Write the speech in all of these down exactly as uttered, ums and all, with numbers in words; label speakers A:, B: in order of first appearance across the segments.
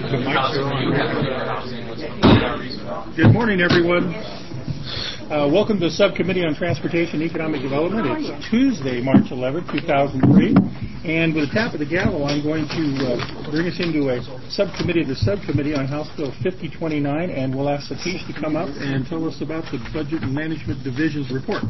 A: Good morning, everyone. Uh, welcome to the Subcommittee on Transportation and Economic Development. It's Tuesday, March eleventh, two thousand three. And with a tap of the gavel, I'm going to uh, bring us into a subcommittee of the subcommittee on House Bill fifty twenty-nine, and we'll ask Satish to come up and tell us about the Budget and Management Division's report.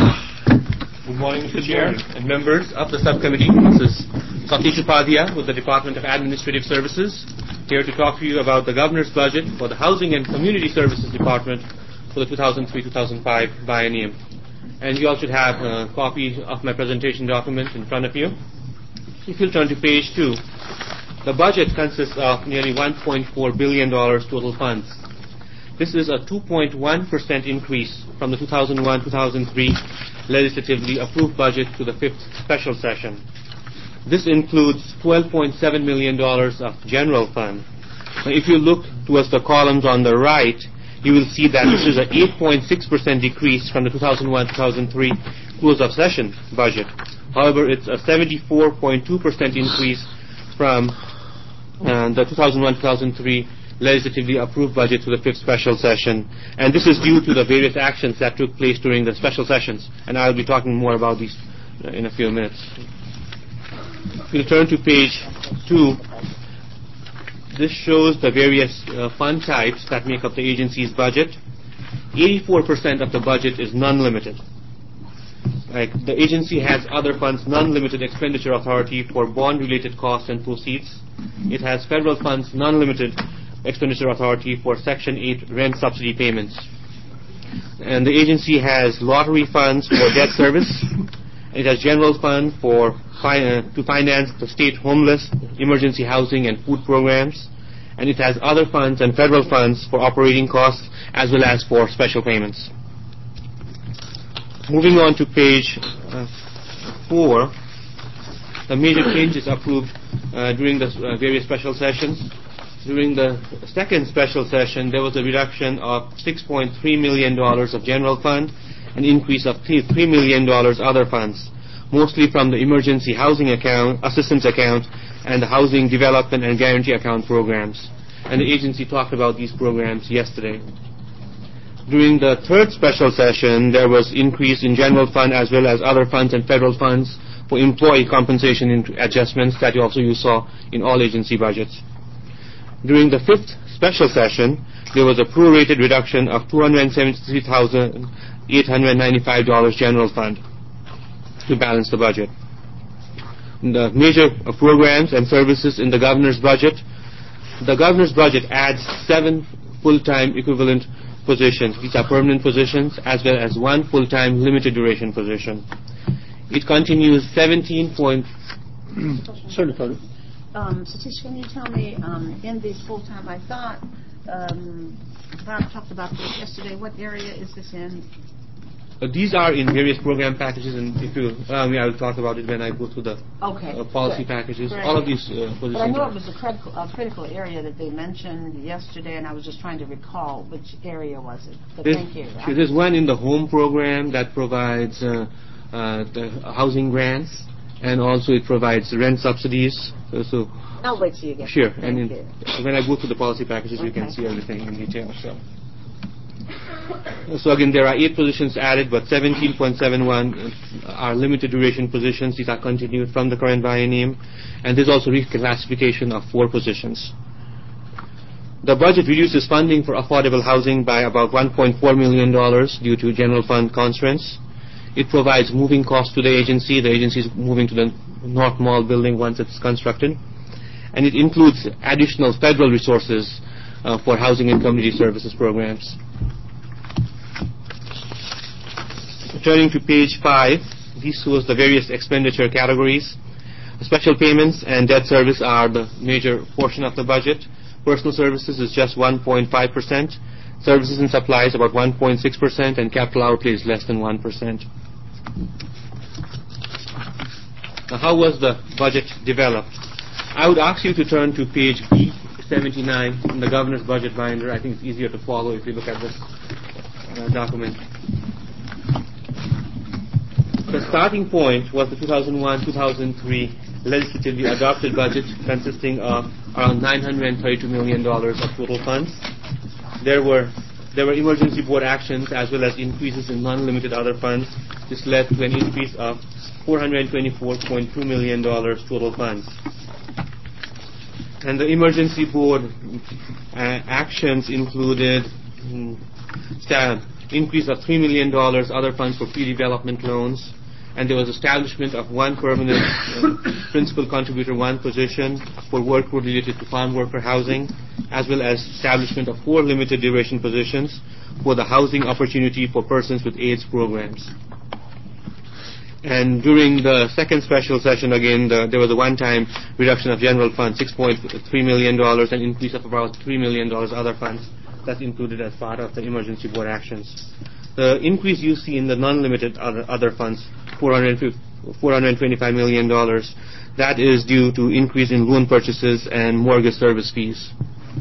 B: Good morning, Mister Chair and members of the subcommittee. This is Satish Upadhyaya with the Department of Administrative Services, here to talk to you about the Governor's budget for the Housing and Community Services Department for the two thousand three to two thousand five biennium. And you all should have a copy of my presentation document in front of you. If you'll turn to page two, the budget consists of nearly one point four billion dollars total funds. This is a two point one percent increase from the two thousand one to two thousand three legislatively approved budget to the fifth special session. This includes twelve point seven million dollars of general fund. Now, if you look towards the columns on the right, you will see that this is an eight point six percent decrease from the two thousand one to two thousand three close of session budget. However, it's a seventy-four point two percent increase from uh, the two thousand one to two thousand three legislatively approved budget to the fifth special session. And this is due to the various actions that took place during the special sessions. And I'll be talking more about these uh, in a few minutes. If you turn to page two, this shows the various uh, fund types that make up the agency's budget. eighty-four percent of the budget is non-limited. Like the agency has other funds, non-limited expenditure authority for bond-related costs and proceeds. It has federal funds, non-limited expenditure authority for Section eight rent subsidy payments. And the agency has lottery funds for debt service. It has general fund for fi- uh, to finance the state homeless, emergency housing, and food programs. And it has other funds and federal funds for operating costs as well as for special payments. Moving on to page uh, four, the major changes approved uh, during the uh, various special sessions. During the second special session, there was a reduction of six point three million dollars of general fund, an increase of three million dollars other funds, mostly from the emergency housing account, assistance account, and the housing development and guarantee account programs. And the agency talked about these programs yesterday. During the third special session, there was increase in general fund as well as other funds and federal funds for employee compensation adjustments that you also you saw in all agency budgets. During the fifth special session, there was a prorated reduction of two hundred seventy-three thousand eight hundred ninety-five dollars general fund to balance the budget. The major programs and services in the governor's budget. The governor's budget adds seven full-time equivalent positions. These are permanent positions as well as one full-time limited duration position. It continues seventeen point.
A: Sorry, Father.
C: Um, Satish, can you tell me, um, in these full-time, I thought um, Bob talked about this yesterday. What area is this in?
B: Uh, these are in various program packages, and if you allow me, I will talk about it when I go through the
C: okay.
B: uh, policy
C: Good.
B: packages.
C: Great.
B: All of these uh, positions.
C: But I know it was a critical, a critical area that they mentioned yesterday, and I was just trying to recall which area was it. But
B: there's,
C: thank you.
B: Sure, there's one in the home program that provides uh, uh, the housing grants, and also it provides rent subsidies. So, so
C: I'll wait till you get
B: Sure,
C: there.
B: and in,
C: you.
B: when I go through the policy packages,
C: Okay.
B: you can see everything in detail. So. So again, there are eight positions added, but seventeen point seven one are limited duration positions. These are continued from the current biennium, and there's also reclassification of four positions. The budget reduces funding for affordable housing by about one point four million dollars due to general fund constraints. It provides moving costs to the agency. The agency is moving to the North Mall building once it's constructed. And it includes additional federal resources uh, for housing and community services programs. Turning to page five, this shows the various expenditure categories. Special payments and debt service are the major portion of the budget. Personal services is just one point five percent. Services and supplies about one point six percent, and capital outlay is less than one percent. Now, how was the budget developed? I would ask you to turn to page B seventy-nine in the governor's budget binder. I think it's easier to follow if you look at this uh, document. The starting point was the two thousand one to two thousand three legislatively adopted budget consisting of around nine hundred thirty-two million dollars of total funds. There were there were emergency board actions as well as increases in non-limited other funds. This led to an increase of four hundred twenty-four point two million dollars total funds. And the emergency board uh, actions included um, staff increase of three million dollars other funds for pre-development loans, and there was establishment of one permanent uh, principal contributor one position for work related to farm worker housing, as well as establishment of four limited duration positions for the housing opportunity for persons with AIDS programs. And during the second special session, again, the, there was a one-time reduction of general funds, six point three million dollars, an increase of about three million dollars other funds. That's included as part of the emergency board actions. The increase you see in the non-limited other, other funds, four hundred twenty-five million dollars, that is due to increase in loan purchases and mortgage service fees.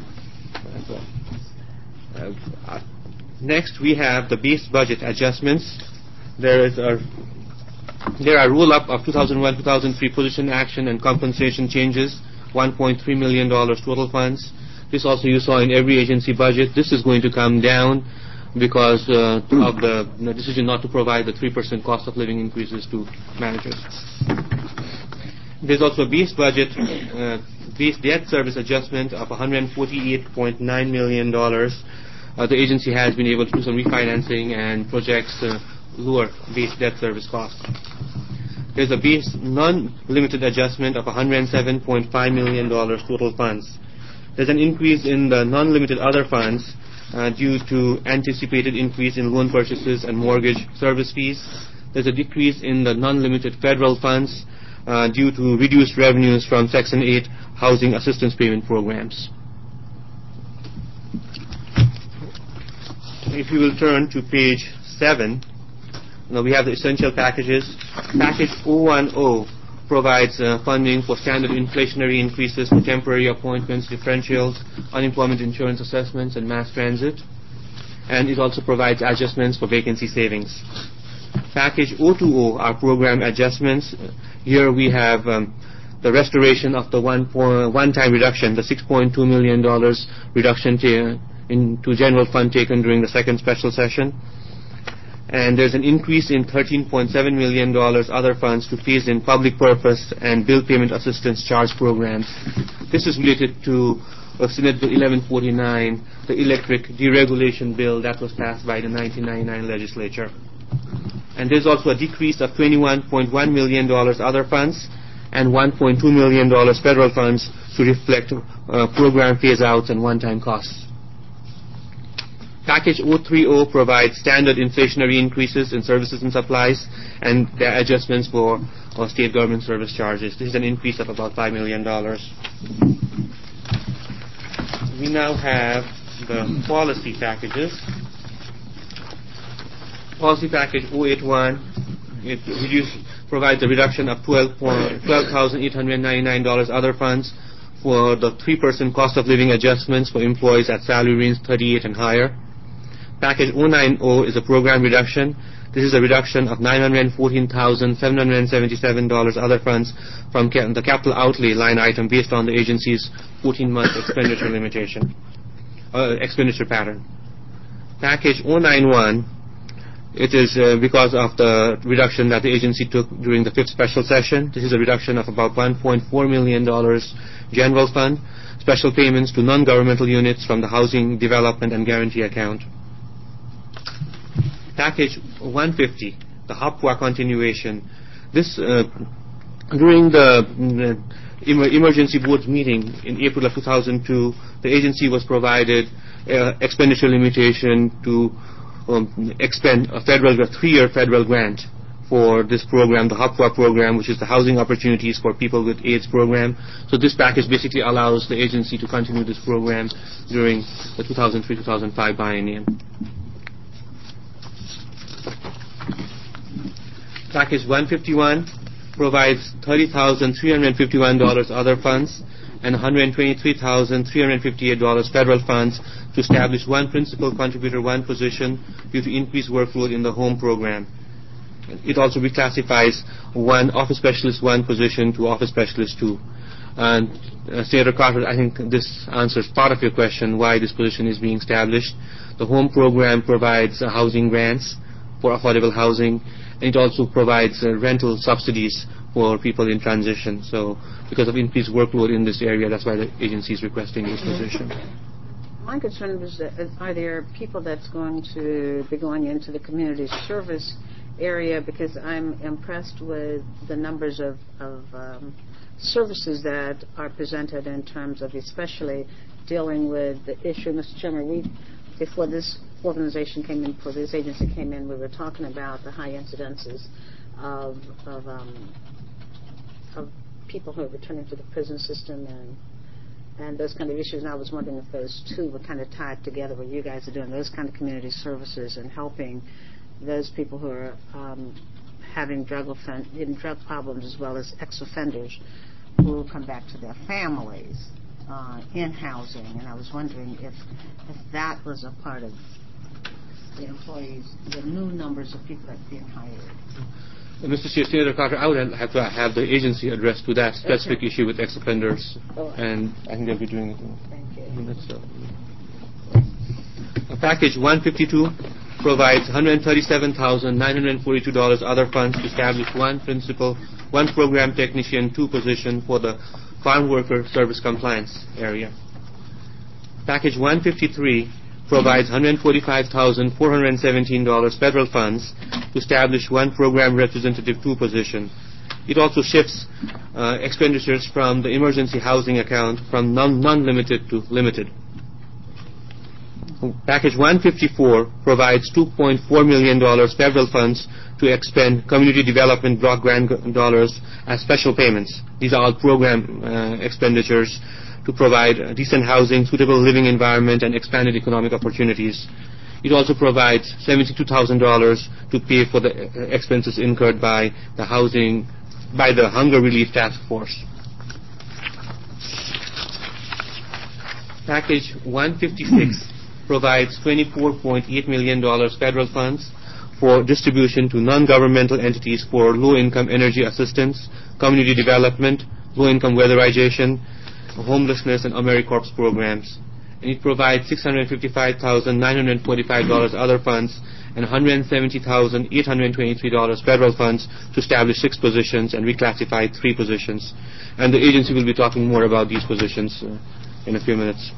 B: Uh, next, we have the base budget adjustments. There is a There are roll-up of two thousand one to two thousand three position action and compensation changes, one point three million dollars total funds. This also you saw in every agency budget. This is going to come down because uh, of the you know, decision not to provide the three percent cost of living increases to managers. There's also a base budget, uh, base debt service adjustment of one hundred forty-eight point nine million dollars. Uh, the agency has been able to do some refinancing and projects uh, lower base debt service costs. There's a base non-limited adjustment of one hundred seven point five million dollars total funds. There's an increase in the non-limited other funds uh, due to anticipated increase in loan purchases and mortgage service fees. There's a decrease in the non-limited federal funds uh, due to reduced revenues from Section eight housing assistance payment programs. If you will turn to page seven, now we have the essential packages. Package zero ten provides uh, funding for standard inflationary increases for temporary appointments, differentials, unemployment insurance assessments, and mass transit. And it also provides adjustments for vacancy savings. Package zero twenty are program adjustments. Here we have um, the restoration of the one po- one-time reduction, the six point two million dollars reduction to, into general fund taken during the second special session. And there's an increase in thirteen point seven million dollars other funds to phase in public purpose and bill payment assistance charge programs. This is related to uh, Senate Bill eleven forty-nine, the electric deregulation bill that was passed by the nineteen ninety-nine legislature. And there's also a decrease of twenty-one point one million dollars other funds and one point two million dollars federal funds to reflect uh, program phase-outs and one-time costs. Package zero thirty provides standard inflationary increases in services and supplies and their adjustments for uh, state government service charges. This is an increase of about five million dollars. We now have the policy packages. Policy package zero eighty-one, it reduce, provides a reduction of twelve thousand eight hundred ninety-nine dollars other funds for the three percent cost of living adjustments for employees at salary range thirty-eight and higher. Package zero ninety is a program reduction. This is a reduction of nine hundred fourteen thousand seven hundred seventy-seven dollars other funds from ca- the capital outlay line item based on the agency's fourteen-month expenditure limitation, uh, expenditure pattern. Package zero ninety-one, it is uh, because of the reduction that the agency took during the fifth special session. This is a reduction of about one point four million dollars general fund, special payments to non-governmental units from the Housing Development and Guarantee Account. Package one fifty, the HOPWA continuation. This, uh, during the uh, emergency board meeting in April of two thousand two, the agency was provided uh, expenditure limitation to um, expend a federal, a three-year federal grant for this program, the HOPWA program, which is the Housing Opportunities for People with AIDS program. So this package basically allows the agency to continue this program during the two thousand three to two thousand five biennium. Package one fifty-one provides thirty thousand three hundred fifty-one dollars other funds and one hundred twenty-three thousand three hundred fifty-eight dollars federal funds to establish one principal contributor one position due to increased workload in the home program. It also reclassifies one office specialist one position to office specialist two. And uh, Senator Carter, I think this answers part of your question, why this position is being established. The HOME program provides uh, housing grants for affordable housing, and it also provides uh, rental subsidies for people in transition. So because of increased workload in this area, that's why the agency is requesting this position.
C: My concern was that uh, are there people that's going to be going into the community service area, because I'm impressed with the numbers of, of um, services that are presented in terms of especially dealing with the issue. Mister Chairman, we, before this organization came in, before this agency came in, we were talking about the high incidences of, of, um, of people who are returning to the prison system and and those kind of issues. And I was wondering if those two were kind of tied together, where you guys are doing those kind of community services and helping those people who are um, having drug offend- drug problems, as well as ex-offenders who will come back to their families uh, in housing. And I was wondering if, if that was a part of the employees, the new numbers of people that are being hired.
B: Uh, Mister Chair, Senator Carter, I would have to have the agency address to that specific okay. issue with ex-offenders, oh, and I think they'll be doing it.
C: Thank you.
B: That's, uh, package one fifty-two provides one hundred thirty-seven thousand nine hundred forty-two dollars other funds to establish one principal, one program technician, two position for the farm worker service compliance area. Package one fifty-three provides one hundred forty-five thousand four hundred seventeen dollars federal funds to establish one program representative, two position. It also shifts uh, expenditures from the emergency housing account from non- non-limited to limited. Package one fifty-four provides two point four million dollars federal funds to expend community development block grant dollars as special payments. These are all program uh, expenditures to provide uh, decent housing, suitable living environment, and expanded economic opportunities. It also provides seventy-two thousand dollars to pay for the uh, expenses incurred by the housing, by the Hunger Relief Task Force. Package one fifty-six provides twenty-four point eight million dollars federal funds for distribution to non-governmental entities for low-income energy assistance, community development, low-income weatherization, homelessness, and AmeriCorps programs. And it provides six hundred fifty-five thousand nine hundred forty-five dollars other funds and one hundred seventy thousand eight hundred twenty-three dollars federal funds to establish six positions and reclassify three positions. And the agency will be talking more about these positions uh, in a few minutes.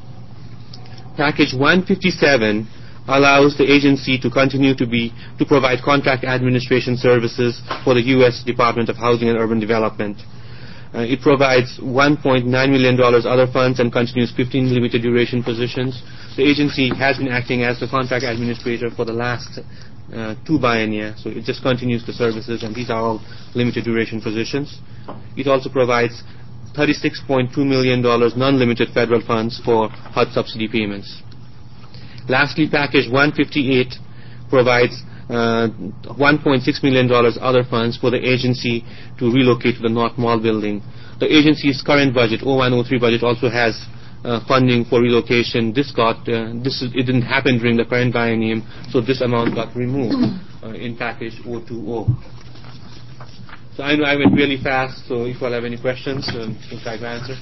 B: Package one fifty-seven allows the agency to continue to be to provide contract administration services for the U S Department of Housing and Urban Development. Uh, it provides one point nine million dollars other funds and continues fifteen limited duration positions. The agency has been acting as the contract administrator for the last uh, two biennia, so it just continues the services, and these are all limited duration positions. It also provides thirty-six point two million dollars non-limited federal funds for H U D subsidy payments. Lastly, package one fifty-eight provides uh, one point six million dollars other funds for the agency to relocate to the North Mall building. The agency's current budget, oh one oh three budget, also has uh, funding for relocation. This got uh, this is, it didn't happen during the current biennium, so this amount got removed uh, in package oh two oh. So I know I went really fast, so if you all have any questions, um, I'll try to answer.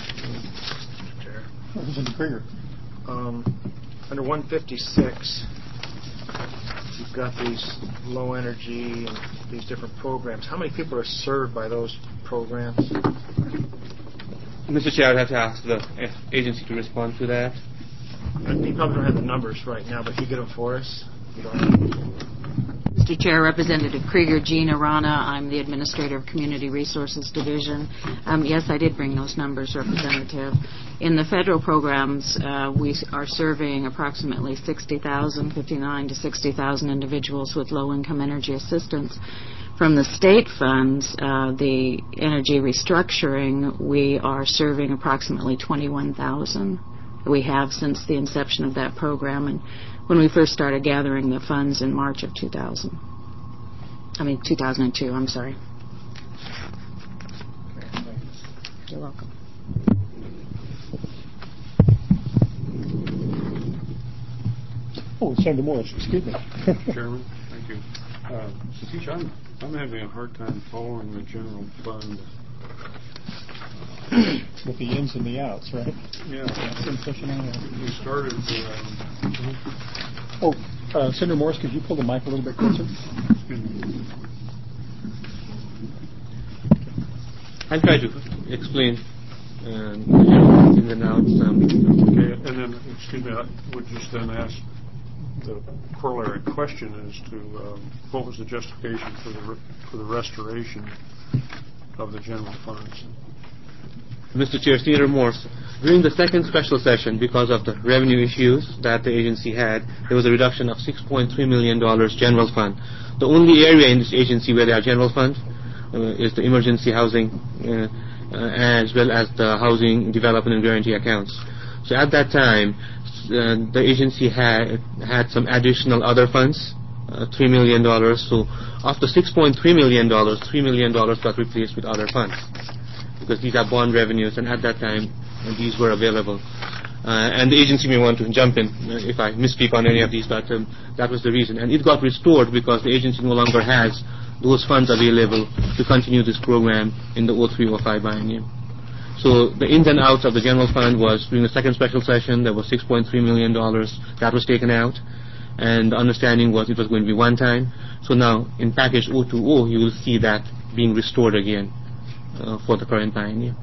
D: Chair.
A: Representative Krieger.
D: Um, under one fifty-six, you've got these low energy and these different programs. How many people are served by those programs?
B: Mister Chair, I'd have to ask the agency to respond to that.
D: You probably don't have the numbers right now, but if you get them for us, you don't have
E: Mister Chair, Representative Krieger, Gina Rana. I'm the Administrator of Community Resources Division. Um, yes, I did bring those numbers, Representative. In the federal programs, uh, we are serving approximately sixty thousand, fifty-nine to sixty thousand individuals with low-income energy assistance. From the state funds, uh, the energy restructuring, we are serving approximately twenty-one thousand. We have since the inception of that program, and when we first started gathering the funds in March of two thousand. I mean, two thousand two, I'm sorry. You're welcome.
A: Oh, Senator Morris, excuse me.
F: Chairman, thank you. Uh, Satish, I'm, I'm having a hard time following the general fund uh,
A: with the ins and the outs, right?
F: Yeah.
A: That's the impression I have.
F: We started, um,
A: Oh, uh, Senator Morris, could you pull the mic a little bit closer?
B: I'll try to explain uh, the ins and outs. Um,
F: okay, and then, excuse me, I would just then ask the corollary question as to um, what was the justification for the re- for the restoration of the general funds?
B: Mister Chair, Senator Morse, during the second special session, because of the revenue issues that the agency had, there was a reduction of six point three million dollars general fund. The only area in this agency where there are general funds uh, is the emergency housing uh, uh, as well as the housing development and guarantee accounts. So at that time, uh, the agency had had some additional other funds, uh, three million dollars. So of the six point three million dollars, three million dollars got replaced with other funds, because these are bond revenues, and at that time, uh, these were available. Uh, and the agency may want to jump in uh, if I misspeak on any of these, but um, that was the reason. And it got restored because the agency no longer has those funds available to continue this program in the oh three oh five biennium. So the ins and outs of the general fund was, during the second special session, there was six point three million dollars that was taken out, and the understanding was it was going to be one time. So now, in package oh two oh, you will see that being restored again Uh, for the current biennium.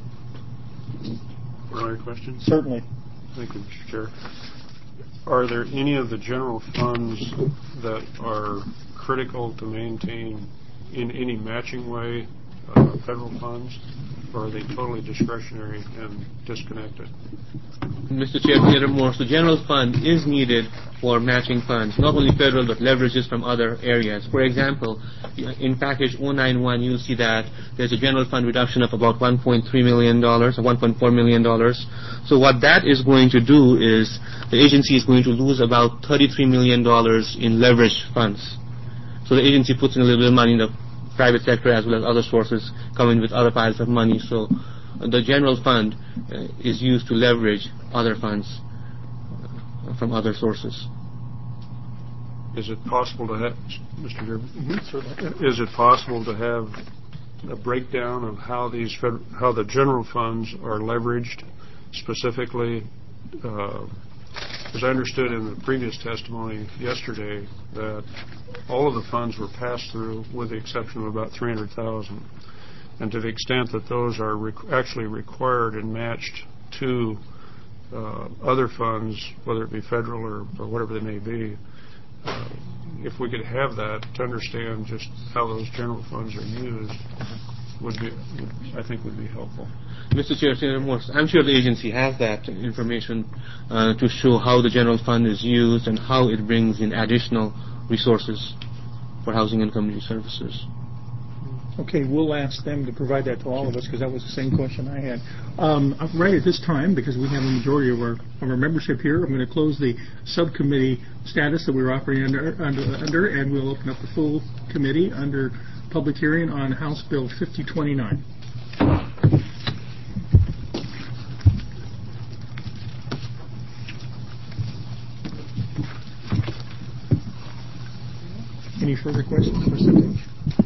F: Other questions?
A: Certainly.
F: Thank you, Mister Chair. Are there any of the general funds that are critical to maintain in any matching way uh, federal funds, or are they totally discretionary and disconnected?
B: Mister Chair, Senator Morse, the general fund is needed for matching funds, not only federal but leverages from other areas. For example, in package oh nine one, you'll see that there's a general fund reduction of about one point three million dollars or one point four million dollars. So what that is going to do is the agency is going to lose about thirty-three million dollars in leverage funds. So the agency puts in a little bit of money in the private sector as well as other sources coming with other piles of money. So uh, the general fund uh, is used to leverage other funds uh, from other sources.
F: Is it possible to have, Mister Gerber,
A: Mm-hmm.
F: is it possible to have a breakdown of how these fed, how the general funds are leveraged specifically? Uh, as I understood in the previous testimony yesterday, that all of the funds were passed through with the exception of about three hundred thousand dollars. And to the extent that those are rec- actually required and matched to uh, other funds, whether it be federal or, or whatever they may be, uh, if we could have that to understand just how those general funds are used, would be, I think, would be helpful.
B: Mister Chair, Senator Morse, I'm sure the agency has that information uh, to show how the general fund is used and how it brings in additional resources for housing and community services.
A: Okay, we'll ask them to provide that to all of us, because that was the same question I had. Um, right at this time, because we have a majority of our of our membership here, I'm going to close the subcommittee status that we were operating under, under, under, and we'll open up the full committee under public hearing on House Bill fifty twenty-nine. Any further questions for Senator?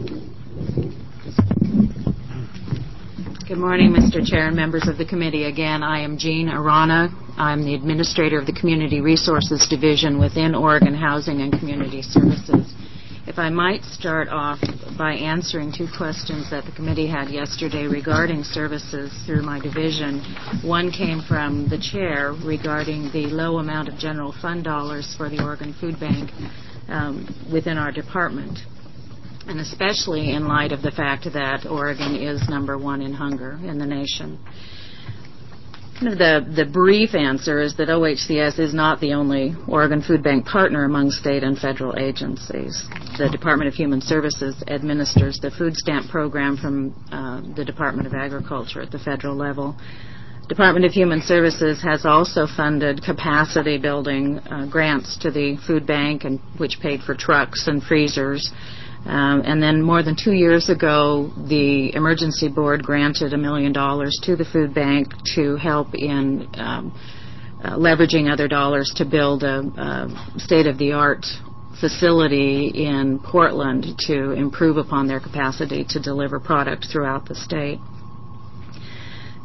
E: Good morning, Mister Chair and members of the committee. Again, I am Jean Arana. I'm the administrator of the Community Resources Division within Oregon Housing and Community Services. If I might start off by answering two questions that the committee had yesterday regarding services through my division. One came from the chair regarding the low amount of general fund dollars for the Oregon Food Bank um, within our department, and especially in light of the fact that Oregon is number one in hunger in the nation. The, the brief answer is that O H C S is not the only Oregon Food Bank partner among state and federal agencies. The Department of Human Services administers the food stamp program from uh, the Department of Agriculture at the federal level. Department of Human Services has also funded capacity building uh, grants to the food bank, and which paid for trucks and freezers. Um, and then more than two years ago, the Emergency Board granted a million dollars to the food bank to help in um, uh, leveraging other dollars to build a, a state-of-the-art facility in Portland to improve upon their capacity to deliver product throughout the state.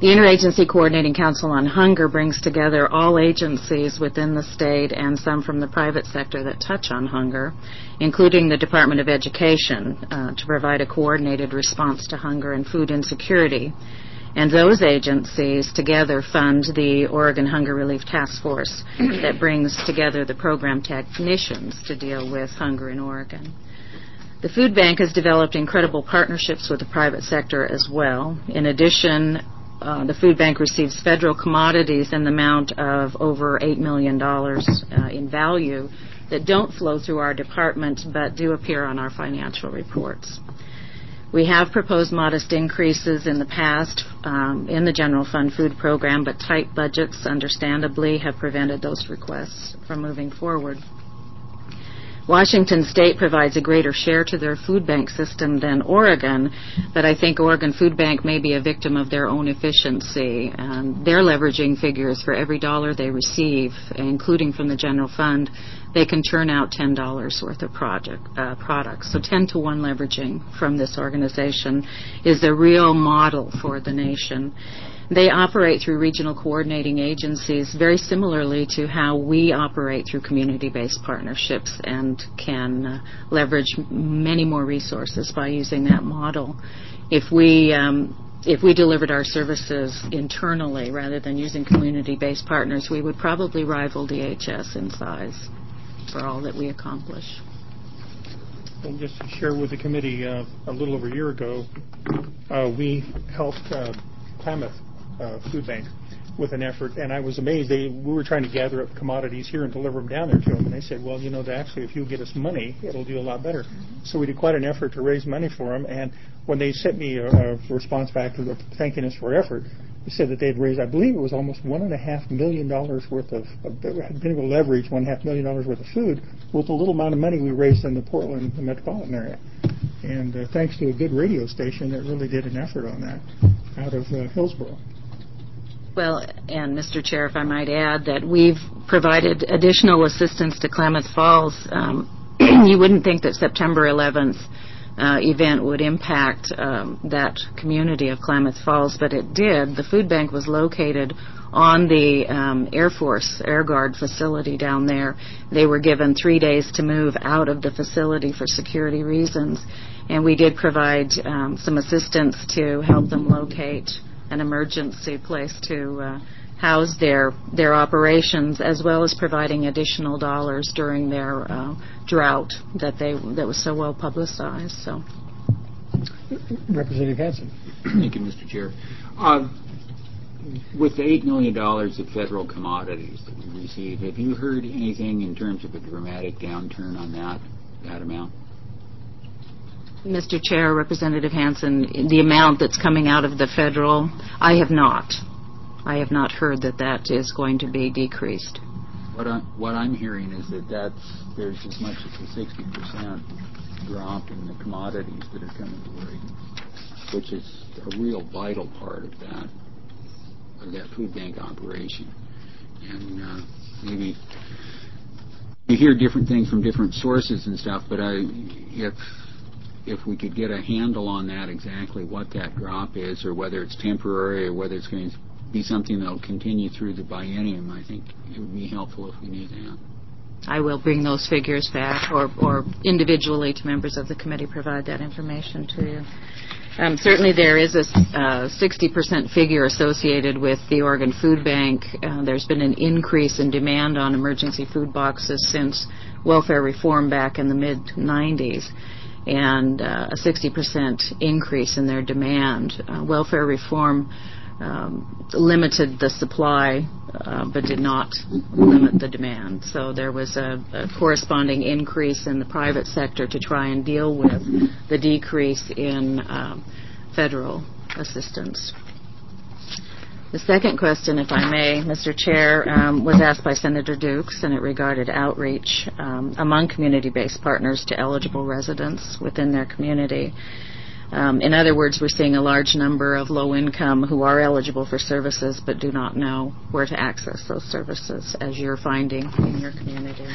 E: The Interagency Coordinating Council on Hunger brings together all agencies within the state and some from the private sector that touch on hunger, including the Department of Education, uh, to provide a coordinated response to hunger and food insecurity. And those agencies together fund the Oregon Hunger Relief Task Force that brings together the program technicians to deal with hunger in Oregon. The food bank has developed incredible partnerships with the private sector as well. In addition, uh, the food bank receives federal commodities in the amount of over eight million dollars uh, in value that don't flow through our department but do appear on our financial reports. We have proposed modest increases in the past um, in the general fund food program, but tight budgets, understandably, have prevented those requests from moving forward. Washington State provides a greater share to their food bank system than Oregon, but I think Oregon Food Bank may be a victim of their own efficiency. And they're leveraging figures for every dollar they receive, including from the general fund. They can turn out ten dollars worth of project, uh, products. So ten to one leveraging from this organization is a real model for the nation. They operate through regional coordinating agencies very similarly to how we operate through community-based partnerships and can uh, leverage many more resources by using that model. If we um, if we delivered our services internally rather than using community-based partners, we would probably rival D H S in size for all that we accomplish.
A: And just to share with the committee, uh, a little over a year ago, uh, we helped uh, Klamath Uh, food bank with an effort, and I was amazed. They, we were trying to gather up commodities here and deliver them down there to them, and they said, well, you know, actually, if you get us money, it'll do a lot better. So we did quite an effort to raise money for them, and when they sent me a, a response back to the, thanking us for our effort, they said that they'd raised, I believe it was almost one and a half million dollars worth of, of had been able to leverage one and a half million dollars worth of food with the little amount of money we raised in the Portland the metropolitan area. And uh, thanks to a good radio station that really did an effort on that out of uh, Hillsborough.
E: Well, and Mister Chair, if I might add that we've provided additional assistance to Klamath Falls. Um, you wouldn't think that September eleventh uh, event would impact um, that community of Klamath Falls, but it did. The food bank was located on the um, Air Force Air Guard facility down there. They were given three days to move out of the facility for security reasons, and we did provide um, some assistance to help them locate an emergency place to uh, house their their operations, as well as providing additional dollars during their uh, drought that they that was so well publicized. So,
A: Representative Hanson.
G: Thank you, Mister Chair. Uh, with the eight million dollars of federal commodities that we received, have you heard anything in terms of a dramatic downturn on that that amount?
E: Mister Chair, Representative Hanson, the amount that's coming out of the federal, I have not. I have not heard that that is going to be decreased.
G: What, I, what I'm hearing is that that's, there's as much as a sixty percent drop in the commodities that are coming to Oregon, which is a real vital part of that, of that food bank operation. And uh, maybe you hear different things from different sources and stuff, but I, if if we could get a handle on that, exactly what that drop is, or whether it's temporary, or whether it's going to be something that will continue through the biennium, I think it would be helpful if we knew that.
E: I will bring those figures back, or, or individually to members of the committee provide that information to you. Um, certainly there is a uh, sixty percent figure associated with the Oregon Food Bank. Uh, there's been an increase in demand on emergency food boxes since welfare reform back in the mid nineties. And uh, a sixty percent increase in their demand. Uh, welfare reform um, limited the supply, uh, but did not limit the demand. So there was a, a corresponding increase in the private sector to try and deal with the decrease in uh, federal assistance. The second question, if I may, Mister Chair, um, was asked by Senator Dukes, and it regarded outreach um, among community-based partners to eligible residents within their community. Um, in other words, we're seeing a large number of low-income who are eligible for services but do not know where to access those services, as you're finding in your community.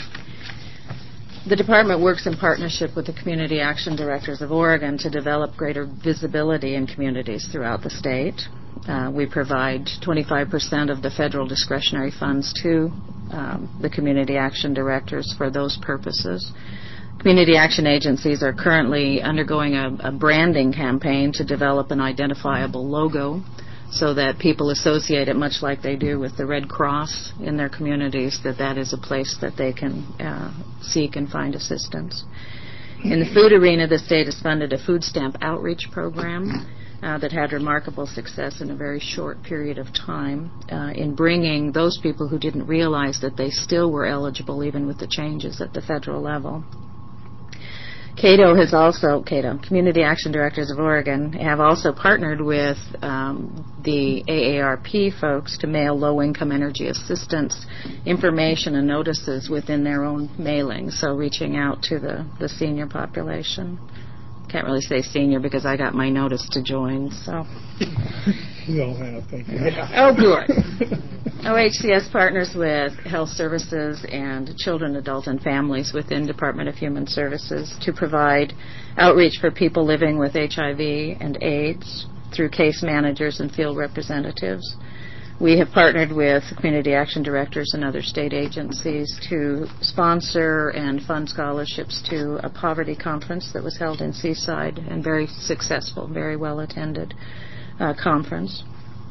E: The department works in partnership with the Community Action Directors of Oregon to develop greater visibility in communities throughout the state. Uh, we provide twenty-five percent of the federal discretionary funds to um, the community action directors for those purposes. Community action agencies are currently undergoing a, a branding campaign to develop an identifiable logo so that people associate it, much like they do with the Red Cross in their communities, that that is a place that they can uh, seek and find assistance. In the food arena, the state has funded a food stamp outreach program uh, that had remarkable success in a very short period of time uh, in bringing those people who didn't realize that they still were eligible even with the changes at the federal level. Cato has also, Cato, Community Action Directors of Oregon, have also partnered with um, the A A R P folks to mail low-income energy assistance information and notices within their own mailing, so reaching out to the, the senior population. Can't really say senior because I got my notice to join, so.
A: We all have, thank you.
E: Oh, good. O H C S partners with health services and children, adult, and families within Department of Human Services to provide outreach for people living with H I V and AIDS through case managers and field representatives. We have partnered with community action directors and other state agencies to sponsor and fund scholarships to a poverty conference that was held in Seaside, and very successful, very well attended uh, conference.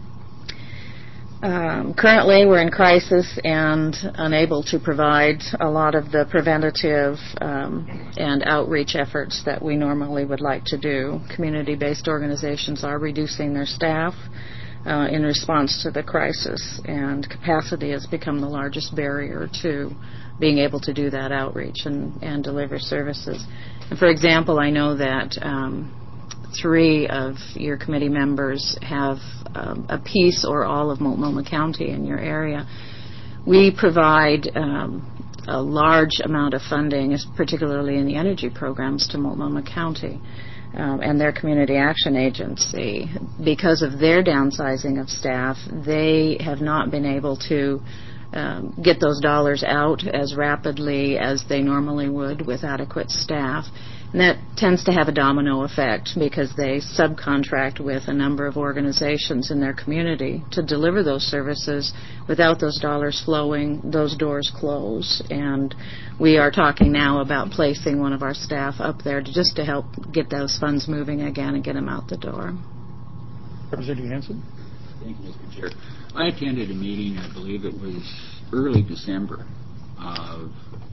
E: Um, currently, we're in crisis and unable to provide a lot of the preventative um, and outreach efforts that we normally would like to do. Community-based organizations are reducing their staff uh, in response to the crisis, and capacity has become the largest barrier to being able to do that outreach and, and deliver services. And for example, I know that um, three of your committee members have um, a piece or all of Multnomah County in your area. We provide um, a large amount of funding, particularly in the energy programs, to Multnomah County um, and their community action agency. Because of their downsizing of staff, they have not been able to um, get those dollars out as rapidly as they normally would with adequate staff. And that tends to have a domino effect because they subcontract with a number of organizations in their community to deliver those services. Without those dollars flowing, those doors close. And we are talking now about placing one of our staff up there to just to help get those funds moving again and get them out the door.
A: Representative Hanson?
G: Thank you, Mister Chair. I attended a meeting, I believe it was early December, of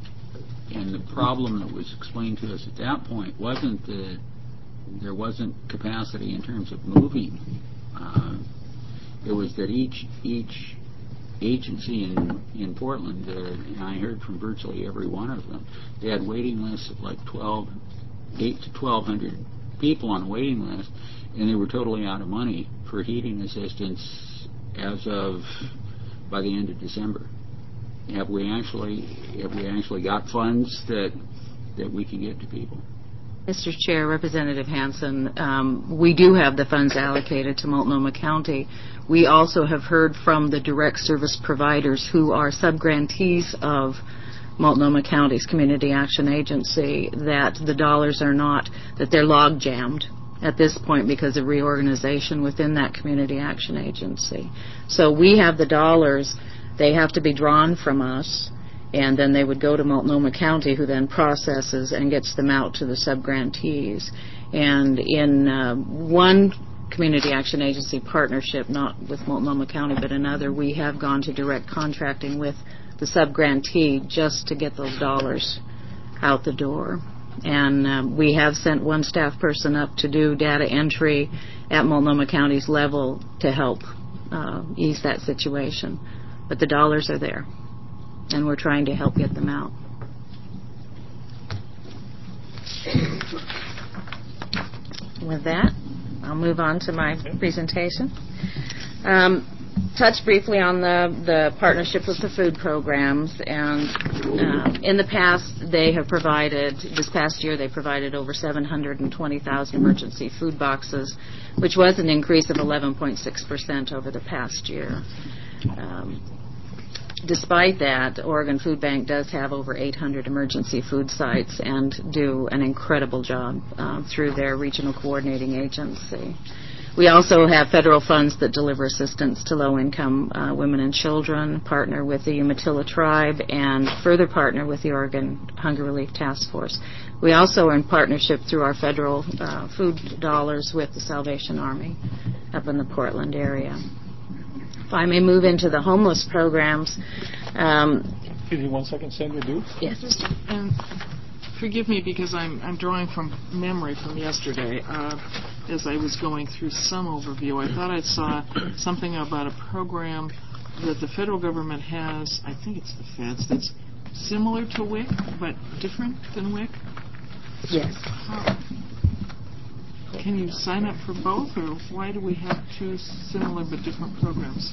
G: and the problem that was explained to us at that point wasn't that there wasn't capacity in terms of moving. Uh, it was that each each agency in in Portland, uh, and I heard from virtually every one of them, they had waiting lists of like twelve, eight to twelve hundred people on a waiting list, and they were totally out of money for heating assistance as of by the end of December. Have we actually have we actually got funds that that we can get to people?
E: Mister Chair, Representative Hanson, um, we do have the funds allocated to Multnomah County. We also have heard from the direct service providers who are subgrantees of Multnomah County's Community Action Agency that the dollars are not, that they're log jammed at this point because of reorganization within that Community Action Agency. So we have the dollars. They have to be drawn from us, and then they would go to Multnomah County, who then processes and gets them out to the subgrantees. And in uh, one Community Action Agency partnership, not with Multnomah County but another, we have gone to direct contracting with the subgrantee just to get those dollars out the door. And uh, we have sent one staff person up to do data entry at Multnomah County's level to help uh, ease that situation. But the dollars are there, and we're trying to help get them out. With that, I'll move on to my presentation. Um, touch briefly on the, the partnership with the food programs. And uh, in the past, they have provided, this past year, they provided over seven hundred twenty thousand emergency food boxes, which was an increase of eleven point six percent over the past year. Um, despite that, Oregon Food Bank does have over eight hundred emergency food sites and do an incredible job uh, through their regional coordinating agency. We also have federal funds that deliver assistance to low-income uh, women and children, partner with the Umatilla Tribe, and further partner with the Oregon Hunger Relief Task Force. We also are in partnership through our federal uh, food dollars with the Salvation Army up in the Portland area. If I may move into the homeless programs. Um,
A: Give me one second, Senator Dukes.
E: yes.
H: And forgive me because I'm I'm drawing from memory from yesterday. Uh, as I was going through some overview, I thought I saw something about a program that the federal government has. I think it's the feds. That's similar to W I C but different than W I C.
E: Yes.
H: How? Can you sign up for both, or why do we have two similar but different programs?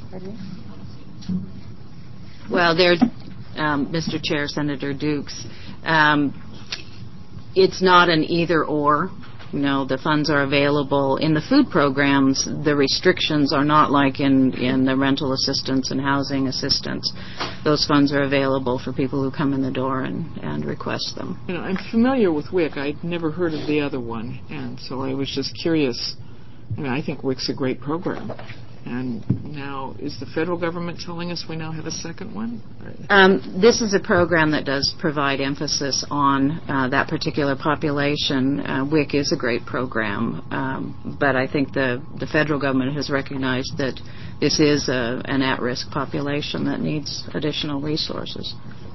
E: Well, there, um, Mister Chair, Senator Dukes, um, it's not an either-or. You know, the funds are available. In the food programs, the restrictions are not like in, in the rental assistance and housing assistance. Those funds are available for people who come in the door and, and request them.
H: You know, I'm familiar with W I C. I'd never heard of the other one, and so I was just curious. I mean, I think W I C's a great program. And now, is the federal government telling us we now have a second one?
E: Um, this is a program that does provide emphasis on uh, that particular population. Uh, W I C is a great program, um, but I think the, the federal government has recognized that this is a, an at-risk population that needs additional resources.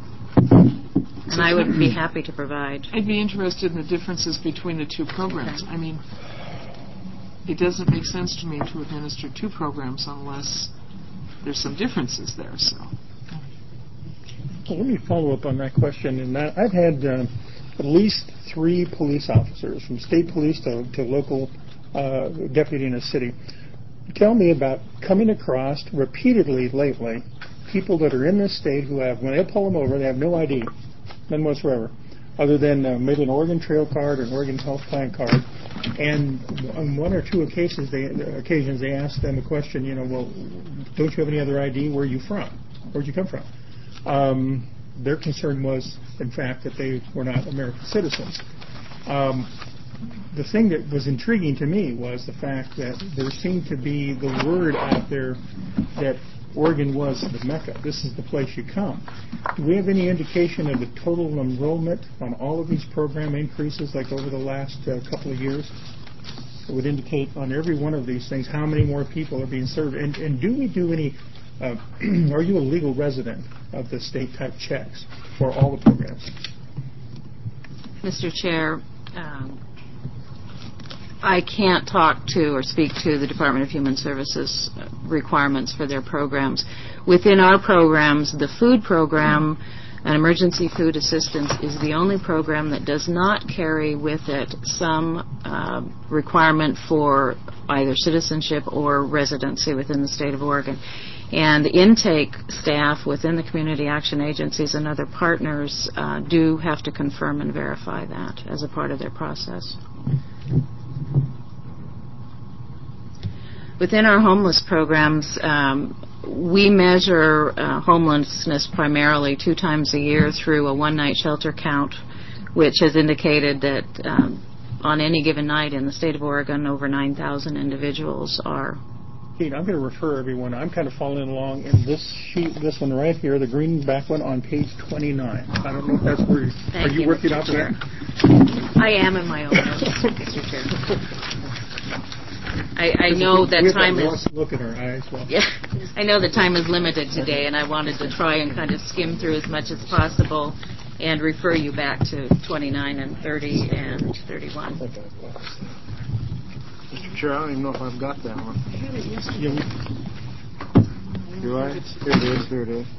E: And I would be happy to provide.
H: I'd be interested in the differences between the two programs. I mean, it doesn't make sense to me to administer two programs unless there's some differences there. So,
A: well, let me follow up on that question. And that I've had uh, at least three police officers, from state police to, to local uh, deputy in a city, tell me about coming across repeatedly lately people that are in this state who have, when they pull them over, they have no I D, none whatsoever, other than uh, maybe an Oregon Trail card or an Oregon Health Plan card. And on one or two occasions they, occasions, they asked them a question, you know, well, don't you have any other I D? Where are you from? Where'd you come from? Um, their concern was, in fact, that they were not American citizens. Um, the thing that was intriguing to me was the fact that there seemed to be the word out there that Oregon was the Mecca. This is the place you come. Do we have any indication of the total enrollment on all of these program increases, like over the last uh, couple of years? It would indicate on every one of these things how many more people are being served. And, and do we do any, uh, are you a legal resident of the state type checks for all the programs?
E: Mister Chair, um, I can't talk to or speak to the Department of Human Services requirements for their programs. Within our programs, the food program, an emergency food assistance, is the only program that does not carry with it some uh, requirement for either citizenship or residency within the state of Oregon. And intake staff within the community action agencies and other partners uh, do have to confirm and verify that as a part of their process. Within our homeless programs, um, we measure uh, homelessness primarily two times a year through a one-night shelter count, which has indicated that um, on any given night in the state of Oregon, over nine thousand individuals are.
A: Pete, I'm going to refer everyone. I'm kind of following along in this sheet, this one right here, the green back one on page twenty-nine. I don't know if that's where you,
E: Thank
A: are you,
E: you,
A: working
E: Mister
A: off
E: Chair.
A: of that?
E: I am in my own notes, Mister Chair. I, I know that
A: we
E: time
A: have
E: is.
A: Look at our eyes. Well.
E: Yeah, I know the time is limited today, and I wanted to try and kind of skim through as much as possible and refer you back to twenty-nine and thirty and thirty-one.
D: Mister Chair, I don't even know if I've got that one.
A: Yeah, we,
D: Do I? Here it is. Here it is.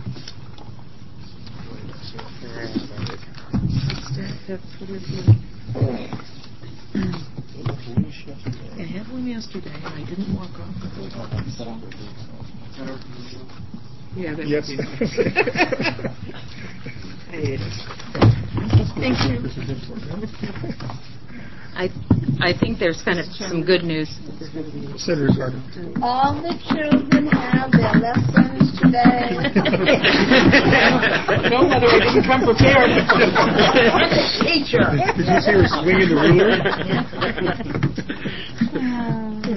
H: I had one yesterday, and I didn't walk off. Yeah, that
A: yes.
H: Thank you.
E: I I think there's kind of some good news.
A: Senator Carter.
I: All the children have their lessons today.
H: No, Mother, I didn't come prepared.
I: Teacher.
A: Did you see her swinging the ruler?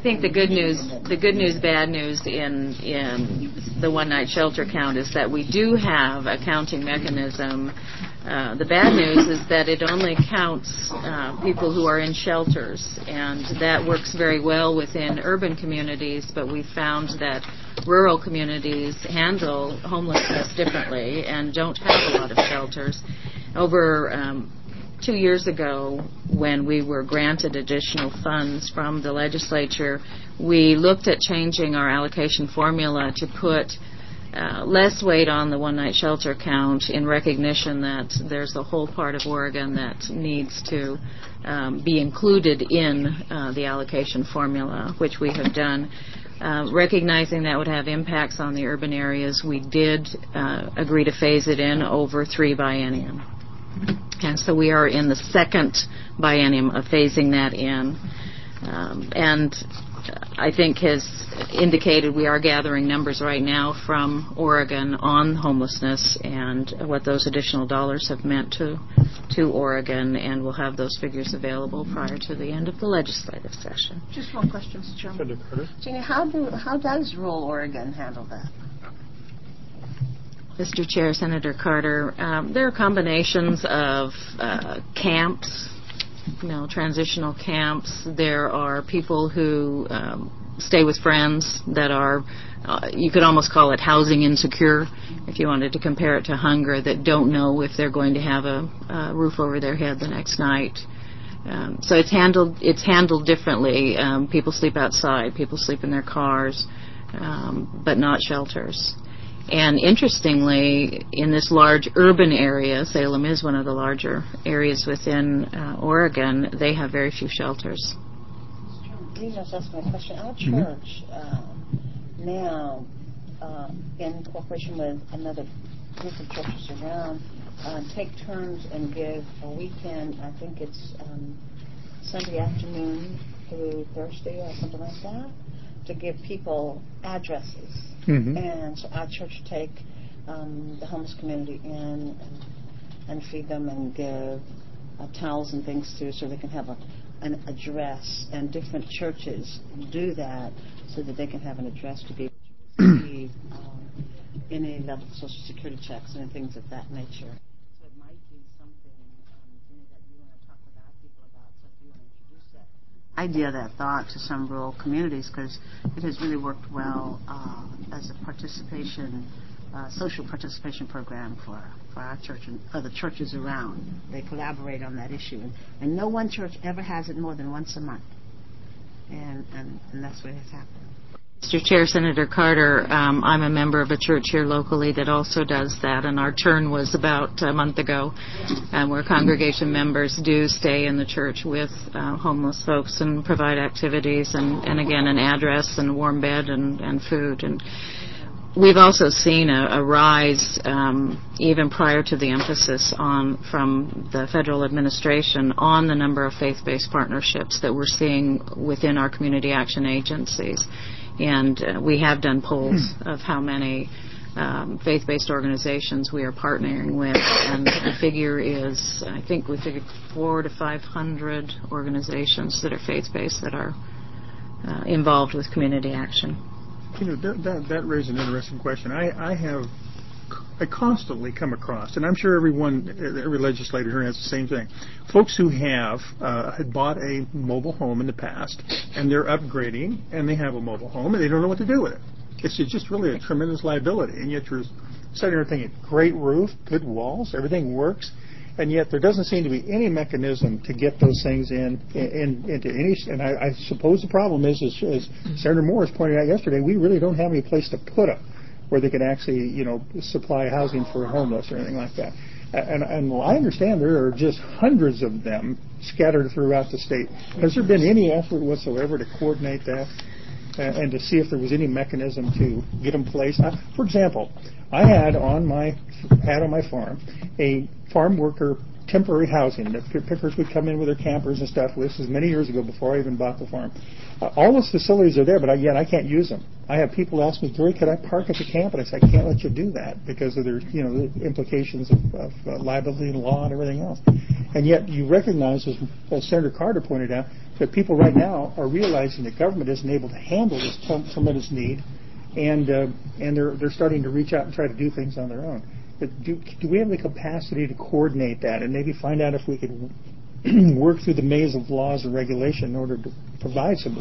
E: think the good news, the good news, bad news in in the one-night shelter count is that we do have a counting mechanism. Uh, the bad news is that it only counts uh, people who are in shelters, and that works very well within urban communities, but we found that rural communities handle homelessness differently and don't have a lot of shelters. Over um, two years ago, when we were granted additional funds from the legislature, we looked at changing our allocation formula to put uh, less weight on the one-night shelter count in recognition that there's a whole part of Oregon that needs to um, be included in uh, the allocation formula, which we have done. Uh, recognizing that would have impacts on the urban areas, we did uh, agree to phase it in over three biennium. And so we are in the second biennium of phasing that in. Um, and I think has indicated we are gathering numbers right now from Oregon on homelessness and what those additional dollars have meant to to Oregon, and we'll have those figures available prior to the end of the legislative session.
C: Just one question, Mister Chairman. Jeannie, how do how does rural Oregon handle that?
E: Mister Chair, Senator Carter, um, there are combinations of uh, camps, you know, transitional camps. There are people who um, stay with friends that are, uh, you could almost call it housing insecure, if you wanted to compare it to hunger, that don't know if they're going to have a, a roof over their head the next night. Um, so it's handled it's handled differently. Um, people sleep outside, people sleep in their cars, um, but not shelters. And interestingly, in this large urban area, Salem is one of the larger areas within uh, Oregon, they have very few shelters.
C: Let me just ask my question. Our church uh, now, uh, in cooperation with another group of churches around, uh, take turns and give a weekend, I think it's um, Sunday afternoon through Thursday or something like that, to give people addresses. Mm-hmm. And so our church take um, the homeless community in and, and feed them and give uh, towels and things too, so they can have a, an address. And different churches do that so that they can have an address to be able to receive um, any level of Social Security checks and things of that nature. So it might be something, um, Jenny, that you want to talk with our people about. So if you want to introduce that idea, that thought to some rural communities, because it has really worked well uh, as a participation, uh, social participation program for, for our church and other churches around. They collaborate on that issue. And, and no one church ever has it more than once a month. And, and, and that's what has happened.
E: Mister Chair, Senator Carter, um, I'm a member of a church here locally that also does that, and our turn was about a month ago, um, where congregation members do stay in the church with uh, homeless folks and provide activities and, and again, an address and warm bed and, and food. And we've also seen a, a rise, um, even prior to the emphasis on from the federal administration, on the number of faith-based partnerships that we're seeing within our community action agencies. And uh, we have done polls of how many um, faith-based organizations we are partnering with, and the figure is, I think we figured four to five hundred organizations that are faith-based that are uh, involved with community action.
A: You know, that, that, that raises an interesting question. I, I have I constantly come across, and I'm sure everyone, every legislator here has the same thing, folks who have uh, had bought a mobile home in the past, and they're upgrading, and they have a mobile home, and they don't know what to do with it. It's just really a tremendous liability, and yet you're sitting there thinking, great roof, good walls, everything works, and yet there doesn't seem to be any mechanism to get those things in, in into any. And I, I suppose the problem is, as, as Senator Morris pointed out yesterday, we really don't have any place to put them where they can actually, you know, supply housing for homeless or anything like that. And, and well, I understand there are just hundreds of them scattered throughout the state. Has there been any effort whatsoever to coordinate that and, and to see if there was any mechanism to get them placed? I, for example, I had on my had on my farm a farm worker temporary housing. The pickers would come in with their campers and stuff. This was many years ago before I even bought the farm. Uh, all those facilities are there, but I, yet I can't use them. I have people ask me, Gary, could I park at the camp? And I say, I can't let you do that because of their, you know, the implications of, of uh, liability and law and everything else. And yet you recognize, as, as Senator Carter pointed out, that people right now are realizing that government isn't able to handle this t- tremendous need, and uh, and they're they're starting to reach out and try to do things on their own. But do, do we have the capacity to coordinate that and maybe find out if we could work through the maze of laws and regulation in order to provide some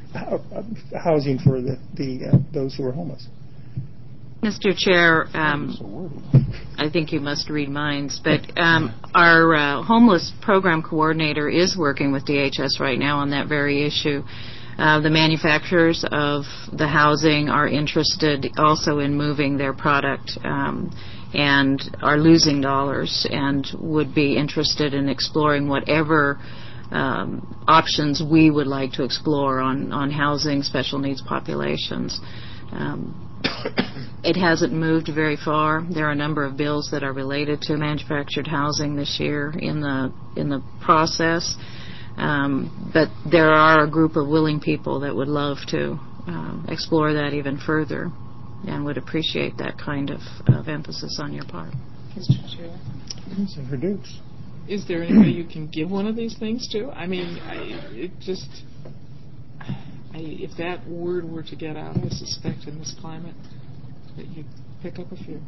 A: housing for the, the uh, those who are homeless?
E: Mister Chair, um, I think you must read minds, but um, our uh, homeless program coordinator is working with D H S right now on that very issue. Uh, the manufacturers of the housing are interested also in moving their product um, and are losing dollars and would be interested in exploring whatever um, options we would like to explore on, on housing special needs populations. Um, It hasn't moved very far. There are a number of bills that are related to manufactured housing this year in the in the process, um, but there are a group of willing people that would love to uh, explore that even further and would appreciate that kind of, of emphasis on your part.
H: Mister Chair,
A: Senator Dukes.
H: is there anybody you can give one of these things to? I mean, I, it just, I, if that word were to get out, I suspect in this climate that you'd pick up a few.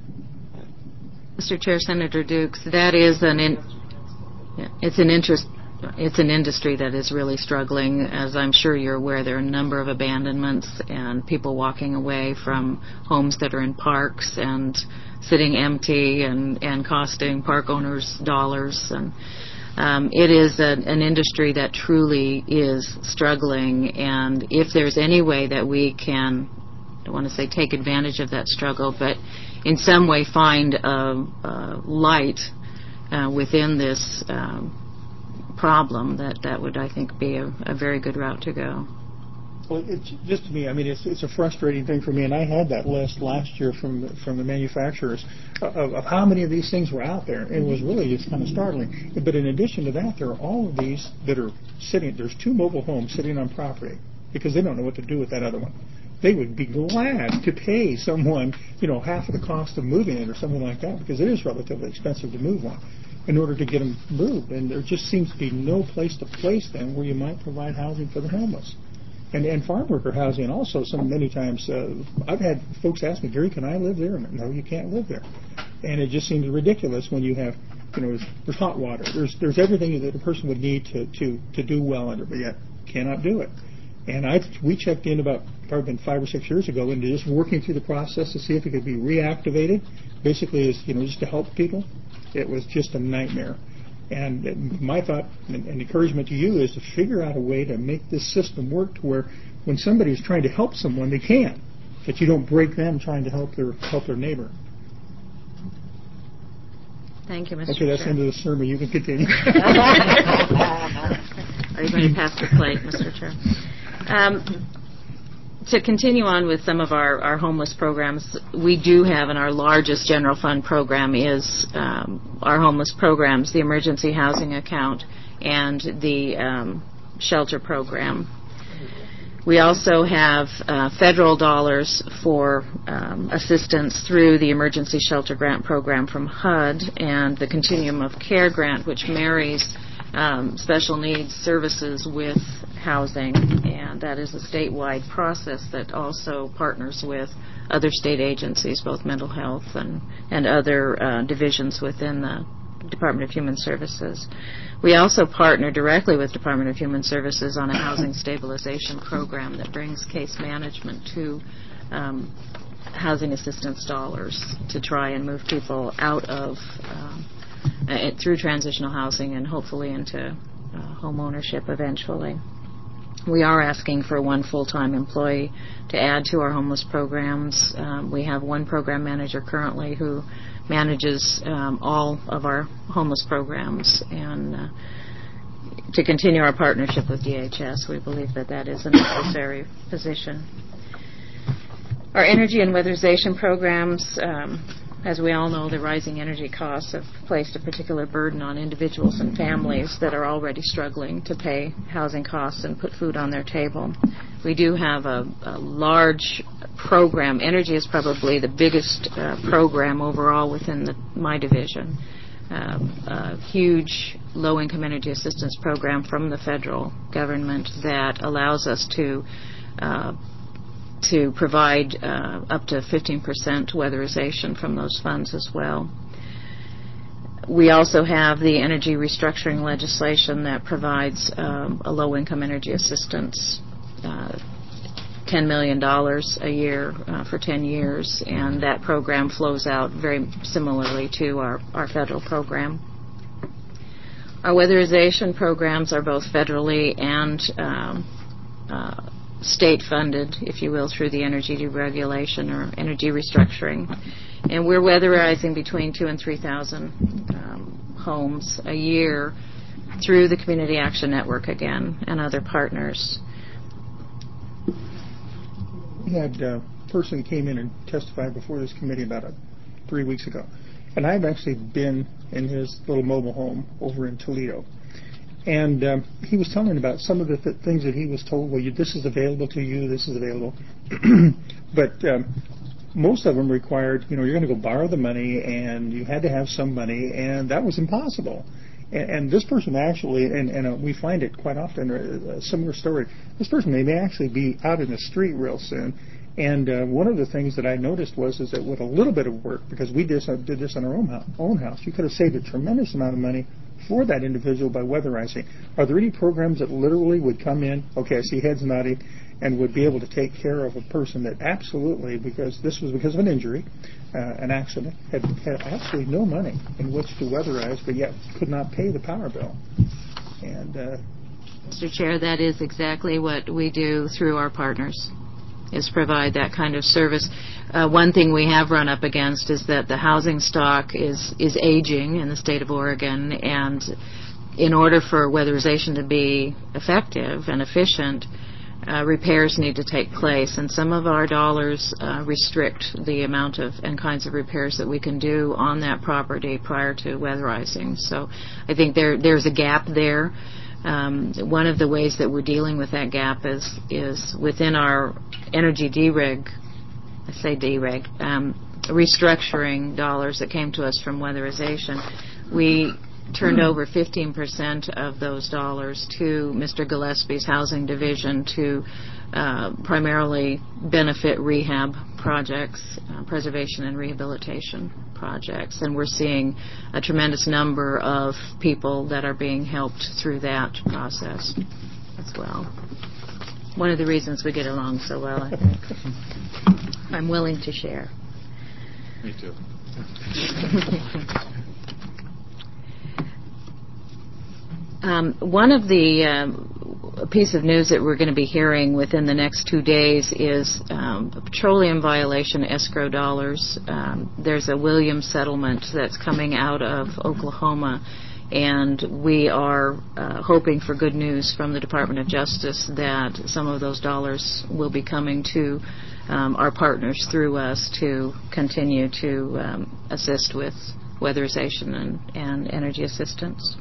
E: Mister Chair, Senator Dukes, that is an in, yeah, it's an interest. It's an industry that is really struggling. As I'm sure you're aware, there are a number of abandonments and people walking away from homes that are in parks and sitting empty and, and costing park owners dollars. And um, it is a, an industry that truly is struggling. And if there's any way that we can, I don't want to say take advantage of that struggle, but in some way find a, a light uh, within this um, problem, that that would, I think, be a, a very good route to go.
A: Well, it's just to me, I mean, it's it's a frustrating thing for me, and I had that list last year from the, from the manufacturers of, of how many of these things were out there. It was really just kind of startling. But in addition to that, there are all of these that are sitting. There's two mobile homes sitting on property because they don't know what to do with that other one. They would be glad to pay someone, you know, half of the cost of moving it or something like that, because it is relatively expensive to move one, in order to get them moved. And there just seems to be no place to place them where you might provide housing for the homeless. And and farm worker housing also, some many times, uh, I've had folks ask me, Gary, can I live there? And no, you can't live there. And it just seems ridiculous when you have, you know, there's hot water. There's there's everything that a person would need to, to, to do well under, but yet cannot do it. And I we checked in about probably been five or six years ago into just working through the process to see if it could be reactivated, basically as, you know, just to help people. It was just a nightmare. And my thought and, and encouragement to you is to figure out a way to make this system work to where when somebody's trying to help someone, they can, that you don't break them trying to help their help their neighbor.
E: Thank you, Mister
A: Okay, that's
E: Chair.
A: the end of the sermon. You can continue.
E: Are you going to pass the plate, Mister Chair? Um, to continue on with some of our, our homeless programs, we do have, and our largest general fund program is um, our homeless programs, the emergency housing account, and the um, shelter program. We also have uh, federal dollars for um, assistance through the Emergency Shelter Grant Program from H U D and the Continuum of Care Grant, which marries um, special needs services with housing, and that is a statewide process that also partners with other state agencies, both mental health and, and other uh, divisions within the Department of Human Services. We also partner directly with Department of Human Services on a housing stabilization program that brings case management to um, housing assistance dollars to try and move people out of um, uh, through transitional housing and hopefully into uh, home ownership eventually. We are asking for one full-time employee to add to our homeless programs. Um, we have one program manager currently who manages um, all of our homeless programs, and uh, to continue our partnership with D H S, we believe that that is a necessary position. Our energy and weatherization programs, um, as we all know, the rising energy costs have placed a particular burden on individuals and families that are already struggling to pay housing costs and put food on their table. We do have a, a large program. Energy is probably the biggest uh, program overall within the, my division. uh, a huge low-income energy assistance program from the federal government that allows us to uh, to provide uh, up to fifteen percent weatherization from those funds as well. We also have the energy restructuring legislation that provides um, a low-income energy assistance, uh, ten million dollars a year uh, for ten years, and that program flows out very similarly to our, our federal program. Our weatherization programs are both federally and um, uh, state-funded, if you will, through the energy deregulation or energy restructuring. And we're weatherizing between two and three thousand um, homes a year through the Community Action Network again and other partners.
A: We had a person came in and testified before this committee about a, three weeks ago, and I've actually been in his little mobile home over in Toledo. And um, he was telling me about some of the th- things that he was told, well, you, this is available to you, this is available. But um, most of them required, you know, you're going to go borrow the money, and you had to have some money, and that was impossible. And, and this person actually, and, and uh, we find it quite often, a similar story, this person may, may actually be out in the street real soon. And uh, one of the things that I noticed was is that with a little bit of work, because we did, uh, did this on our own house, own house, you could have saved a tremendous amount of money for that individual by weatherizing. Are there any programs that literally would come in, okay, I see heads nodding, and would be able to take care of a person that absolutely, because this was because of an injury, uh, an accident, had, had absolutely no money in which to weatherize, but yet could not pay the power bill? And uh,
E: Mister Chair, that is exactly what we do through our partners, is provide that kind of service. Uh, one thing we have run up against is that the housing stock is, is aging in the state of Oregon, and in order for weatherization to be effective and efficient, uh, repairs need to take place, and some of our dollars uh, restrict the amount of and kinds of repairs that we can do on that property prior to weatherizing. So I think there there's a gap there. Um, one of the ways that we're dealing with that gap is is within our energy dereg, I say dereg, um, restructuring dollars that came to us from weatherization. We turned over fifteen percent of those dollars to Mister Gillespie's housing division to uh, primarily benefit rehab projects, uh, preservation and rehabilitation projects, and we're seeing a tremendous number of people that are being helped through that process as well. One of the reasons we get along so well, I think. I'm willing to share.
B: Me too.
E: Um, one of the um, piece of news that we're going to be hearing within the next two days is um, petroleum violation escrow dollars. Um, there's a Williams settlement that's coming out of Oklahoma, and we are uh, hoping for good news from the Department of Justice that some of those dollars will be coming to um, our partners through us to continue to um, assist with weatherization and, and energy assistance.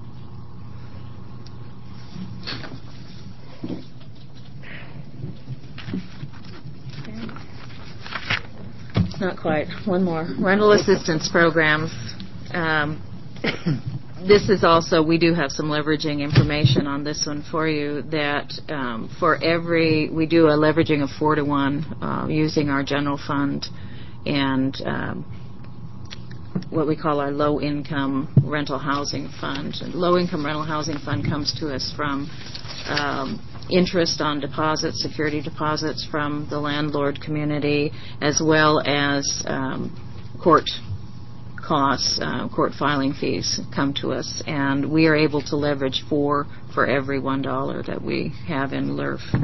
E: Not quite. One more. Rental assistance programs. Um, this is also, we do have some leveraging information on this one for you, that um, for every, we do a leveraging of four to one uh, using our general fund and um, what we call our low-income rental housing fund. Low-income rental housing fund comes to us from um, interest on deposits, security deposits from the landlord community, as well as um, court costs, uh, court filing fees come to us, and we are able to leverage four for every one dollar that we have in L R F.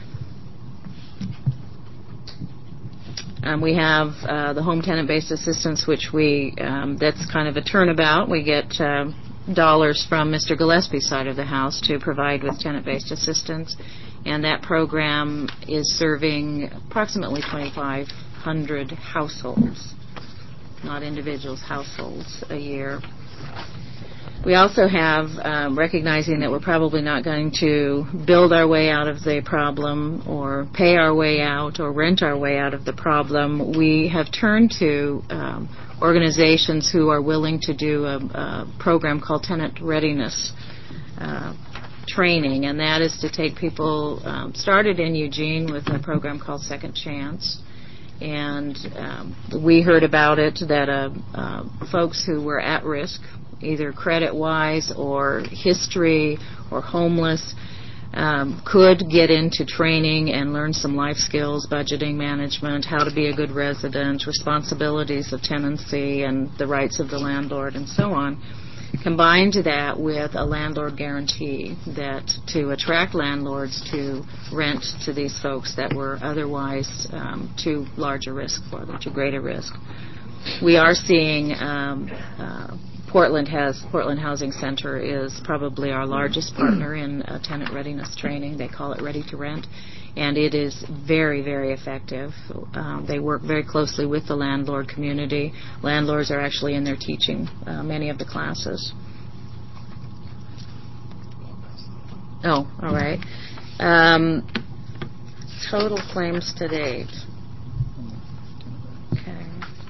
E: Um, we have uh, the home tenant-based assistance, which we, um, that's kind of a turnabout. We get uh, dollars from Mister Gillespie's side of the house to provide with tenant-based assistance, and that program is serving approximately twenty-five hundred households, not individuals, households a year. We also have, um, recognizing that we're probably not going to build our way out of the problem or pay our way out or rent our way out of the problem, we have turned to um, organizations who are willing to do a, a program called Tenant Readiness uh, Training, and that is to take people, um, started in Eugene with a program called Second Chance. And um, we heard about it that uh, uh, folks who were at risk, either credit-wise or history or homeless, um, could get into training and learn some life skills, budgeting management, how to be a good resident, responsibilities of tenancy and the rights of the landlord, and so on. Combined that with a landlord guarantee that to attract landlords to rent to these folks that were otherwise um, too large a risk for them, too great a risk. We are seeing um, uh, Portland has Portland Housing Center is probably our largest partner in uh, tenant readiness training. They call it Ready to Rent, and it is very, very effective. Um, they work very closely with the landlord community. Landlords are actually in there teaching uh, many of the classes. Oh, all right. Um, total claims to date. Okay.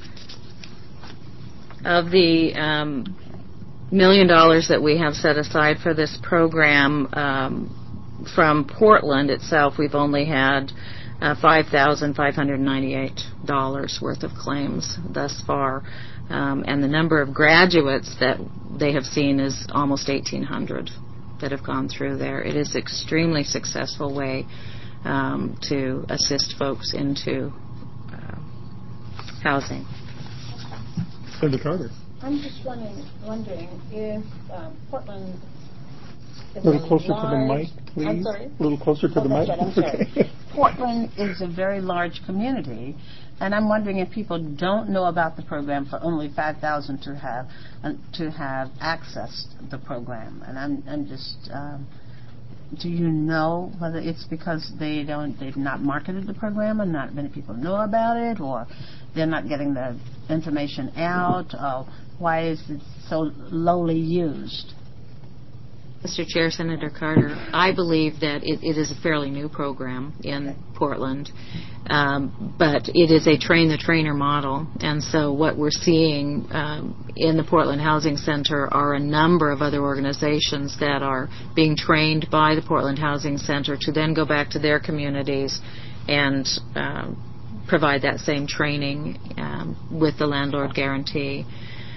E: Of the um, million dollars that we have set aside for this program, um, from Portland itself, we've only had uh, five thousand five hundred ninety-eight dollars worth of claims thus far. Um, and the number of graduates that they have seen is almost eighteen hundred that have gone through there. It is an extremely successful way um, to assist folks into uh, housing.
A: Senator Carter.
I: I'm just wondering, wondering if um, Portland is
A: A little
I: a
A: closer
I: large,
A: to the mic, please.
I: I'm sorry?
A: A little closer to
I: oh,
A: the mic.
I: Right, I'm sorry. Portland is a very large community, and I'm wondering if people don't know about the program for only five thousand to have uh, to have accessed the program. And I'm I'm just um, do you know whether it's because they don't they've not marketed the program and not many people know about it, or they're not getting the information out, or why is it so lowly used?
E: Mister Chair, Senator Carter, I believe that it, it is a fairly new program in Portland, um, but it is a train-the-trainer model, and so what we're seeing um, in the Portland Housing Center are a number of other organizations that are being trained by the Portland Housing Center to then go back to their communities and um, provide that same training um, with the landlord guarantee.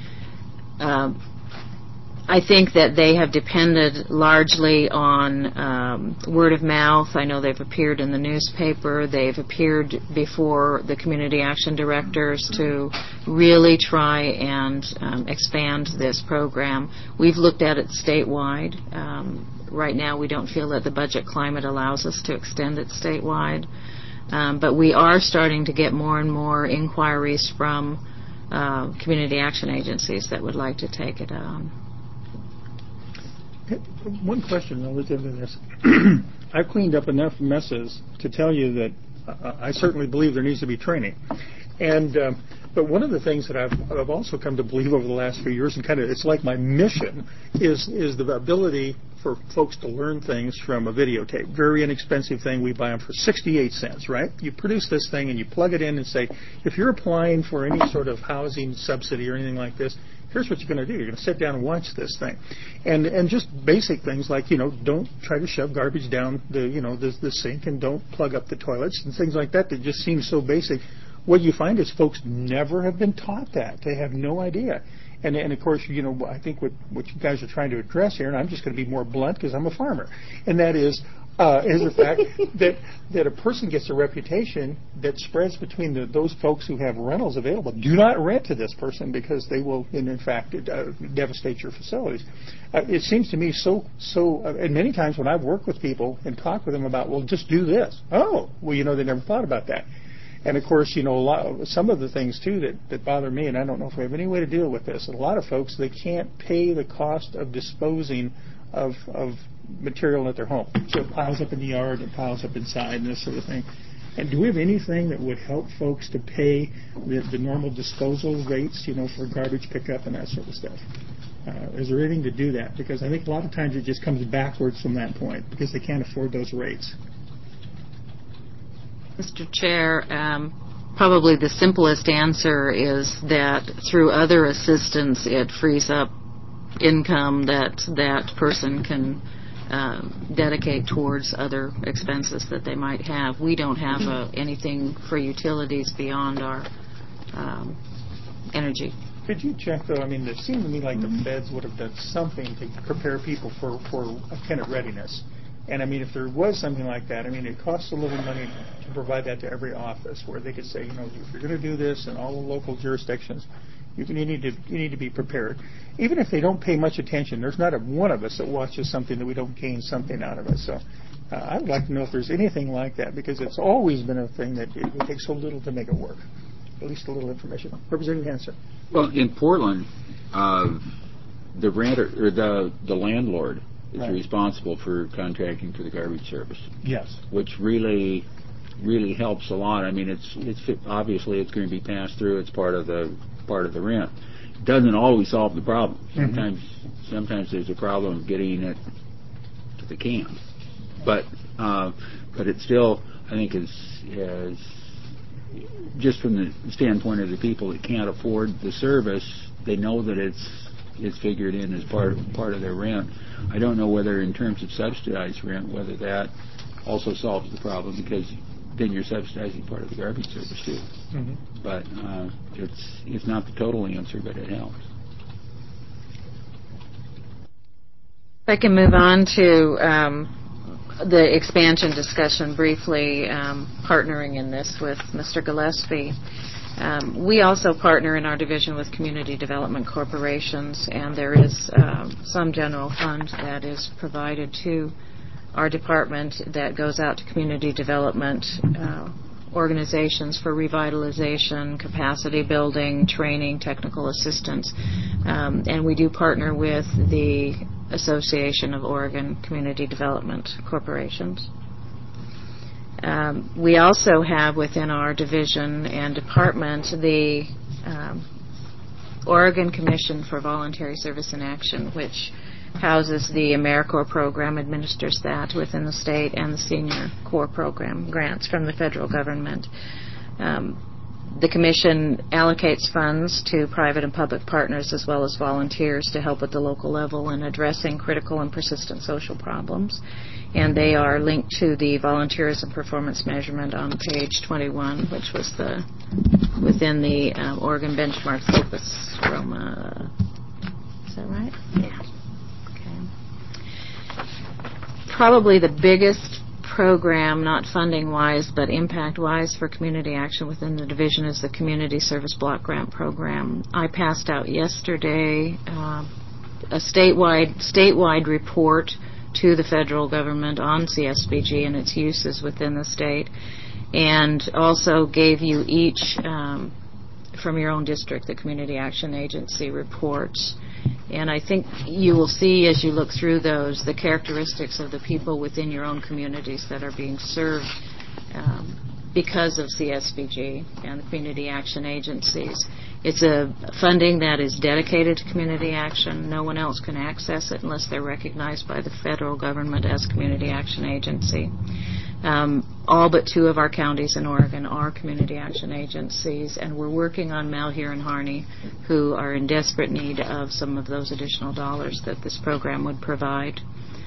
E: Um, I think that they have depended largely on um, word of mouth. I know they've appeared in the newspaper. They've appeared before the community action directors to really try and um, expand this program. We've looked at it statewide. Um, right now we don't feel that the budget climate allows us to extend it statewide. Um, but we are starting to get more and more inquiries from uh, community action agencies that would like to take it on.
A: One question relative to this. I've cleaned up enough messes to tell you that uh, I certainly believe there needs to be training. And um, but one of the things that I've, I've also come to believe over the last few years, and kind of it's like my mission, is is the ability for folks to learn things from a videotape. Very inexpensive thing. We buy them for sixty-eight cents, right? You produce this thing and you plug it in and say, if you're applying for any sort of housing subsidy or anything like this, here's what you're going to do. You're going to sit down and watch this thing. And and just basic things like, you know, don't try to shove garbage down the, you know, the, the sink, and don't plug up the toilets and things like that that just seem so basic. What you find is folks never have been taught that. They have no idea. And, and of course, you know, I think what, what you guys are trying to address here, and I'm just going to be more blunt because I'm a farmer, and that is uh, is the fact that that a person gets a reputation that spreads between the, those folks who have rentals available. Do not rent to this person because they will, in, in fact, uh, devastate your facilities. Uh, it seems to me so, so uh, and many times when I've worked with people and talked with them about, well, just do this. Oh, well, you know, they never thought about that. And, of course, you know, a lot of, some of the things, too, that, that bother me, and I don't know if we have any way to deal with this, a lot of folks, they can't pay the cost of disposing of, of material at their home. So it piles up in the yard, it piles up inside, and this sort of thing. And do we have anything that would help folks to pay the, the normal disposal rates, you know, for garbage pickup and that sort of stuff? Uh, is there anything to do that? Because I think a lot of times it just comes backwards from that point because they can't afford those rates.
E: Mister Chair, um, probably the simplest answer is that through other assistance it frees up income that that person can uh, dedicate towards other expenses that they might have. We don't have uh, anything for utilities beyond our um, energy.
A: Could you check, though? I mean, it seemed to me like the feds would have done something to prepare people for, for a tenant readiness. And, I mean, if there was something like that, I mean, it costs a little money to provide that to every office where they could say, you know, if you're going to do this in all the local jurisdictions, you, can, you, need to, you need to be prepared. Even if they don't pay much attention, there's not a one of us that watches something that we don't gain something out of it. So uh, I would like to know if there's anything like that, because it's always been a thing that it, it takes so little to make it work. At least a little information. Representative Hansen.
G: Well, in Portland, uh, the renter or the the landlord is
A: right.
G: responsible for contracting for the garbage service.
A: Yes.
G: Which really, really helps a lot. I mean, it's it's obviously it's going to be passed through. It's part of the part of the rent. It doesn't always solve the problem. Sometimes mm-hmm. sometimes there's a problem getting it to the can, but uh, but it still I think is is. Just from the standpoint of the people that can't afford the service, they know that it's it's figured in as part of, part of their rent. I don't know whether, in terms of subsidized rent, whether that also solves the problem, because then you're subsidizing part of the garbage service too. Mm-hmm. But uh, it's it's not the total answer, but it helps.
E: If I can move on to um, the expansion discussion briefly, um, partnering in this with Mister Gillespie. Um, we also partner in our division with community development corporations, and there is um, some general fund that is provided to our department that goes out to community development uh, organizations for revitalization, capacity building, training, technical assistance. Um, and we do partner with the Association of Oregon Community Development Corporations. Um, we also have within our division and department the um, Oregon Commission for Voluntary Service in Action, which houses the AmeriCorps program, administers that within the state, and the Senior Corps program, grants from the federal government. Um, The Commission allocates funds to private and public partners as well as volunteers to help at the local level in addressing critical and persistent social problems. And they are linked to the volunteerism performance measurement on page twenty-one, which was the within the um, Oregon Benchmark Focus Roma. Is that right? Yeah. Okay. Probably the biggest program, not funding-wise, but impact-wise for community action within the division is the Community Service Block Grant Program. I passed out yesterday uh, a statewide statewide report to the federal government on C S B G and its uses within the state, and also gave you each, um, from your own district, the Community Action Agency reports. And I think you will see as you look through those the characteristics of the people within your own communities that are being served um, because of C S B G and the community action agencies. It's a funding that is dedicated to community action. No one else can access it unless they're recognized by the federal government as a community action agency. Um, all but two of our counties in Oregon are community action agencies, and we're working on Malheur and Harney, who are in desperate need of some of those additional dollars that this program would provide.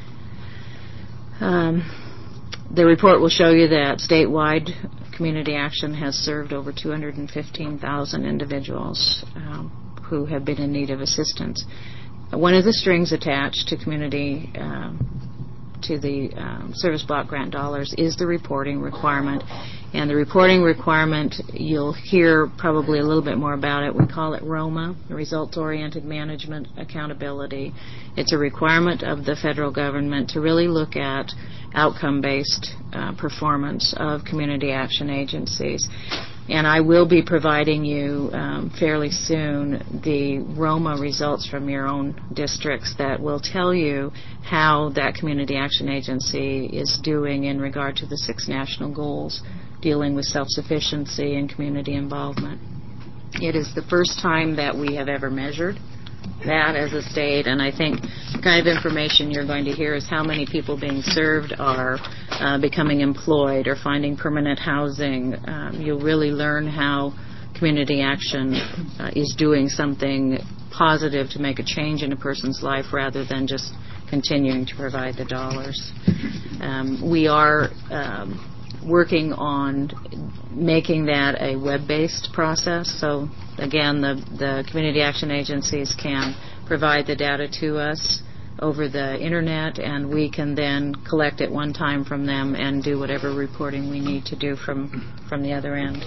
E: Um, the report will show you that statewide community action has served over two hundred fifteen thousand individuals um, who have been in need of assistance. One of the strings attached to community um, to the um, service block grant dollars is the reporting requirement. And the reporting requirement, you'll hear probably a little bit more about it. We call it ROMA, Results-Oriented Management Accountability. It's a requirement of the federal government to really look at outcome-based uh, performance of community action agencies. And I will be providing you um, fairly soon the ROMA results from your own districts that will tell you how that community action agency is doing in regard to the six national goals dealing with self-sufficiency and community involvement. It is the first time that we have ever measured that as a state, and I think the kind of information you're going to hear is how many people being served are uh, becoming employed or finding permanent housing. Um, you'll really learn how community action uh, is doing something positive to make a change in a person's life rather than just continuing to provide the dollars. Um, we are um, working on making that a web-based process. So, again, the, the community action agencies can provide the data to us over the Internet, and we can then collect it one time from them and do whatever reporting we need to do from, from the other end.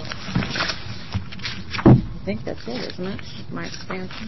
E: I think that's it, isn't it? My expansion.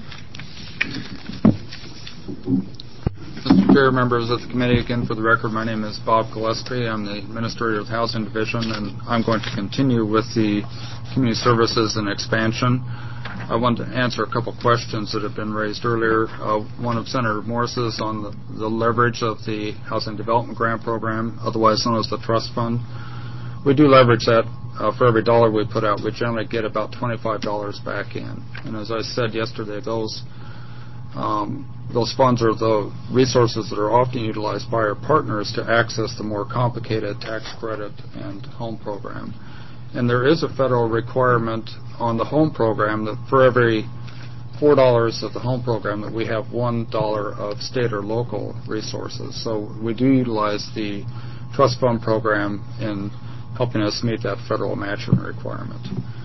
J: Mister Chair, members of the committee, again for the record, my name is Bob Gillespie. I'm the Administrator of the Housing Division, and I'm going to continue with the community services and expansion. I want to answer a couple questions that have been raised earlier. Uh, one of Senator Morris's on the, the leverage of the Housing Development Grant Program, otherwise known as the Trust Fund. We do leverage that. Uh, for every dollar we put out, we generally get about twenty-five dollars back in. And as I said yesterday, those um, those funds are the resources that are often utilized by our partners to access the more complicated tax credit and home program. And there is a federal requirement on the home program that for every four dollars of the home program that we have one dollar of state or local resources. So we do utilize the trust fund program in helping us meet that federal matching requirement.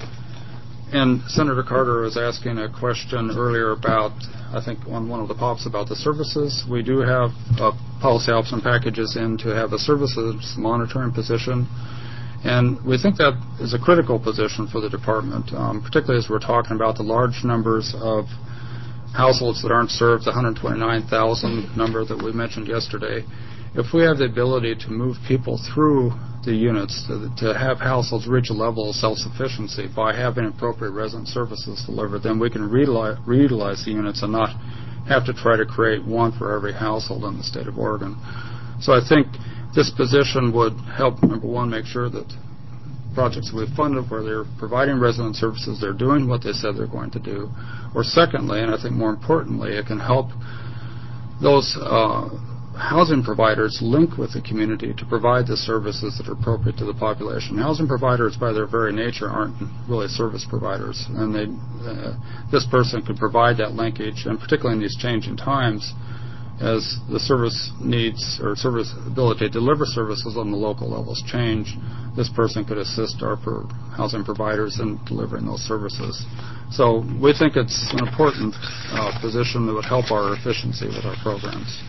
J: And Senator Carter was asking a question earlier about, I think on one of the pops about the services. We do have uh, policy option packages in to have a services monitoring position. And we think that is a critical position for the department, um, particularly as we're talking about the large numbers of households that aren't served, the one hundred twenty-nine thousand number that we mentioned yesterday. If we have the ability to move people through the units to, to have households reach a level of self-sufficiency by having appropriate resident services delivered, then we can reutilize, reutilize the units and not have to try to create one for every household in the state of Oregon. So I think this position would help, number one, make sure that projects we've funded where they're providing resident services, they're doing what they said they're going to do. Or secondly, and I think more importantly, it can help those uh, housing providers link with the community to provide the services that are appropriate to the population. Housing providers, by their very nature, aren't really service providers, and they, uh, this person could provide that linkage, and particularly in these changing times, as the service needs or service ability to deliver services on the local levels change, this person could assist our per housing providers in delivering those services. So we think it's an important uh, position that would help our efficiency with our programs.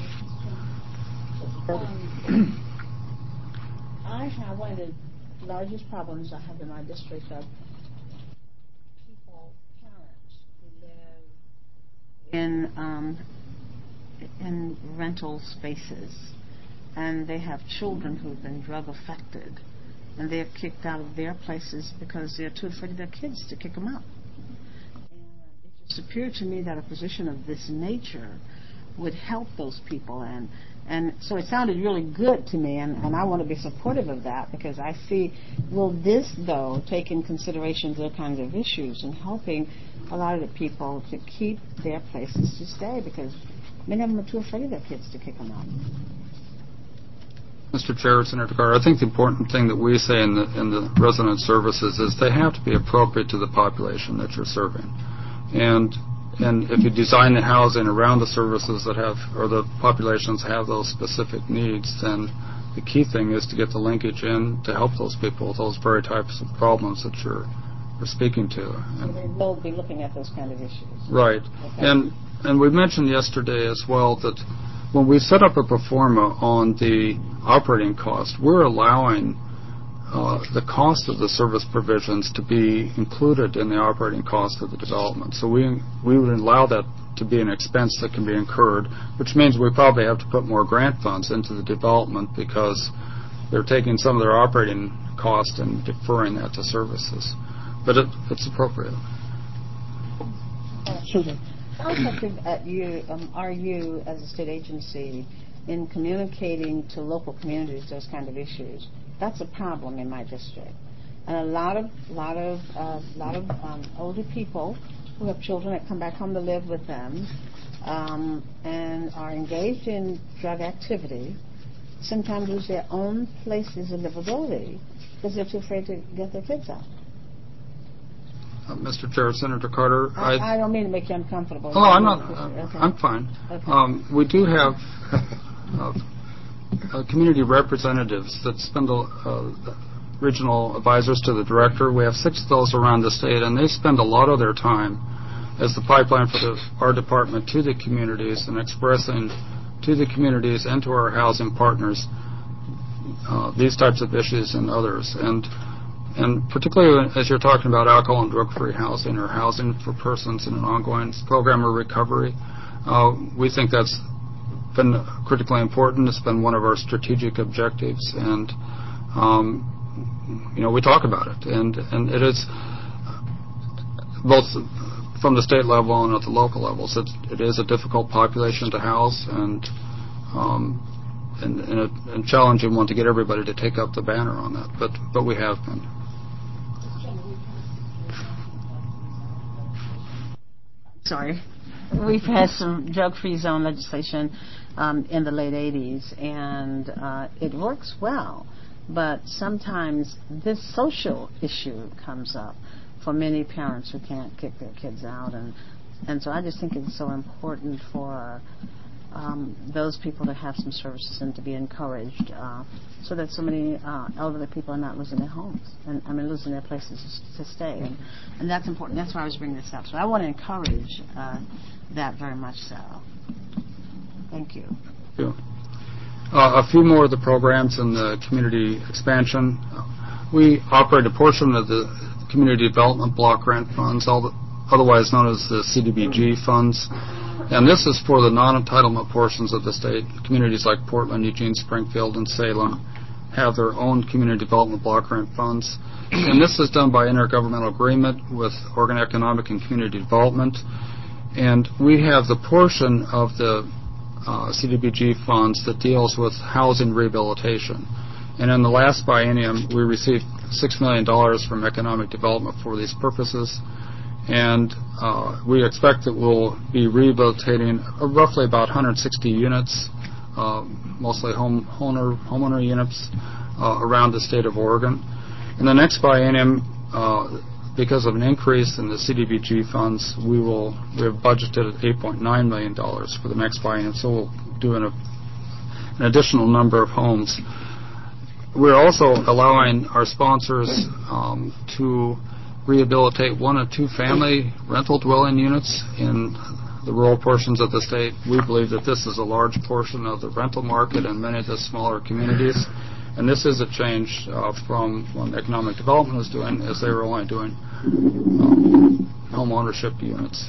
I: Um, I have one of the largest problems I have in my district of people, parents who live in um, in rental spaces, and they have children who've been drug affected, and they're kicked out of their places because they're too afraid of their kids to kick them out. And it just appeared to me that a position of this nature would help those people, and and so it sounded really good to me, and, and I want to be supportive of that because I see, will this, though, take in consideration those kinds of issues and helping a lot of the people to keep their places to stay because many of them are too afraid of their kids to kick them out.
J: Mister Chair, Senator Carter, I think the important thing that we say in the, in the resident services is they have to be appropriate to the population that you're serving. And And if you design the housing around the services that have, or the populations have those specific needs, then the key thing is to get the linkage in to help those people with those very types of problems that you're, you're speaking to.
I: And so they will be looking at those kind of issues.
J: Right. Okay. And and we mentioned yesterday as well that when we set up a pro forma on the operating cost, we're allowing Uh, the cost of the service provisions to be included in the operating cost of the development. So we we would allow that to be an expense that can be incurred, which means we probably have to put more grant funds into the development because they're taking some of their operating cost and deferring that to services. But it, it's appropriate.
I: Uh, How effective at you, um, are you as a state agency in communicating to local communities those kind of issues? That's a problem in my district, and a lot of, lot of, uh, lot of um, older people who have children that come back home to live with them um, and are engaged in drug activity sometimes lose their own places of livability because they're too afraid to get their kids out.
J: Uh, Mister Chair, Senator Carter.
I: I, I, I don't mean to make you uncomfortable.
J: Oh, I'm not. Uh,
I: okay.
J: I'm fine.
I: Okay.
J: Um, we do have uh, uh, community representatives that spend a, uh, regional advisors to the director. We have six of those around the state, and they spend a lot of their time as the pipeline for the, our department to the communities and expressing to the communities and to our housing partners uh, these types of issues and others. And and particularly as you're talking about alcohol and drug-free housing or housing for persons in an ongoing program of recovery, uh, we think that's been critically important. It's been one of our strategic objectives, and um, you know, we talk about it, and and it is both from the state level and at the local levels. It, it is a difficult population to house, and um, and, and a and challenging one to get everybody to take up the banner on that. But but we have been.
I: Sorry, we've had some drug-free zone legislation um, in the late eighties, and uh, it works well. But sometimes this social issue comes up for many parents who can't kick their kids out, and and so I just think it's so important for um, those people to have some services and to be encouraged, uh, so that so many uh, elderly people are not losing their homes and I mean losing their places to stay, and and that's important. That's why I was bringing this up. So I want to encourage uh, that very much. So, thank you.
J: Thank you. Uh, a few more of the programs in the community expansion. We operate a portion of the Community Development Block Grant Funds, otherwise known as the C D B G funds. And this is for the non-entitlement portions of the state. Communities like Portland, Eugene, Springfield, and Salem have their own Community Development Block Grant funds. And this is done by intergovernmental agreement with Oregon Economic and Community Development. And we have the portion of the Uh, C D B G funds that deals with housing rehabilitation. And in the last biennium, we received six million dollars from economic development for these purposes. And uh, we expect that we'll be rehabilitating uh, roughly about one hundred sixty units, uh, mostly home owner, homeowner units uh, around the state of Oregon. In the next biennium, uh, because of an increase in the C D B G funds, we will we have budgeted at eight point nine million dollars for the next biennium, so we'll do an, an additional number of homes. We're also allowing our sponsors um, to rehabilitate one and two family rental dwelling units in the rural portions of the state. We believe that this is a large portion of the rental market in many of the smaller communities. And this is a change uh, from what economic development was doing, as they were only doing um, home ownership units.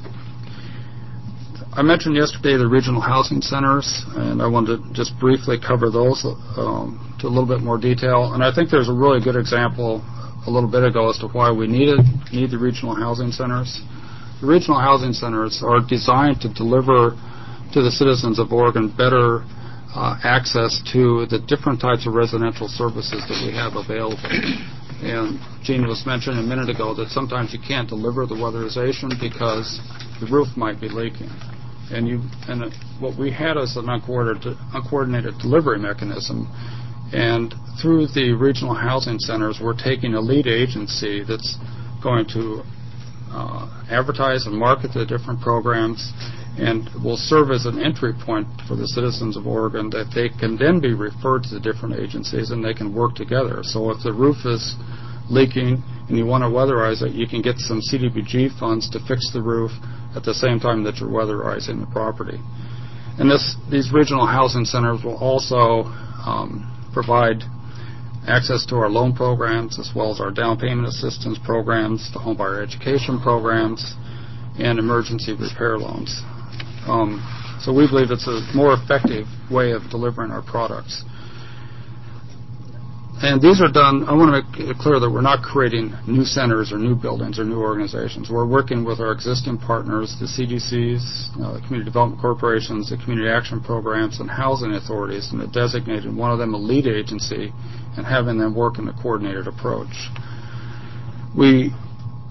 J: I mentioned yesterday the regional housing centers, and I wanted to just briefly cover those um, to a little bit more detail. And I think there's a really good example a little bit ago as to why we needed need the regional housing centers. The regional housing centers are designed to deliver to the citizens of Oregon better Uh, access to the different types of residential services that we have available. And Gene was mentioning a minute ago that sometimes you can't deliver the weatherization because the roof might be leaking. And you and uh, what we had is an uncoordinated, uncoordinated delivery mechanism. And through the regional housing centers, we're taking a lead agency that's going to uh, advertise and market the different programs, and will serve as an entry point for the citizens of Oregon that they can then be referred to the different agencies and they can work together. So if the roof is leaking and you want to weatherize it, you can get some C D B G funds to fix the roof at the same time that you're weatherizing the property. And this, these regional housing centers will also um, provide access to our loan programs as well as our down payment assistance programs, the home buyer education programs, and emergency repair loans. Um, so we believe it's a more effective way of delivering our products. And these are done, I want to make it clear that we're not creating new centers or new buildings or new organizations. We're working with our existing partners, the C D Cs, uh, the Community Development Corporations, the Community Action Programs, and housing authorities, and designating one of them a lead agency and having them work in a coordinated approach. We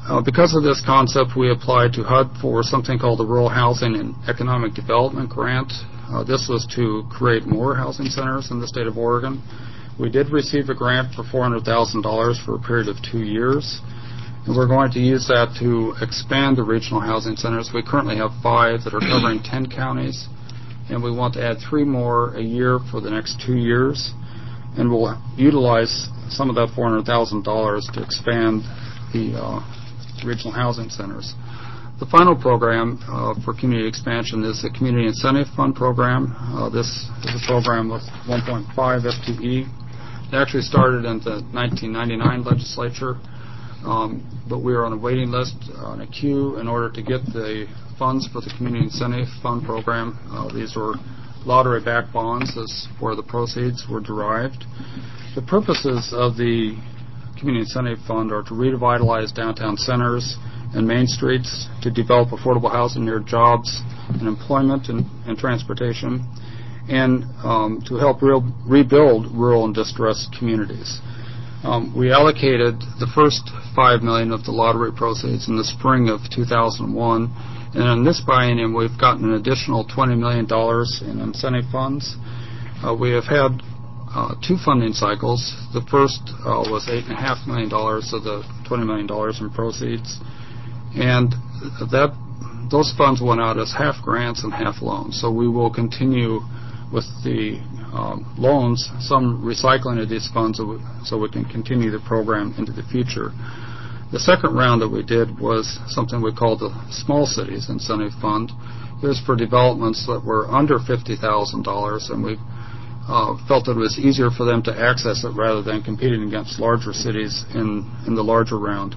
J: uh, because of this concept, we applied to H U D for something called the Rural Housing and Economic Development Grant. Uh, this was to create more housing centers in the state of Oregon. We did receive a grant for four hundred thousand dollars for a period of two years, and we're going to use that to expand the regional housing centers. We currently have five that are covering ten counties, and we want to add three more a year for the next two years, and we'll utilize some of that four hundred thousand dollars to expand the uh, regional housing centers. The final program uh, for community expansion is the Community Incentive Fund program. Uh, this is a program with one point five F T E. It actually started in the nineteen ninety-nine legislature, um, but we are on a waiting list, on a queue, in order to get the funds for the Community Incentive Fund program. Uh, these were lottery-backed bonds, is where the proceeds were derived. The purposes of the Community Incentive Fund are to revitalize downtown centers and main streets, to develop affordable housing near jobs and employment and, and transportation, and um, to help real, rebuild rural and distressed communities. Um, we allocated the first five million dollars of the lottery proceeds in the spring of two thousand one, and in this biennium we've gotten an additional twenty million dollars in incentive funds. Uh, we have had uh, two funding cycles. The first uh, was eight point five million dollars of the twenty million dollars in proceeds, and that those funds went out as half grants and half loans. So we will continue with the um, loans, some recycling of these funds so we, so we can continue the program into the future. The second round that we did was something we called the Small Cities Incentive Fund. It was for developments that were under fifty thousand dollars, and we uh, felt that it was easier for them to access it rather than competing against larger cities in, in the larger round.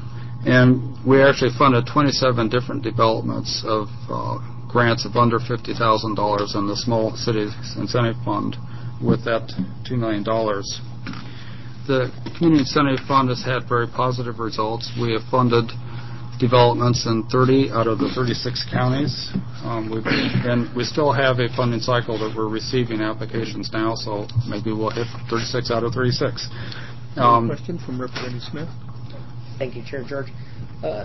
J: And we actually funded twenty-seven different developments of uh, grants of under fifty thousand dollars in the Small Cities Incentive Fund with that two million dollars. The Community Incentive Fund has had very positive results. We have funded developments in thirty out of the thirty-six counties. Um, we've, and we still have a funding cycle that we're receiving applications now, so maybe we'll hit thirty-six out of thirty-six.
A: Um, question from Representative Smith.
K: Thank you, Chair George. Uh,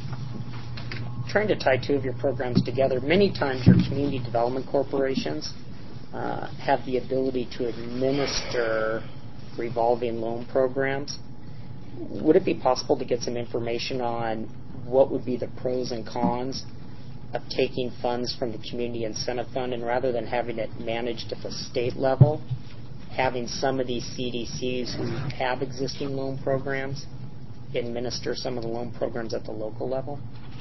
K: trying to tie two of your programs together, many times your community development corporations uh, have the ability to administer revolving loan programs. Would it be possible to get some information on what would be the pros and cons of taking funds from the Community Incentive Fund, and rather than having it managed at the state level, having some of these C D Cs who have existing loan programs administer some of the loan programs at the local level?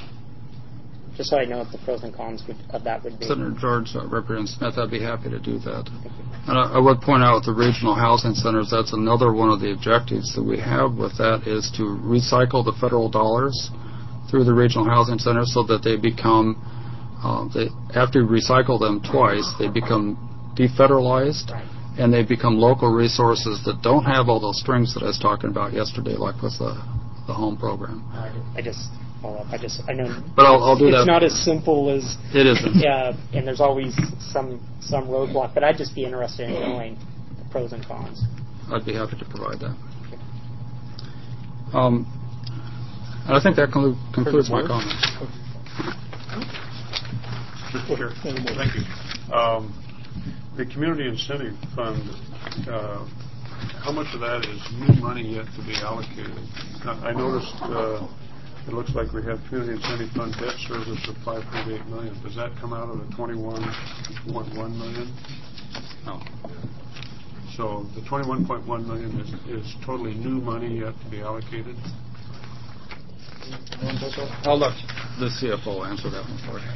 K: Just so I know what the pros and cons would, of that would be.
J: Senator George, uh, Representative Smith, I'd be happy to do that. And I, I would point out with the regional housing centers, that's another one of the objectives that we have with that, is to recycle the federal dollars through the regional housing centers so that they become, uh, they, after you recycle them twice, they become defederalized, and they become local resources that don't have all those strings that I was talking about yesterday, like with the, the home program.
K: I just follow up. I just I know,
J: but I'll, I'll do
K: it's
J: that.
K: not as simple as
J: it isn't.
K: Yeah, and there's always some some roadblock. But I'd just be interested in knowing the pros and cons.
J: I'd be happy to provide that. Um, and I think that conclu- concludes my comments.
F: Sure. Thank you. Um, the Community Incentive Fund, uh, how much of that is new money yet to be allocated? I noticed uh, it looks like we have Community Incentive Fund debt service of five point eight million dollars. Does that come out of the twenty-one point one million dollars?
J: No.
F: So the twenty-one point one million dollars is, is totally new money yet to be allocated?
J: I'll let the C F O answer that one for you.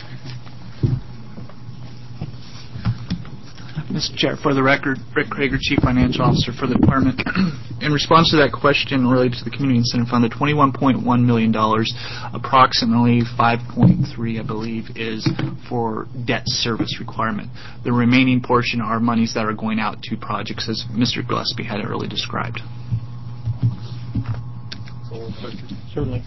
L: Mister Chair, for the record, Rick Krager, Chief Financial Officer for the Department. In response to that question related to the Community Incentive Fund, the twenty-one point one million dollars, approximately five point three, I believe, is for debt service requirement. The remaining portion are monies that are going out to projects, as Mister Gillespie had earlier described.
A: Certainly.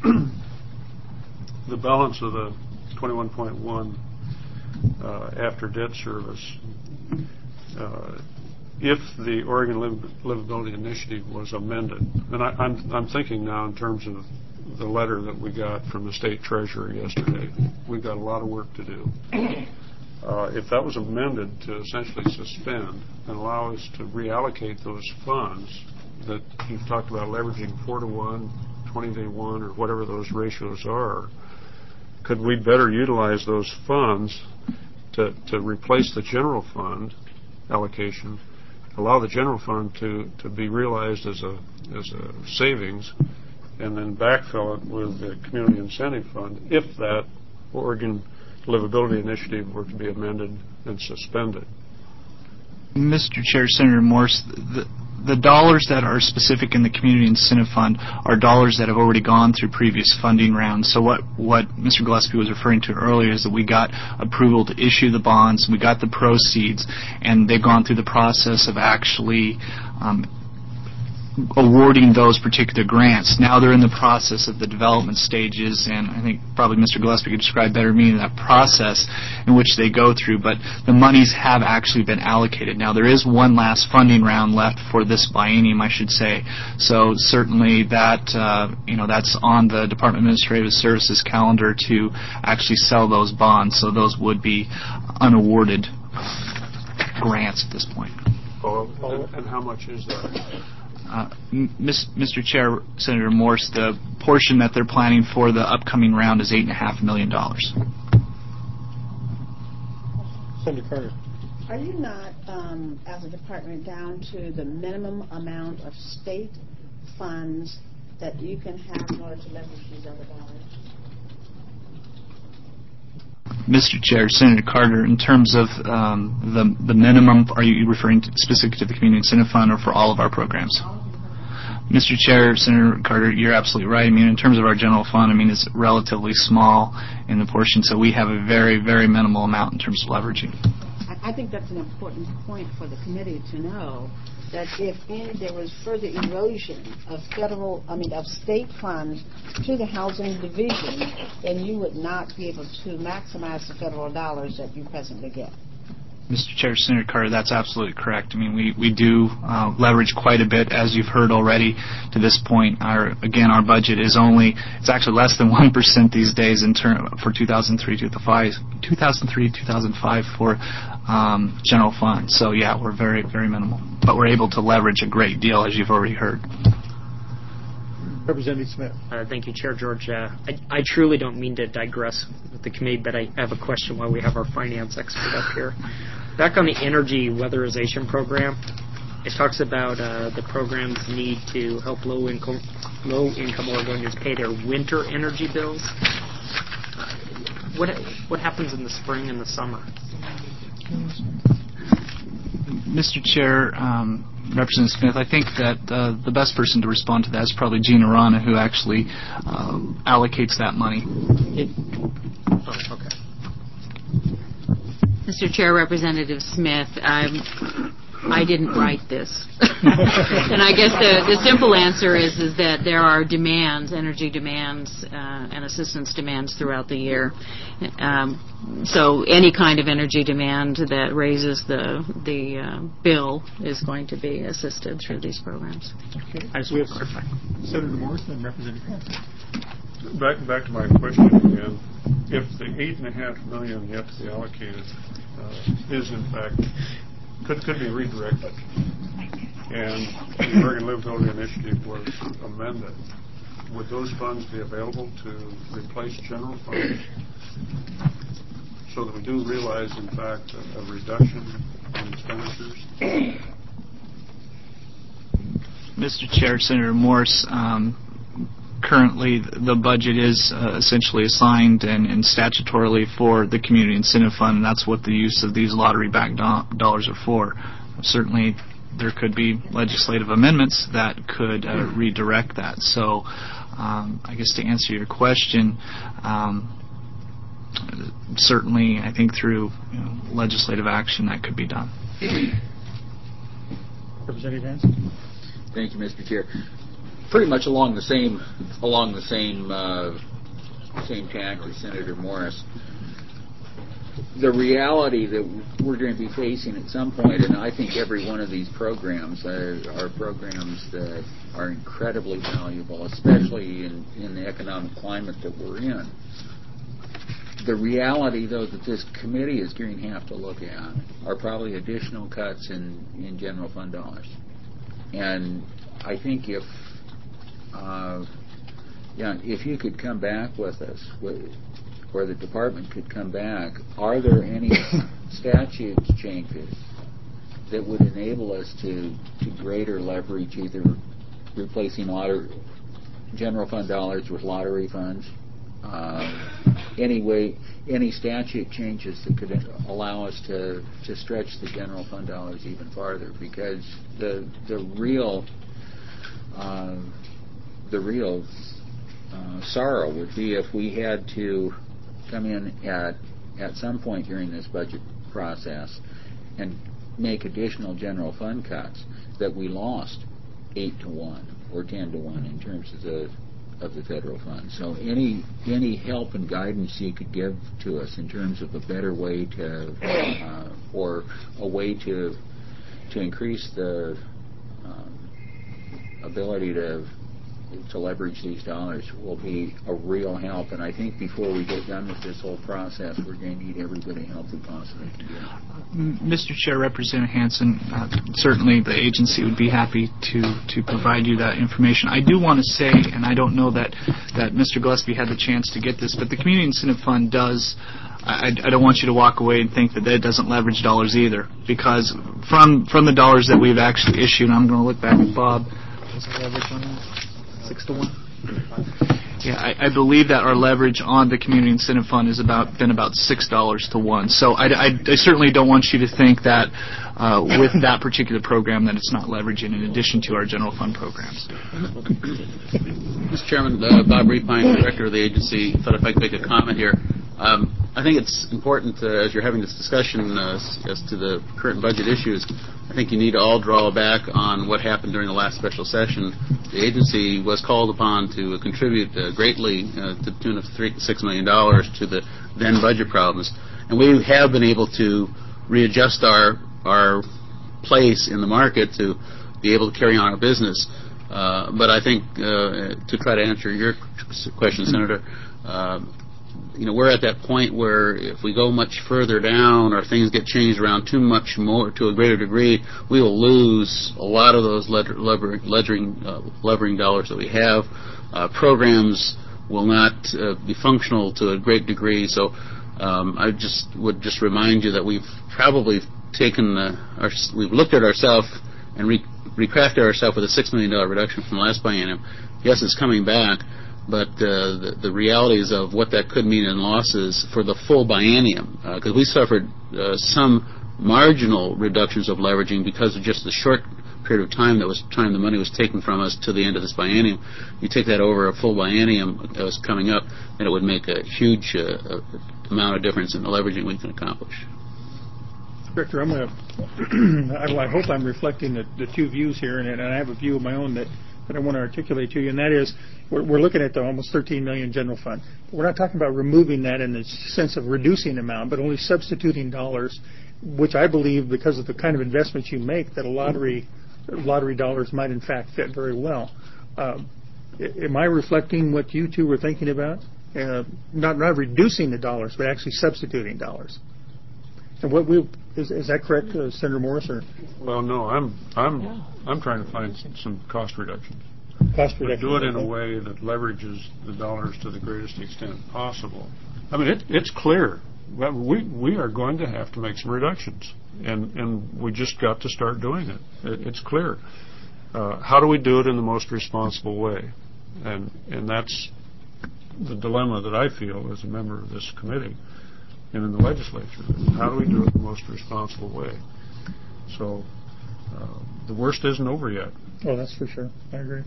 F: The balance of the twenty-one point one uh, after debt service, uh, if the Oregon Liv- Livability Initiative was amended, and I, I'm, I'm thinking now in terms of the letter that we got from the state treasurer yesterday. We've got a lot of work to do. Uh, if that was amended to essentially suspend and allow us to reallocate those funds that you've talked about leveraging four to one, twenty to one, or whatever those ratios are, could we better utilize those funds to, to replace the general fund allocation, allow the general fund to, to be realized as a as a savings, and then backfill it with the community incentive fund if that Oregon Livability Initiative were to be amended and suspended?
L: Mister Chair, Senator Morse, the, the dollars that are specific in the Community Incentive Fund are dollars that have already gone through previous funding rounds. So what, what Mister Gillespie was referring to earlier is that we got approval to issue the bonds, we got the proceeds, and they've gone through the process of actually um, awarding those particular grants. Now they're in the process of the development stages, and I think probably Mister Gillespie could describe better me that process in which they go through, but the monies have actually been allocated. Now there is one last funding round left for this biennium, I should say, so certainly that uh, you know that's on the Department of Administrative Services calendar to actually sell those bonds, so those would be unawarded grants at this point.
F: Oh, and, and how much is that?
L: Uh, Mister Chair, Senator Morse, the portion that they're planning for the upcoming round is eight and a half million dollars.
A: Senator Carter.
I: Are you not, um, as a department, down to the minimum amount of state funds that you can have in order to leverage these other dollars?
L: Mister Chair, Senator Carter, in terms of um, the the minimum, are you referring to specific to the Community Incentive Fund or for all of our programs? Mister Chair, Senator Carter, you're absolutely right. I mean, in terms of our general fund, I mean, it's relatively small in the portion, so we have a very, very minimal amount in terms of leveraging.
I: I think that's an important point for the committee to know, that if any, there was further erosion of federal, I mean, of state funds to the housing division, then you would not be able to maximize the federal dollars that you presently get.
L: Mister Chair, Senator Carter, that's absolutely correct. I mean, we, we do uh, leverage quite a bit, as you've heard already to this point. Our, again, our budget is only, it's actually less than one percent these days in term, for two thousand three to two thousand five for um, general fund. So, yeah, we're very, very minimal. But we're able to leverage a great deal, as you've already heard.
A: Representative Smith.
K: Uh, thank you, Chair George. Uh, I, I truly don't mean to digress with the committee, but I have a question while we have our finance expert up here. Back on the energy weatherization program, it talks about uh, the program's need to help low-income low-income Oregonians pay their winter energy bills. Uh, what what happens in the spring and the summer?
L: Mister Chair, um, Representative Smith, I think that uh, the best person to respond to that is probably Gina Rana, who actually uh, allocates that money.
K: It, oh, okay.
E: Mister Chair, Representative Smith, I'm, I didn't write this. And I guess the, the simple answer is, is that there are demands, energy demands, uh, and assistance demands throughout the year. Um, so any kind of energy demand that raises the the uh, bill is going to be assisted through these programs.
A: Okay.
K: I just
A: we
K: want
A: have
K: to clarify.
A: Senator Morris and Representative Hanson.
F: Back, back to my question again. If the eight and a half million yet to be allocated uh, is in fact could could be redirected, and the Oregon Livability Initiative was amended, would those funds be available to replace general funds so that we do realize, in fact, a, a reduction in expenditures?
L: Mister Chair, Senator Morse, um, currently the budget is uh, essentially assigned and, and statutorily for the Community Incentive Fund, and that's what the use of these lottery-backed do- dollars are for. Certainly, there could be legislative amendments that could uh, redirect that. So, um, I guess to answer your question, um, certainly, I think through you know, legislative action that could be done.
A: Representative Hanson.
G: Thank you, Mister Chair. Pretty much along the same along the same uh, same tack as Senator Morris. the reality that we're going to be facing at some point, and I think every one of these programs are, are programs that are incredibly valuable, especially in, in the economic climate that we're in. The reality, though, that this committee is going to have to look at are probably additional cuts in, in general fund dollars. And I think if uh, yeah, if you could come back with us, with, or the department could come back, are there any statute changes that would enable us to, to greater leverage either replacing lottery, general fund dollars with lottery funds? Uh, any way, any statute changes that could allow us to, to stretch the general fund dollars even farther, because the the real uh, the real uh, sorrow would be if we had to come in at at some point during this budget process and make additional general fund cuts that we lost eight to one or ten to one in terms of the of the federal funds. So any any help and guidance you could give to us in terms of a better way to uh, or a way to to increase the um, ability to to leverage these dollars will be a real help. And I think before we get done with this whole process, we're going to need every bit of help we possibly can get.
L: Mister Chair, Representative Hansen, uh, certainly the agency would be happy to, to provide you that information. I do want to say, and I don't know that, that Mister Gillespie had the chance to get this, but the Community Incentive Fund does, I, I don't want you to walk away and think that it doesn't leverage dollars either, because from from the dollars that we've actually issued, I'm going to look back at Bob. What's the leverage on that? Six to one? Yeah, I, I believe that our leverage on the Community Incentive Fund has about been about six dollars to one. So I, I, I certainly don't want you to think that uh, with that particular program that it's not leveraging in addition to our general fund programs.
M: Mister Chairman, uh, Bob Repine, Director of the agency, thought if I could make a comment here. Um, I think it's important, uh, as you're having this discussion uh, as to the current budget issues, I think you need to all draw back on what happened during the last special session. The agency was called upon to uh, contribute uh, greatly uh, to the tune of three to six million dollars to the then budget problems, and we have been able to readjust our our place in the market to be able to carry on our business. Uh, but I think uh, to try to answer your question, Senator. Uh, You know, we're at that point where if we go much further down or things get changed around too much more to a greater degree, we will lose a lot of those lever, lever, ledgering, uh, levering dollars that we have. Uh, programs will not uh, be functional to a great degree. So um, I just would just remind you that we've probably taken, uh, our, we've looked at ourselves and re- recrafted ourselves with a six million dollars reduction from last biennium. Yes, it's coming back. But uh, the, the realities of what that could mean in losses for the full biennium, because uh, we suffered uh, some marginal reductions of leveraging because of just the short period of time that was time the money was taken from us to the end of this biennium. You take that over a full biennium that was coming up, and it would make a huge uh, amount of difference in the leveraging we can accomplish.
A: Director, I'm going to, I hope I'm reflecting the, the two views here, and, and I have a view of my own that, that I want to articulate to you, and that is we're, we're looking at the almost thirteen million general fund. We're not talking about removing that in the sense of reducing amount, but only substituting dollars, which I believe, because of the kind of investments you make, that a lottery lottery dollars might in fact fit very well. Um, am I reflecting what you two were thinking about? Uh, not not reducing the dollars, but actually substituting dollars. And what we is, is that correct, uh, Senator Morris? Or?
F: Well, no, I'm I'm I'm trying to find some cost reductions.
A: Cost
F: but
A: reductions.
F: Do it in a way that leverages the dollars to the greatest extent possible. I mean, it, it's clear. We we are going to have to make some reductions, and and we just got to start doing it. it it's clear. Uh, how do we do it in the most responsible way? And and that's the dilemma that I feel as a member of this committee and in the legislature. How do we do it in the most responsible way? So uh, the worst isn't over yet.
A: Oh, that's for sure. I agree.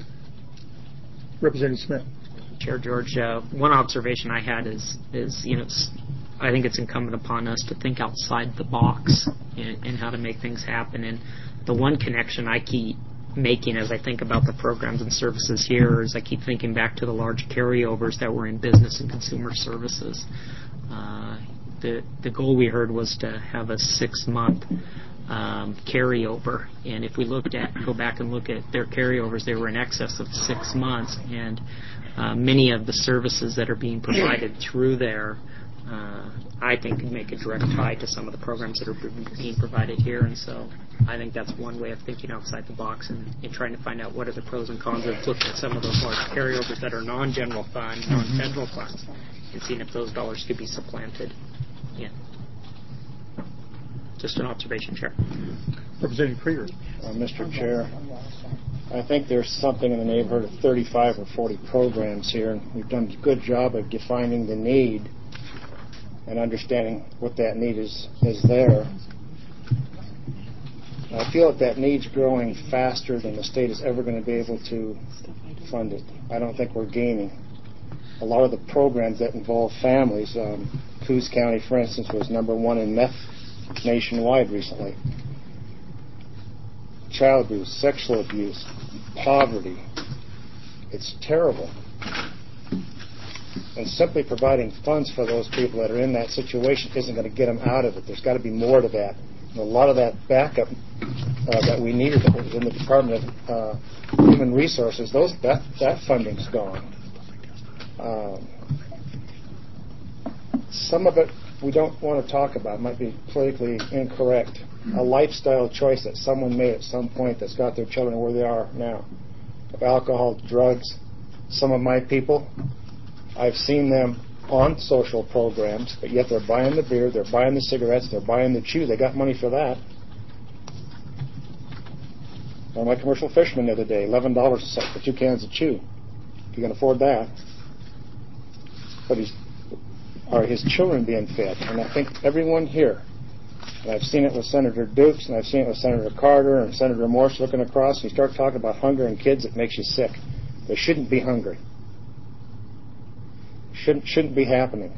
A: Representative Smith.
K: Chair George, uh, one observation I had is, is you know, I think it's incumbent upon us to think outside the box in, in how to make things happen. And the one connection I keep making as I think about the programs and services here is I keep thinking back to the large carryovers that were in business and consumer services. Uh, the, the goal we heard was to have a six-month um, carryover. And if we looked at, go back and look at their carryovers, they were in excess of six months. And uh, many of the services that are being provided through there, uh, I think, could make a direct tie to some of the programs that are being provided here. And so I think that's one way of thinking outside the box and, and trying to find out what are the pros and cons of looking at some of those large carryovers that are non-general fund, non-federal funds, and seeing if those dollars could be supplanted. Yeah. Just an observation, Chair.
A: Representative Krieger.
D: Uh, Mister Chair, I think there's something in the neighborhood of thirty-five or forty programs here, and we've done a good job of defining the need and understanding what that need is, is there. I feel that that need's growing faster than the state is ever going to be able to fund it. I don't think we're gaining. A lot of the programs that involve families, um, Coos County, for instance, was number one in meth nationwide recently. Child abuse, sexual abuse, poverty. It's terrible. And simply providing funds for those people that are in that situation isn't going to get them out of it. There's got to be more to that. And a lot of that backup uh, that we needed that was in the Department of uh, Human Resources, those that, that funding's gone. Um, some of it we don't want to talk about. It might be politically incorrect. A lifestyle choice that someone made at some point that's got their children where they are now. Of alcohol, drugs. Some of my people, I've seen them on social programs, but yet they're buying the beer, they're buying the cigarettes, they're buying the chew. They got money for that. One of my commercial fishermen the other day, eleven dollars a set for two cans of chew. You can afford that. But he's, are his children being fed? And I think everyone here, and I've seen it with Senator Dukes, and I've seen it with Senator Carter and Senator Morse looking across, and you start talking about hunger in kids, it makes you sick. They shouldn't be hungry. Shouldn't shouldn't be happening.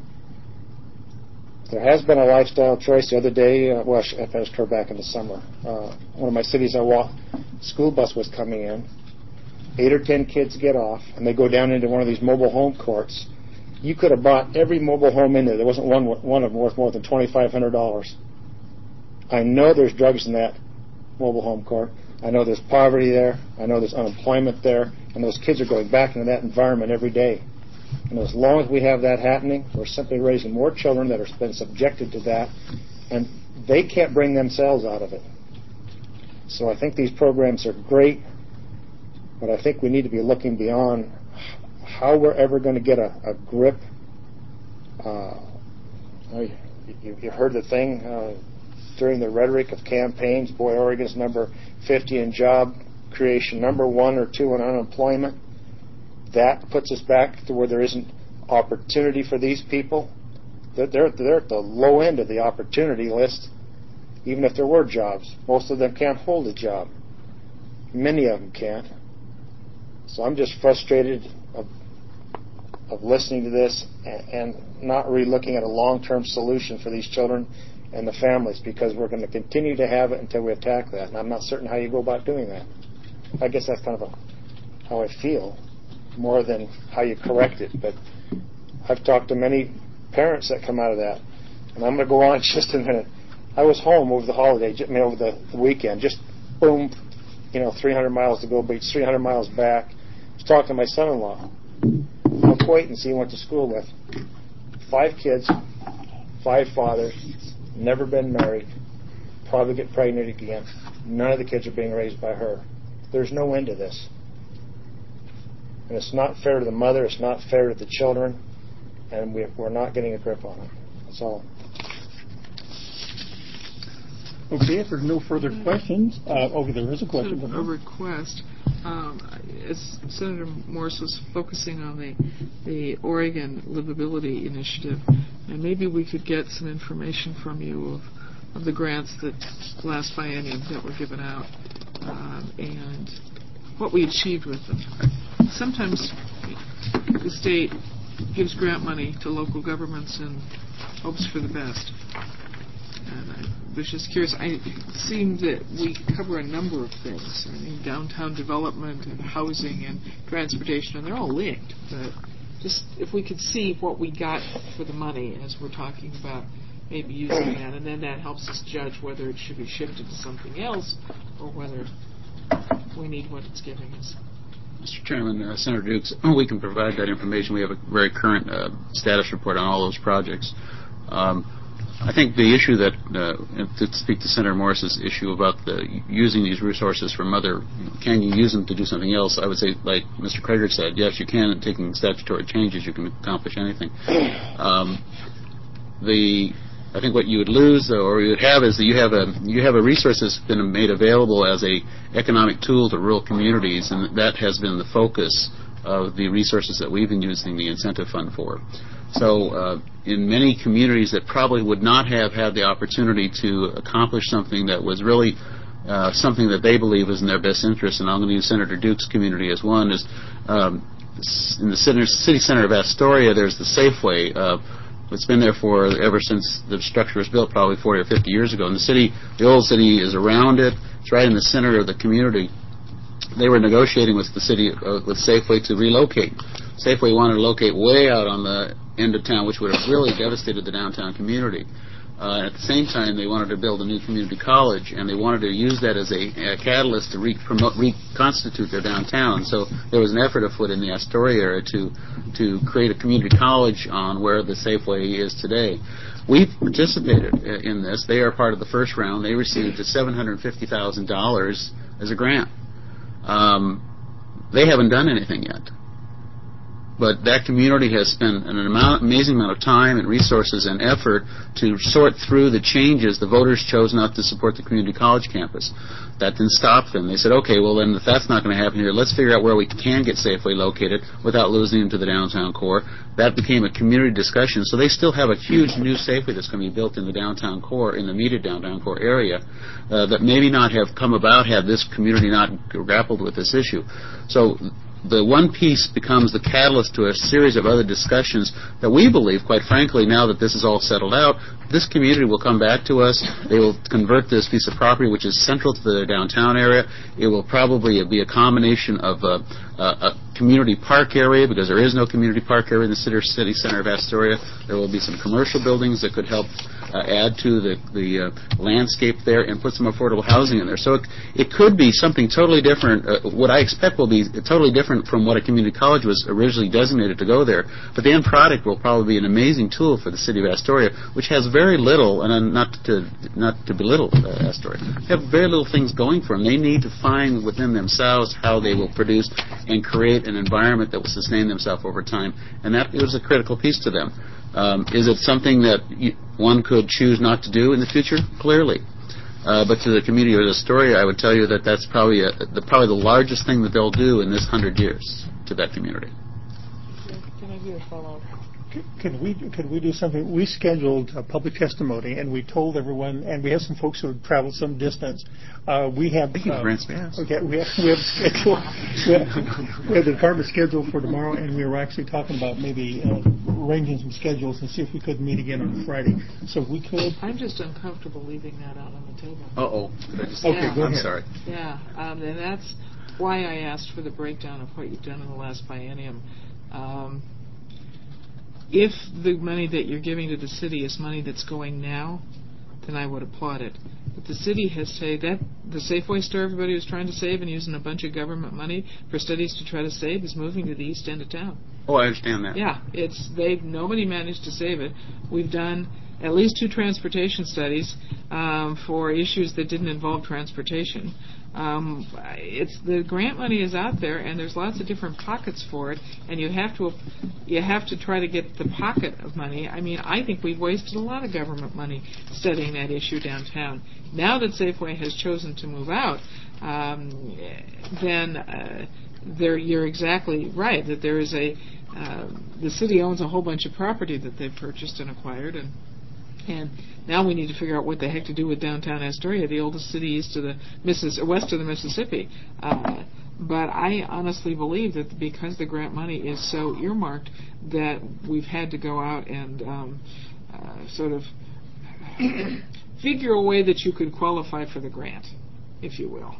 D: There has been a lifestyle choice the other day. Uh, well, it was occurred back in the summer. Uh, one of my cities I walked, school bus was coming in. Eight or ten kids get off, and they go down into one of these mobile home courts. You could have bought every mobile home in there. There wasn't one one of them worth more than twenty-five hundred dollars. I know there's drugs in that mobile home court. I know there's poverty there. I know there's unemployment there, and those kids are going back into that environment every day. And as long as we have that happening, we're simply raising more children that have been subjected to that, and they can't bring themselves out of it. So I think these programs are great, but I think we need to be looking beyond how we're ever going to get a, a grip. Uh, you, you heard the thing uh, during the rhetoric of campaigns, boy, Oregon's number fifty in job creation, number one or two in unemployment. That puts us back to where there isn't opportunity for these people. They're, they're, they're at the low end of the opportunity list, even if there were jobs. Most of them can't hold a job. Many of them can't. So I'm just frustrated of, of listening to this and, and not really looking at a long-term solution for these children and the families, because we're going to continue to have it until we attack that. And I'm not certain how you go about doing that. I guess that's kind of a, how I feel, more than how you correct it. But I've talked to many parents that come out of that. And I'm going to go on just a minute. I was home over the holiday, I mean over the, the weekend, just boom, you know, three hundred miles to go beach, three hundred miles back. I was talking to my son-in-law, an acquaintance he went to school with. Five kids, five fathers, never been married, probably get pregnant again. None of the kids are being raised by her. There's no end to this. And it's not fair to the mother, it's not fair to the children, and we're not getting a grip on it. That's all.
A: Okay, if there's no further questions, uh, oh, there is a question.
H: Sort of a request. Um, as Senator Morse was focusing on the the Oregon Livability Initiative, and maybe we could get some information from you of, of the grants that last biennium that were given out, um, and what we achieved with them. Sometimes the state gives grant money to local governments and hopes for the best. And I was just curious. I, it seemed that we cover a number of things. I mean, downtown development and housing and transportation, and they're all linked. But just if we could see what we got for the money as we're talking about maybe using that, and then that helps us judge whether it should be shifted to something else or whether we need what it's giving us.
M: Mister Chairman, uh, Senator Dukes, we can provide that information. We have a very current uh, status report on all those projects. Um, I think the issue that, uh, to speak to Senator Morris's issue about the, using these resources from other, can you use them to do something else? I would say, like Mister Krager said, yes, you can. Taking statutory changes, you can accomplish anything. Um, the I think what you would lose, though, or you would have, is that you have a you have a resource that's been made available as a economic tool to rural communities, and that has been the focus of the resources that we've been using the incentive fund for. So uh, in many communities that probably would not have had the opportunity to accomplish something that was really uh, something that they believe is in their best interest, and I'm going to use Senator Duke's community as one, is um, in the city center of Astoria, there's the Safeway. Uh, It's been there for ever since the structure was built, probably forty or fifty years ago. And the city, the old city, is around it. It's right in the center of the community. They were negotiating with the city, uh, with Safeway, to relocate. Safeway wanted to locate way out on the end of town, which would have really devastated the downtown community. Uh, at the same time, they wanted to build a new community college, and they wanted to use that as a, a catalyst to re- promote, reconstitute their downtown. So there was an effort afoot in the Astoria area to to create a community college on where the Safeway is today. We've participated in this. They are part of the first round. They received seven hundred fifty thousand dollars as a grant. Um, they haven't done anything yet. But that community has spent an amount, amazing amount of time and resources and effort to sort through the changes. The voters chose not to support the community college campus. That didn't stop them. They said, okay, well then if that's not going to happen here, let's figure out where we can get Safeway located without losing them to the downtown core. That became a community discussion. So they still have a huge new Safeway that's going to be built in the downtown core, in the immediate downtown core area, uh, that maybe not have come about had this community not grappled with this issue. So the one piece becomes the catalyst to a series of other discussions that we believe, quite frankly, now that this is all settled out, this community will come back to us. They will convert this piece of property, which is central to the downtown area. It will probably be a combination of a, a, a community park area, because there is no community park area in the city center of Astoria. There will be some commercial buildings that could help uh, add to the, the uh, landscape there and put some affordable housing in there. So it, it could be something totally different. Uh, what I expect will be totally different from what a community college was originally designated to go there. But the end product will probably be an amazing tool for the city of Astoria, which has very little, and I'm not to not to belittle uh, Astoria, have very little things going for them. They need to find within themselves how they will produce and create an environment that will sustain themselves over time, and that is a critical piece to them. Um, is it something that you, one could choose not to do in the future? Clearly. Uh, but to the community of Astoria, I would tell you that that's probably a, the, probably the largest thing that they'll do in this hundred years to that community.
H: Can I do a follow-up?
A: Could we could we do something? We scheduled a public testimony, and we told everyone, and we have some folks who have traveled some distance. Uh, we have
M: Thank you,
A: uh,
M: Grant Spence.
A: Okay, we have we have scheduled we have, we have the department scheduled for tomorrow, and we were actually talking about maybe uh, arranging some schedules and see if we could meet again on Friday. So if we could.
H: I'm just uncomfortable leaving that out on the table.
M: Uh oh.
A: Okay,
H: yeah.
A: go
M: I'm
A: ahead.
M: sorry.
H: Yeah, um, and that's why I asked for the breakdown of what you've done in the last biennium. Um, If the money that you're giving to the city is money that's going now, then I would applaud it. But the city has said that the Safeway store everybody was trying to save and using a bunch of government money for studies to try to save is moving to the east end of town.
M: Oh, I understand that.
H: Yeah, it's they've nobody managed to save it. We've done at least two transportation studies um, for issues that didn't involve transportation. Um, it's the grant money is out there, and there's lots of different pockets for it, and you have to you have to try to get the pocket of money. I mean, I think we've wasted a lot of government money studying that issue downtown. Now that Safeway has chosen to move out, um, then uh, there you're exactly right that there is a uh, the city owns a whole bunch of property that they've purchased and acquired, and and now we need to figure out what the heck to do with downtown Astoria, the oldest city east of the Missis- west of the Mississippi. Uh, but I honestly believe that because the grant money is so earmarked that we've had to go out and um, uh, sort of figure a way that you could qualify for the grant, if you will.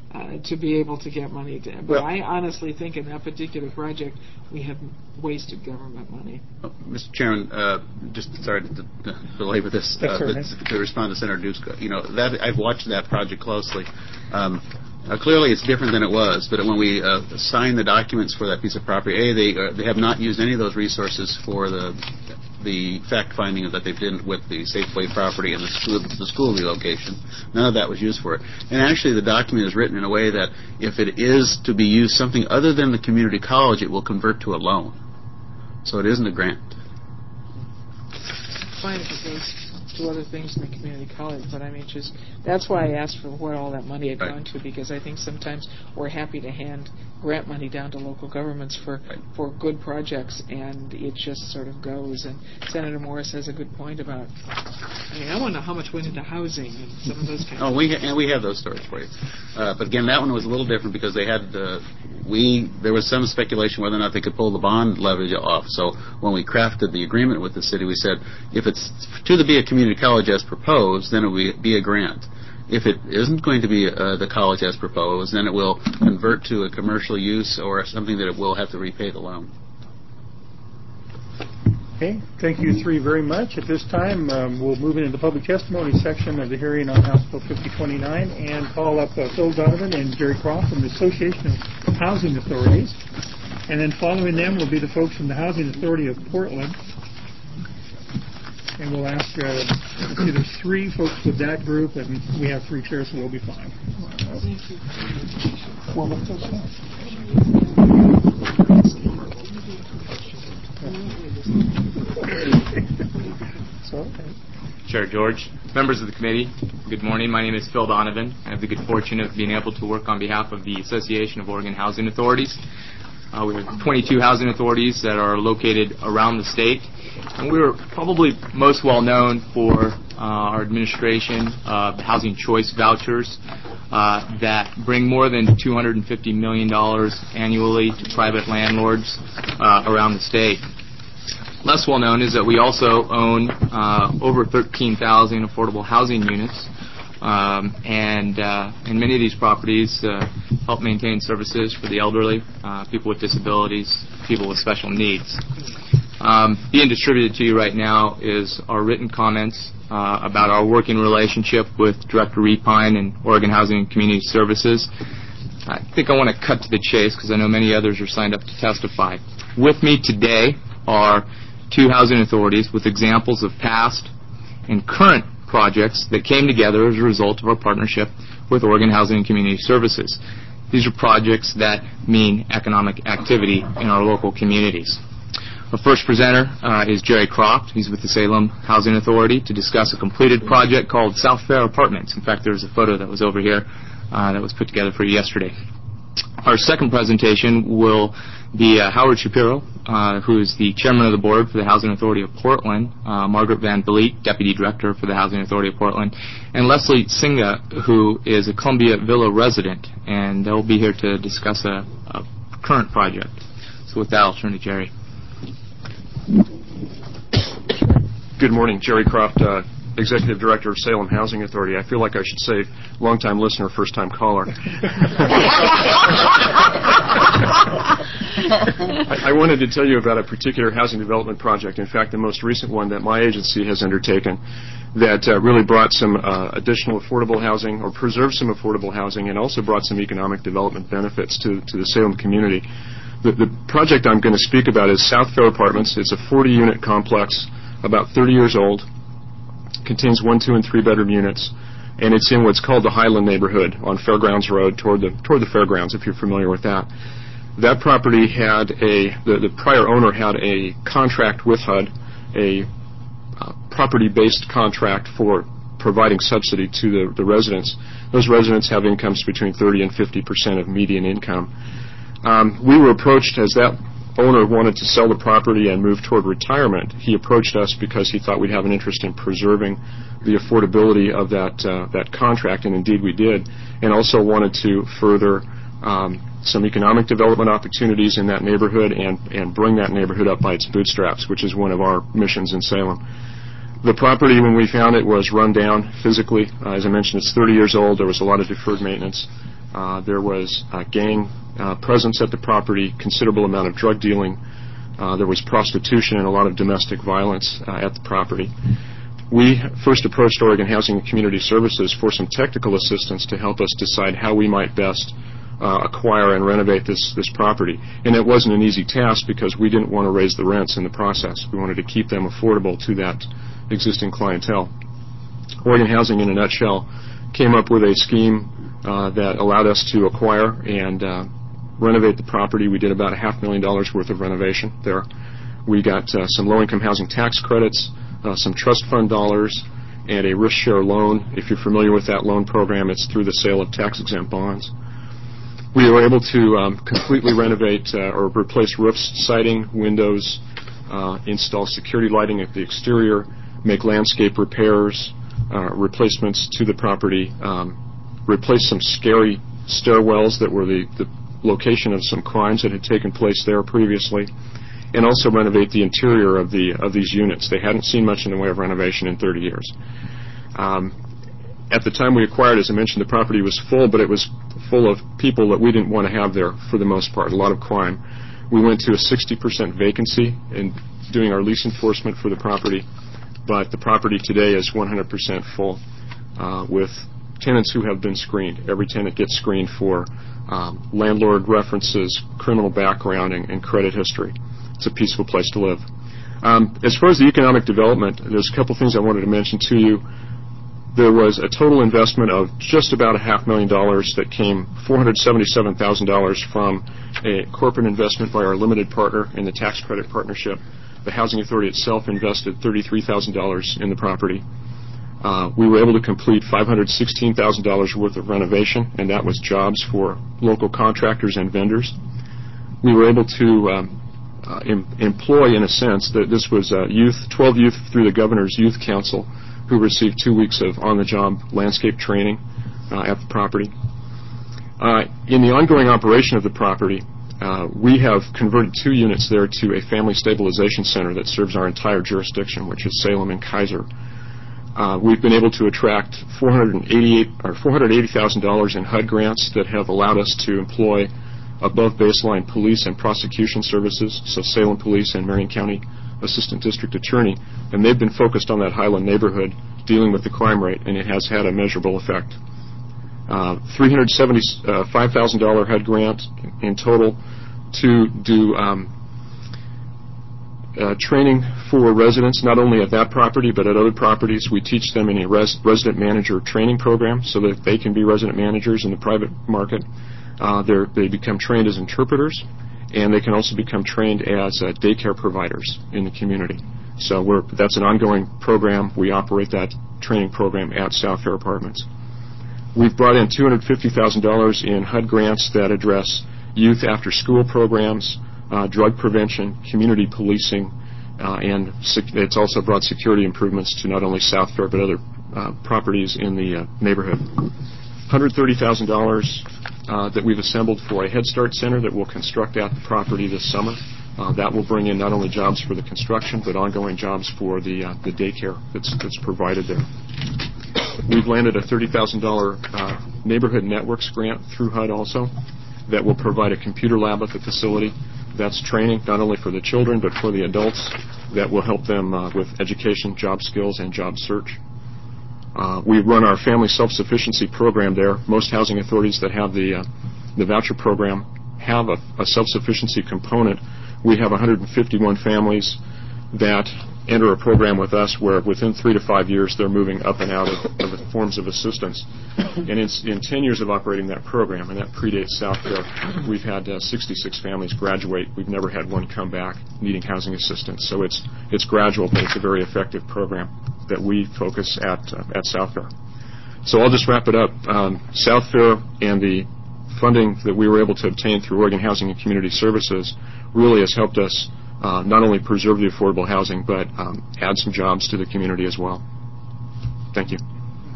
H: uh, to be able to get money to. But
M: Well,
H: I honestly think in that particular project we have wasted government money.
M: Oh, Mister Chairman, uh, just sorry to, to belabor this, uh, but to respond to Senator Duska, you know, that I've watched that project closely. Um, uh, clearly, it's different than it was, but when we uh, signed the documents for that piece of property, A, they uh, they have not used any of those resources for the the fact-finding that they did with the Safeway property and the school, the school relocation. None of that was used for it. And actually, the document is written in a way that if it is to be used something other than the community college, it will convert to a loan. So it isn't a grant.
H: Fine if it goes to other things in the community college, but I mean, just that's why I asked for what all that money had
M: Right.
H: gone to, because I think sometimes we're happy to hand grant money down to local governments for
M: Right.
H: for good projects, and it just sort of goes. And Senator Morris has a good point about. I mean, I want to know how much went into housing and some of those kinds.
M: Oh,
H: of
M: we
H: things.
M: ha- and we have those stories for you. Uh, but again, that one was a little different because they had uh, we there was some speculation whether or not they could pull the bond levy off. So when we crafted the agreement with the city, we said if it's to the be a community college as proposed, then it will be a grant. If it isn't going to be uh, the college as proposed, then it will convert to a commercial use or something that it will have to repay the loan.
A: Okay, thank you three very much. At this time, um, we'll move into the public testimony section of the hearing on House Bill fifty twenty-nine and call up uh, Phil Donovan and Jerry Croft from the Association of Housing Authorities. And then following them will be the folks from the Housing Authority of Portland. And we'll ask, uh, let's see, there's three folks with that group, and we have three chairs, so we'll be fine. Well, let's go so, okay.
N: Chair George, members of the committee, good morning. My name is Phil Donovan. I have the good fortune of being able to work on behalf of the Association of Oregon Housing Authorities. Uh, we have twenty-two housing authorities that are located around the state, and we're probably most well known for uh, our administration of housing choice vouchers uh, that bring more than two hundred fifty million dollars annually to private landlords uh, around the state. Less well known is that we also own uh, over thirteen thousand affordable housing units, um, and uh, and many of these properties uh, help maintain services for the elderly, uh, people with disabilities, people with special needs. Um, being distributed to you right now is our written comments uh, about our working relationship with Director Repine and Oregon Housing and Community Services. I think I want to cut to the chase because I know many others are signed up to testify. With me today are two housing authorities with examples of past and current projects that came together as a result of our partnership with Oregon Housing and Community Services. These are projects that mean economic activity in our local communities. Our first presenter uh, is Jerry Croft. He's with the Salem Housing Authority to discuss a completed project called South Fair Apartments. In fact, there's a photo that was over here uh, that was put together for you yesterday. Our second presentation will be uh, Howard Shapiro, uh, who is the chairman of the board for the Housing Authority of Portland, uh, Margaret Van Vliet, deputy director for the Housing Authority of Portland, and Leslie Singa, who is a Columbia Villa resident, and they'll be here to discuss a, a current project. So with that, I'll turn to Jerry.
F: Good morning, Jerry Croft, uh, Executive Director of Salem Housing Authority. I feel like I should say long-time listener, first-time caller. I, I wanted to tell you about a particular housing development project, in fact, the most recent one that my agency has undertaken that uh, really brought some uh, additional affordable housing or preserved some affordable housing and also brought some economic development benefits to, to the Salem community. The, the project I'm going to speak about is South Fair Apartments. It's a forty-unit complex, about thirty years old. Contains one, two, and three-bedroom units, and it's in what's called the Highland neighborhood on Fairgrounds Road toward the toward the fairgrounds, if you're familiar with that. That property had a the, the prior owner had a contract with H U D, a uh, property-based contract for providing subsidy to the, the residents. Those residents have incomes between thirty and fifty percent of median income. Um, we were approached as that owner wanted to sell the property and move toward retirement. He approached us because he thought we'd have an interest in preserving the affordability of that uh, that contract, and indeed we did, and also wanted to further um, some economic development opportunities in that neighborhood and, and bring that neighborhood up by its bootstraps, which is one of our missions in Salem. The property, when we found it, was run down physically. Uh, as I mentioned, it's thirty years old. There was a lot of deferred maintenance.
O: Uh, there was uh, gang uh, presence at the property, considerable amount of drug dealing. Uh, there was prostitution and a lot of domestic violence uh, at the property. We first approached Oregon Housing and Community Services for some technical assistance to help us decide how we might best uh, acquire and renovate this, this property. And it wasn't an easy task because we didn't want to raise the rents in the process. We wanted to keep them affordable to that existing clientele. Oregon Housing, in a nutshell, came up with a scheme uh, that allowed us to acquire and uh, renovate the property. We did about a half million dollars worth of renovation there. We got uh, some low-income housing tax credits, uh, some trust fund dollars, and a risk share loan. If you're familiar with that loan program, it's through the sale of tax-exempt bonds. We were able to um, completely renovate uh, or replace roofs, siding, windows, uh, install security lighting at the exterior, make landscape repairs, uh, replacements to the property, um, replace some scary stairwells that were the, the location of some crimes that had taken place there previously, and also renovate the interior of the of these units. They hadn't seen much in the way of renovation in thirty years. Um, at the time we acquired, as I mentioned, the property was full, but it was full of people that we didn't want to have there for the most part, a lot of crime. We went to a sixty percent vacancy in doing our lease enforcement for the property, but the property today is one hundred percent full uh, with tenants who have been screened. Every tenant gets screened for um, landlord references, criminal background, and, and credit history. It's a peaceful place to live. Um, as far as the economic development, there's a couple things I wanted to mention to you. There was a total investment of just about a half million dollars that came four hundred seventy-seven thousand dollars from a corporate investment by our limited partner in the tax credit partnership. The Housing Authority itself invested thirty-three thousand dollars in the property. Uh, we were able to complete five hundred sixteen thousand dollars worth of renovation, and that was jobs for local contractors and vendors. We were able to um, uh, em- employ, in a sense, that this was uh, youth, twelve youth through the Governor's Youth Council who received two weeks of on-the-job landscape training uh, at the property. Uh, in the ongoing operation of the property, uh, we have converted two units there to a family stabilization center that serves our entire jurisdiction, which is Salem and Kaiser. Uh, we've been able to attract four hundred eighty-eight or four hundred eighty thousand dollars in H U D grants that have allowed us to employ above baseline police and prosecution services, so Salem Police and Marion County Assistant District Attorney, and they've been focused on that Highland neighborhood dealing with the crime rate, and it has had a measurable effect. Uh, three hundred seventy-five thousand dollars H U D grant in total to do um, Uh, training for residents, not only at that property but at other properties. We teach them in a res- resident manager training program so that they can be resident managers in the private market. Uh, they become trained as interpreters, and they can also become trained as uh, daycare providers in the community. So we're, that's an ongoing program. We operate that training program at South Fair Apartments. We've brought in two hundred fifty thousand dollars in H U D grants that address youth after-school programs, Uh, drug prevention, community policing, uh, and sec- it's also brought security improvements to not only South Fair but other uh, properties in the uh, neighborhood. one hundred thirty thousand dollars uh, that we've assembled for a Head Start center that we'll construct at the property this summer. Uh, that will bring in not only jobs for the construction but ongoing jobs for the uh, the daycare that's, that's provided there. We've landed a thirty thousand dollars uh, Neighborhood Networks grant through H U D also that will provide a computer lab at the facility. That's training not only for the children but for the adults that will help them uh, with education, job skills, and job search. Uh, we run our family self-sufficiency program there. Most housing authorities that have the uh, the voucher program have a, a self-sufficiency component. We have one hundred fifty-one families that enter a program with us where within three to five years they're moving up and out of, of the forms of assistance. And in, in ten years of operating that program, and that predates South Fair, we've had uh, sixty-six families graduate. We've never had one come back needing housing assistance. So it's it's gradual, but it's a very effective program that we focus at uh, at South Fair. So I'll just wrap it up. Um, South Fair and the funding that we were able to obtain through Oregon Housing and Community Services really has helped us Uh, not only preserve the affordable housing, but um, add some jobs to the community as well. Thank you.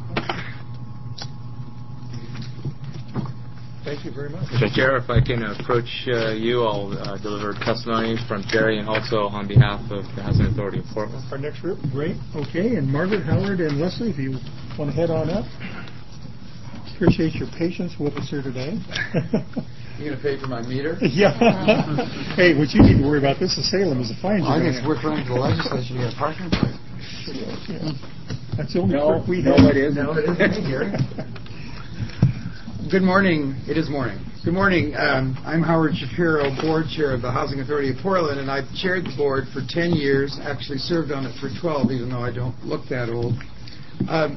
A: Thank you very much.
N: Mister Chair, if I can approach uh, you, I'll uh, deliver testimony from Jerry and also on behalf of the Housing Authority of Portland.
A: Our next group, great. Okay, and Margaret, Howard, and Leslie, if you want to head on up. appreciate your patience with us here today.
P: You going to pay for my meter?
A: Yeah. Hey, what you need to worry about this is Salem is the fines.
P: Well, I think it's worth running to the legislature to get a parking place.
A: Yeah. That's the only
P: no,
A: perk we
P: no,
A: have.
P: it is. No, it isn't, Gary. Good morning. It is morning. Good morning. Um, I'm Howard Shapiro, board chair of the Housing Authority of Portland, and I've chaired the board for ten years, actually served on it for twelve, even though I don't look that old. Um,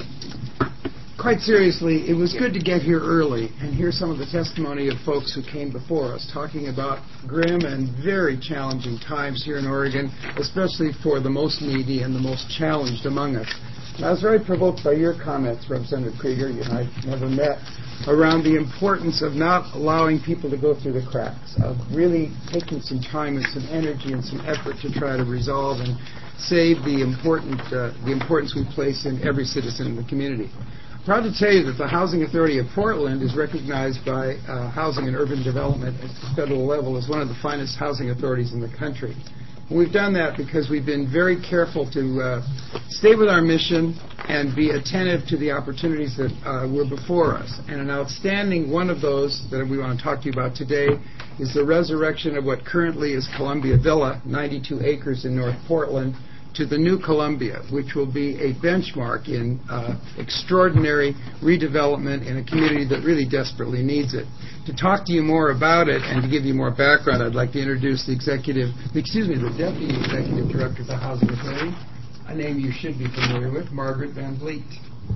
P: quite seriously, it was good to get here early and hear some of the testimony of folks who came before us, talking about grim and very challenging times here in Oregon, especially for the most needy and the most challenged among us. And I was very provoked by your comments, Representative Krieger, you and I never met, around the importance of not allowing people to go through the cracks, of really taking some time and some energy and some effort to try to resolve and save the important uh, the importance we place in every citizen in the community. I'm proud to tell you that the Housing Authority of Portland is recognized by uh, Housing and Urban Development at the federal level as one of the finest housing authorities in the country. And we've done that because we've been very careful to uh, stay with our mission and be attentive to the opportunities that uh, were before us. And an outstanding one of those that we want to talk to you about today is the resurrection of what currently is Columbia Villa, ninety-two acres in North Portland, to the new Columbia, which will be a benchmark in uh, extraordinary redevelopment in a community that really desperately needs it. To talk to you more about it and to give you more background, I'd like to introduce the executive, excuse me, the deputy executive director of the Housing Authority, a name you should be familiar with, Margaret Van Vliet.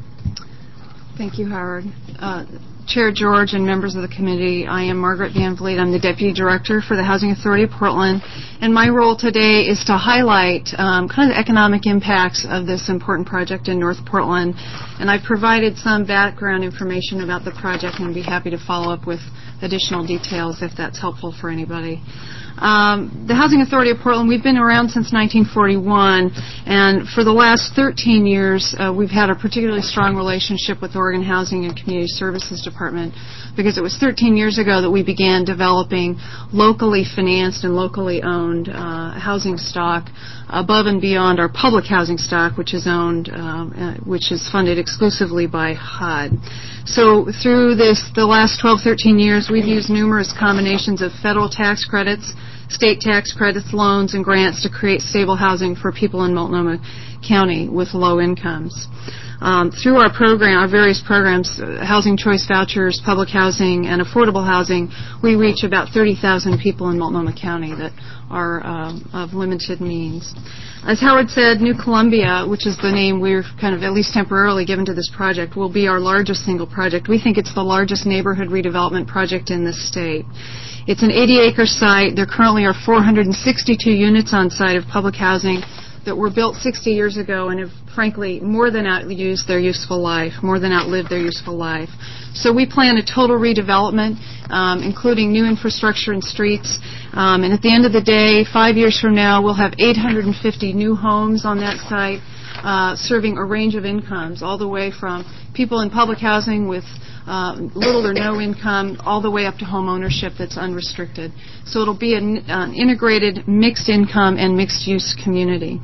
Q: Thank you, Howard. Uh, Chair George and members of the committee, I am Margaret Van Vliet. I'm the Deputy Director for the Housing Authority of Portland, and my role today is to highlight um, kind of the economic impacts of this important project in North Portland, and I've provided some background information about the project and I'd be happy to follow up with additional details if that's helpful for anybody. Um, the Housing Authority of Portland, we've been around since nineteen forty-one, and for the last thirteen years, uh, we've had a particularly strong relationship with the Oregon Housing and Community Services Department, because it was thirteen years ago that we began developing locally financed and locally owned uh, housing stock above and beyond our public housing stock, which is owned, uh, uh, which is funded exclusively by H U D. So through this, the last twelve, thirteen years, we've used numerous combinations of federal tax credits, state tax credits, loans, and grants to create stable housing for people in Multnomah County with low incomes. Um, through our program, our various programs, uh, Housing Choice Vouchers, Public Housing, and Affordable Housing, we reach about thirty thousand people in Multnomah County that are uh, of limited means. As Howard said, New Columbia, which is the name we're kind of at least temporarily given to this project, will be our largest single project. We think it's the largest neighborhood redevelopment project in this state. It's an eighty acre site. There currently are four hundred sixty-two units on site of public housing that were built sixty years ago and have, frankly, more than outused their useful life, more than outlived their useful life. So we plan a total redevelopment, um, including new infrastructure and streets. Um, and at the end of the day, five years from now, we'll have eight hundred fifty new homes on that site, uh, serving a range of incomes, all the way from people in public housing with Uh, little or no income, all the way up to home ownership that's unrestricted. So it'll be an, an integrated mixed income and mixed use community.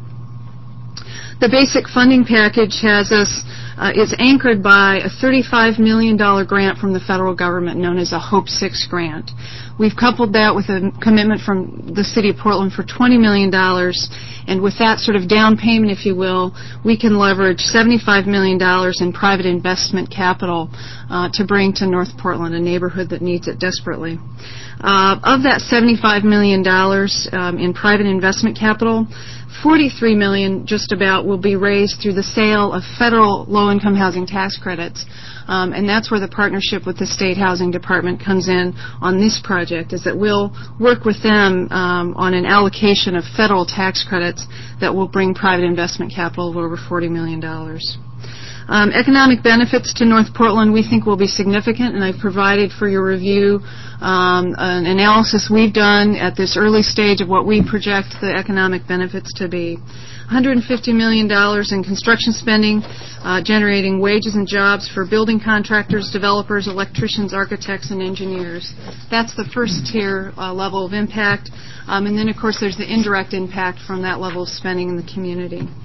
Q: The basic funding package has us, uh, is anchored by a thirty-five million dollars grant from the federal government known as a HOPE six grant. We've coupled that with a commitment from the City of Portland for twenty million dollars, and with that sort of down payment, if you will, we can leverage seventy-five million dollars in private investment capital uh, to bring to North Portland, a neighborhood that needs it desperately. Uh, of that seventy-five million dollars um, in private investment capital, forty-three million dollars just about will be raised through the sale of federal low-income housing tax credits, um, and that's where the partnership with the State Housing Department comes in on this project, is that we'll work with them um, on an allocation of federal tax credits that will bring private investment capital of over forty million dollars. Um, economic benefits to North Portland we think will be significant, and I've provided for your review um, an analysis we've done at this early stage of what we project the economic benefits to be. one hundred fifty million dollars in construction spending, uh, generating wages and jobs for building contractors, developers, electricians, architects, and engineers. That's the first tier uh, level of impact. Um, and then, of course, there's the indirect impact from that level of spending in the community.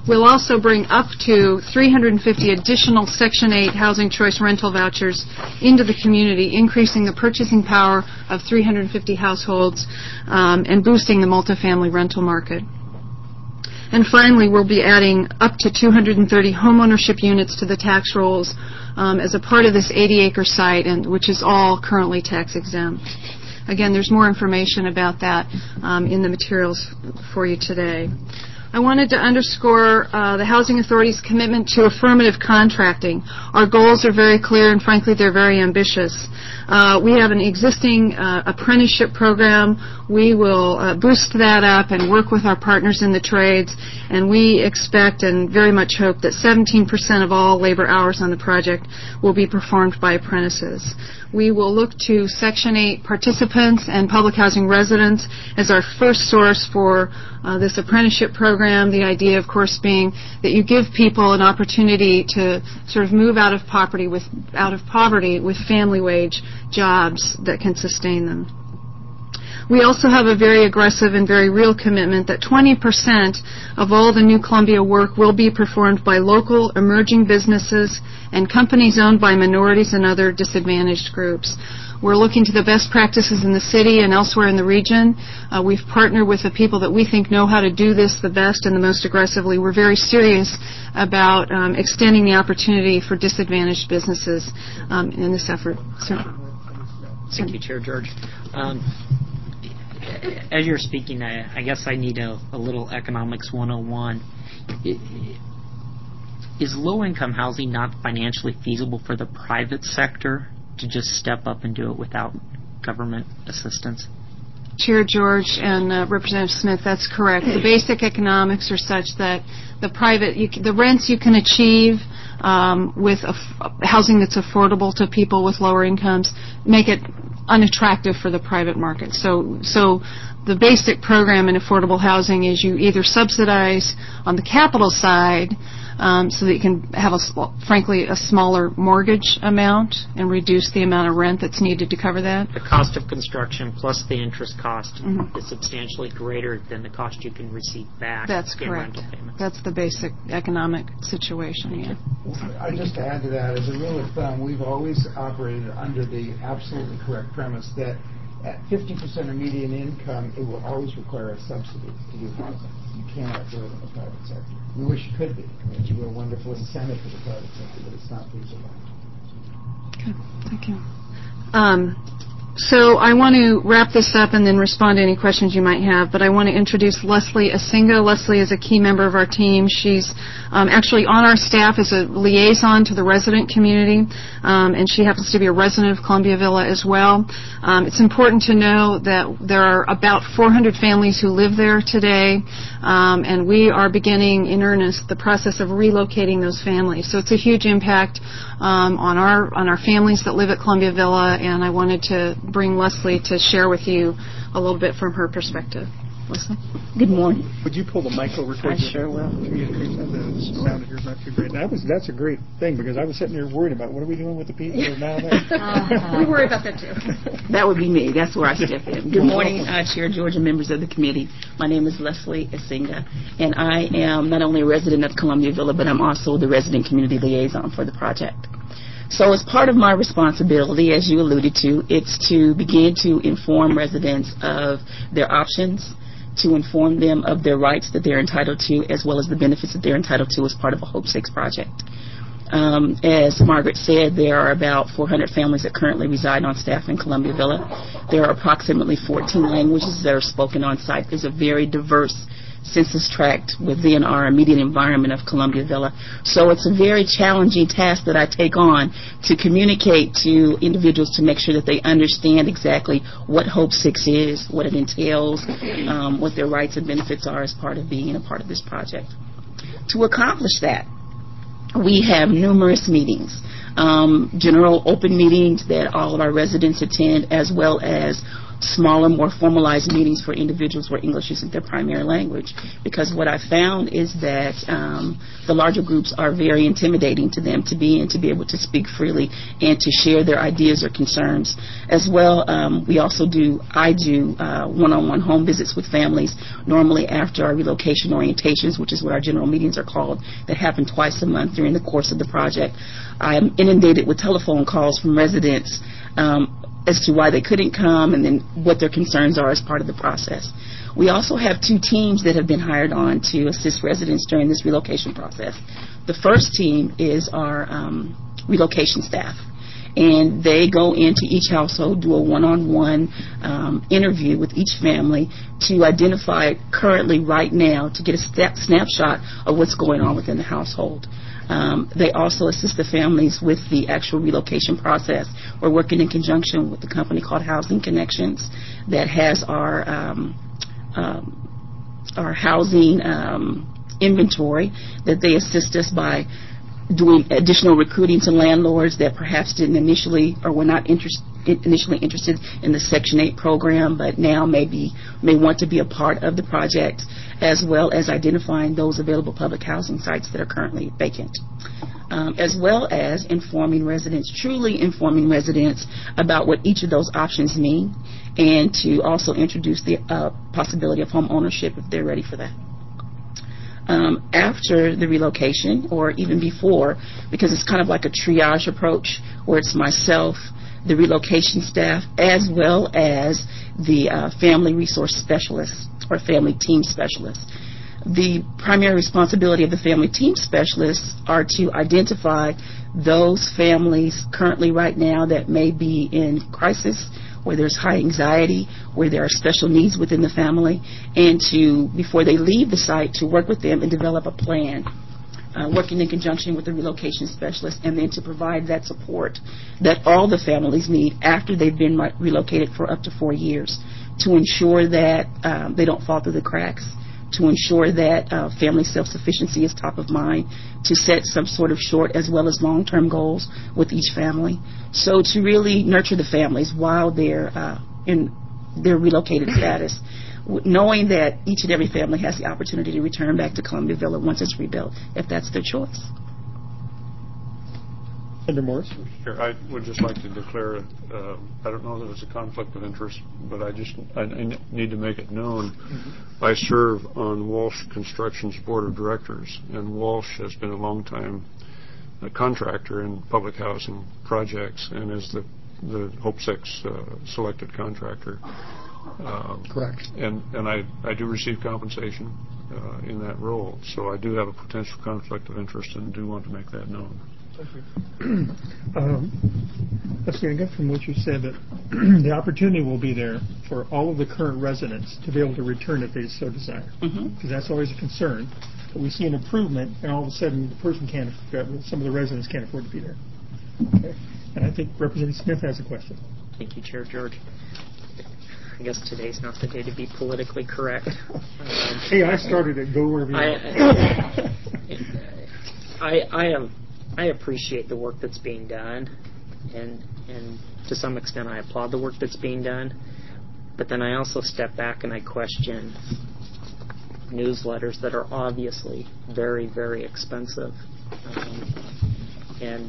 Q: We'll also bring up to three hundred fifty additional Section eight Housing Choice rental vouchers into the community, increasing the purchasing power of three hundred fifty households um, and boosting the multifamily rental market. And finally, we'll be adding up to two hundred thirty homeownership units to the tax rolls um, as a part of this eighty acre site, and which is all currently tax exempt. Again, there's more information about that um, in the materials for you today. I wanted to underscore uh, the Housing Authority's commitment to affirmative contracting. Our goals are very clear, and frankly, they're very ambitious. Uh, we have an existing uh, apprenticeship program. We will uh, boost that up and work with our partners in the trades, and we expect and very much hope that seventeen percent of all labor hours on the project will be performed by apprentices. We will look to Section eight participants and public housing residents as our first source for uh, this apprenticeship program, the idea, of course, being that you give people an opportunity to sort of move out of poverty with, out of poverty with family wage jobs that can sustain them. We also have a very aggressive and very real commitment that twenty percent of all the New Columbia work will be performed by local emerging businesses and companies owned by minorities and other disadvantaged groups. We're looking to the best practices in the city and elsewhere in the region. Uh, we've partnered with the people that we think know how to do this the best and the most aggressively. We're very serious about um, extending the opportunity for disadvantaged businesses um, in this effort. Sir?
K: Thank you, Chair George. Um, as you're speaking, I, I guess I need a, a little economics one oh one. Is low-income housing not financially feasible for the private sector to just step up and do it without government assistance?
Q: Chair George and uh, Representative Smith, that's correct. The basic economics are such that the private, you, the rents you can achieve um, with aff- housing that's affordable to people with lower incomes make it unattractive for the private market. So, so the basic program in affordable housing is you either subsidize on the capital side um, so that you can have, a, frankly, a smaller mortgage amount and reduce the amount of rent that's needed to cover that.
K: The cost of construction plus the interest cost
Q: mm-hmm.
K: is substantially greater than the cost you can receive back
Q: That's
K: in
Q: correct.
K: rental payments.
Q: That's the basic economic situation, yeah.
P: I just to add to that, as a rule of thumb, we've always operated under the absolutely correct premise that at fifty percent of median income, it will always require a subsidy to do housing. You cannot do it in the private sector. We wish it could be. I mean, it's a real wonderful incentive for the private sector, but it's not feasible.
Q: Okay, thank you. Um, so I want to wrap this up and then respond to any questions you might have, but I want to introduce Leslie Asinga. Leslie is a key member of our team. She's um, actually on our staff as a liaison to the resident community, um, and she happens to be a resident of Columbia Villa as well. Um, it's important to know that there are about four hundred families who live there today, um, and we are beginning in earnest the process of relocating those families. So it's a huge impact um, on our on our families that live at Columbia Villa, and I wanted to bring Leslie to share with you a little bit from her perspective. Leslie?
R: Good morning.
A: Would you pull the mic over towards
R: I sure will.
A: The sound of yours not too great. That was that's a great thing because I was sitting there worried about what are we doing with the people now there.
R: Uh-huh.
Q: We worry about that too.
R: That would be me. That's where I step in. Good morning, uh, Chair George and members of the committee. My name is Leslie Asinga, and I am not only a resident of Columbia Villa, but I'm also the resident community liaison for the project. So as part of my responsibility, as you alluded to, it's to begin to inform residents of their options, to inform them of their rights that they're entitled to, as well as the benefits that they're entitled to as part of a Hope six project. Um, as Margaret said, there are about four hundred families that currently reside on staff in Columbia Villa. There are approximately fourteen languages that are spoken on site. There's a very diverse census tract within our immediate environment of Columbia Villa. So it's a very challenging task that I take on to communicate to individuals to make sure that they understand exactly what Hope six is, what it entails, um, what their rights and benefits are as part of being a part of this project. To accomplish that, we have numerous meetings, um, general open meetings that all of our residents attend, as well as smaller, more formalized meetings for individuals where English isn't their primary language. Because what I found is that um, the larger groups are very intimidating to them to be in, to be able to speak freely and to share their ideas or concerns. As well, um, we also do, I do uh, one-on-one home visits with families, normally after our relocation orientations, which is what our general meetings are called, that happen twice a month during the course of the project. I am inundated with telephone calls from residents um, as to why they couldn't come and then what their concerns are as part of the process. We also have two teams that have been hired on to assist residents during this relocation process. The first team is our um, relocation staff, and they go into each household, do a one-on-one um, interview with each family to identify currently right now, to get a step, snapshot of what's going on within the household. Um, they also assist the families with the actual relocation process. We're working in conjunction with a company called Housing Connections that has our um, um, our housing um, inventory, that they assist us by doing additional recruiting to landlords that perhaps didn't initially or were not interest, initially interested in the Section eight program, but now maybe may want to be a part of the project, as well as identifying those available public housing sites that are currently vacant. Um, as well as informing residents, truly informing residents about what each of those options mean, and to also introduce the uh, possibility of home ownership if they're ready for that. Um, after the relocation, or even before, because it's kind of like a triage approach where it's myself, the relocation staff, as well as the uh, family resource specialists or family team specialists. The primary responsibility of the family team specialists are to identify those families currently right now that may be in crisis, where there's high anxiety, where there are special needs within the family, and to, before they leave the site, to work with them and develop a plan, uh, working in conjunction with the relocation specialist, and then to provide that support that all the families need after they've been re- relocated for up to four years, to ensure that um, they don't fall through the cracks, to ensure that uh, family self-sufficiency is top of mind, to set some sort of short as well as long-term goals with each family. So to really nurture the families while they're uh, in their relocated status, w- knowing that each and every family has the opportunity to return back to Columbia Villa once it's rebuilt, if that's their choice.
A: Senator Morris?
F: Sure. I would just like to declare, uh, I don't know that it's a conflict of interest, but I just I, I need to make it known. Mm-hmm. I serve on Walsh Construction's board of directors, and Walsh has been a long-time uh, contractor in public housing projects and is the, the Hope Six uh, selected contractor. Uh,
A: Correct.
F: And, and I, I do receive compensation uh, in that role, so I do have a potential conflict of interest and do want to make that known.
A: Thank you. um, let's see, I get from what you said that the opportunity will be there for all of the current residents to be able to return if they so desire. Because mm-hmm. that's always a concern. But we see an improvement, and all of a sudden the person can't, uh, some of the residents can't afford to be there. Okay. And I think Representative Smith has a question.
K: Thank you, Chair George. I guess today's not the day to be politically correct. Um,
A: hey, I started it. Go wherever you
K: I, want. I, I am. I appreciate the work that's being done, and and to some extent I applaud the work that's being done, but then I also step back and I question newsletters that are obviously very, very expensive. Um, and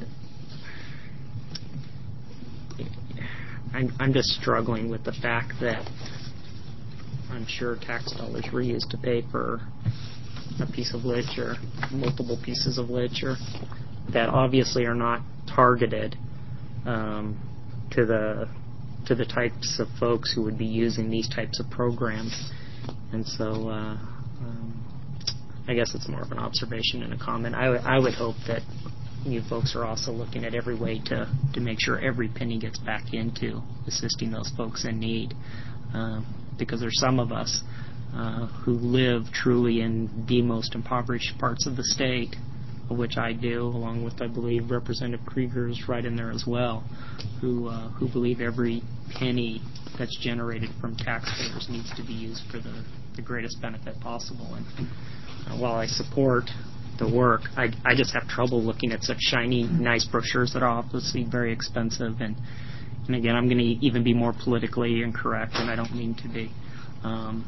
K: I'm, I'm just struggling with the fact that I'm sure tax dollars were used to pay for a piece of literature, multiple pieces of literature, that obviously are not targeted um, to the to the types of folks who would be using these types of programs. And so uh, um, I guess it's more of an observation and a comment. I, w- I would hope that you folks are also looking at every way to, to make sure every penny gets back into assisting those folks in need. Uh, because there's some of us uh, who live truly in the most impoverished parts of the state, which I do, along with, I believe, Representative Krieger is right in there as well, who uh, who believe every penny that's generated from taxpayers needs to be used for the, the greatest benefit possible. And uh, while I support the work, I, I just have trouble looking at such shiny, nice brochures that are obviously very expensive. And and again, I'm going to even be more politically incorrect, and I don't mean to be, um,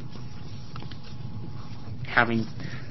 K: having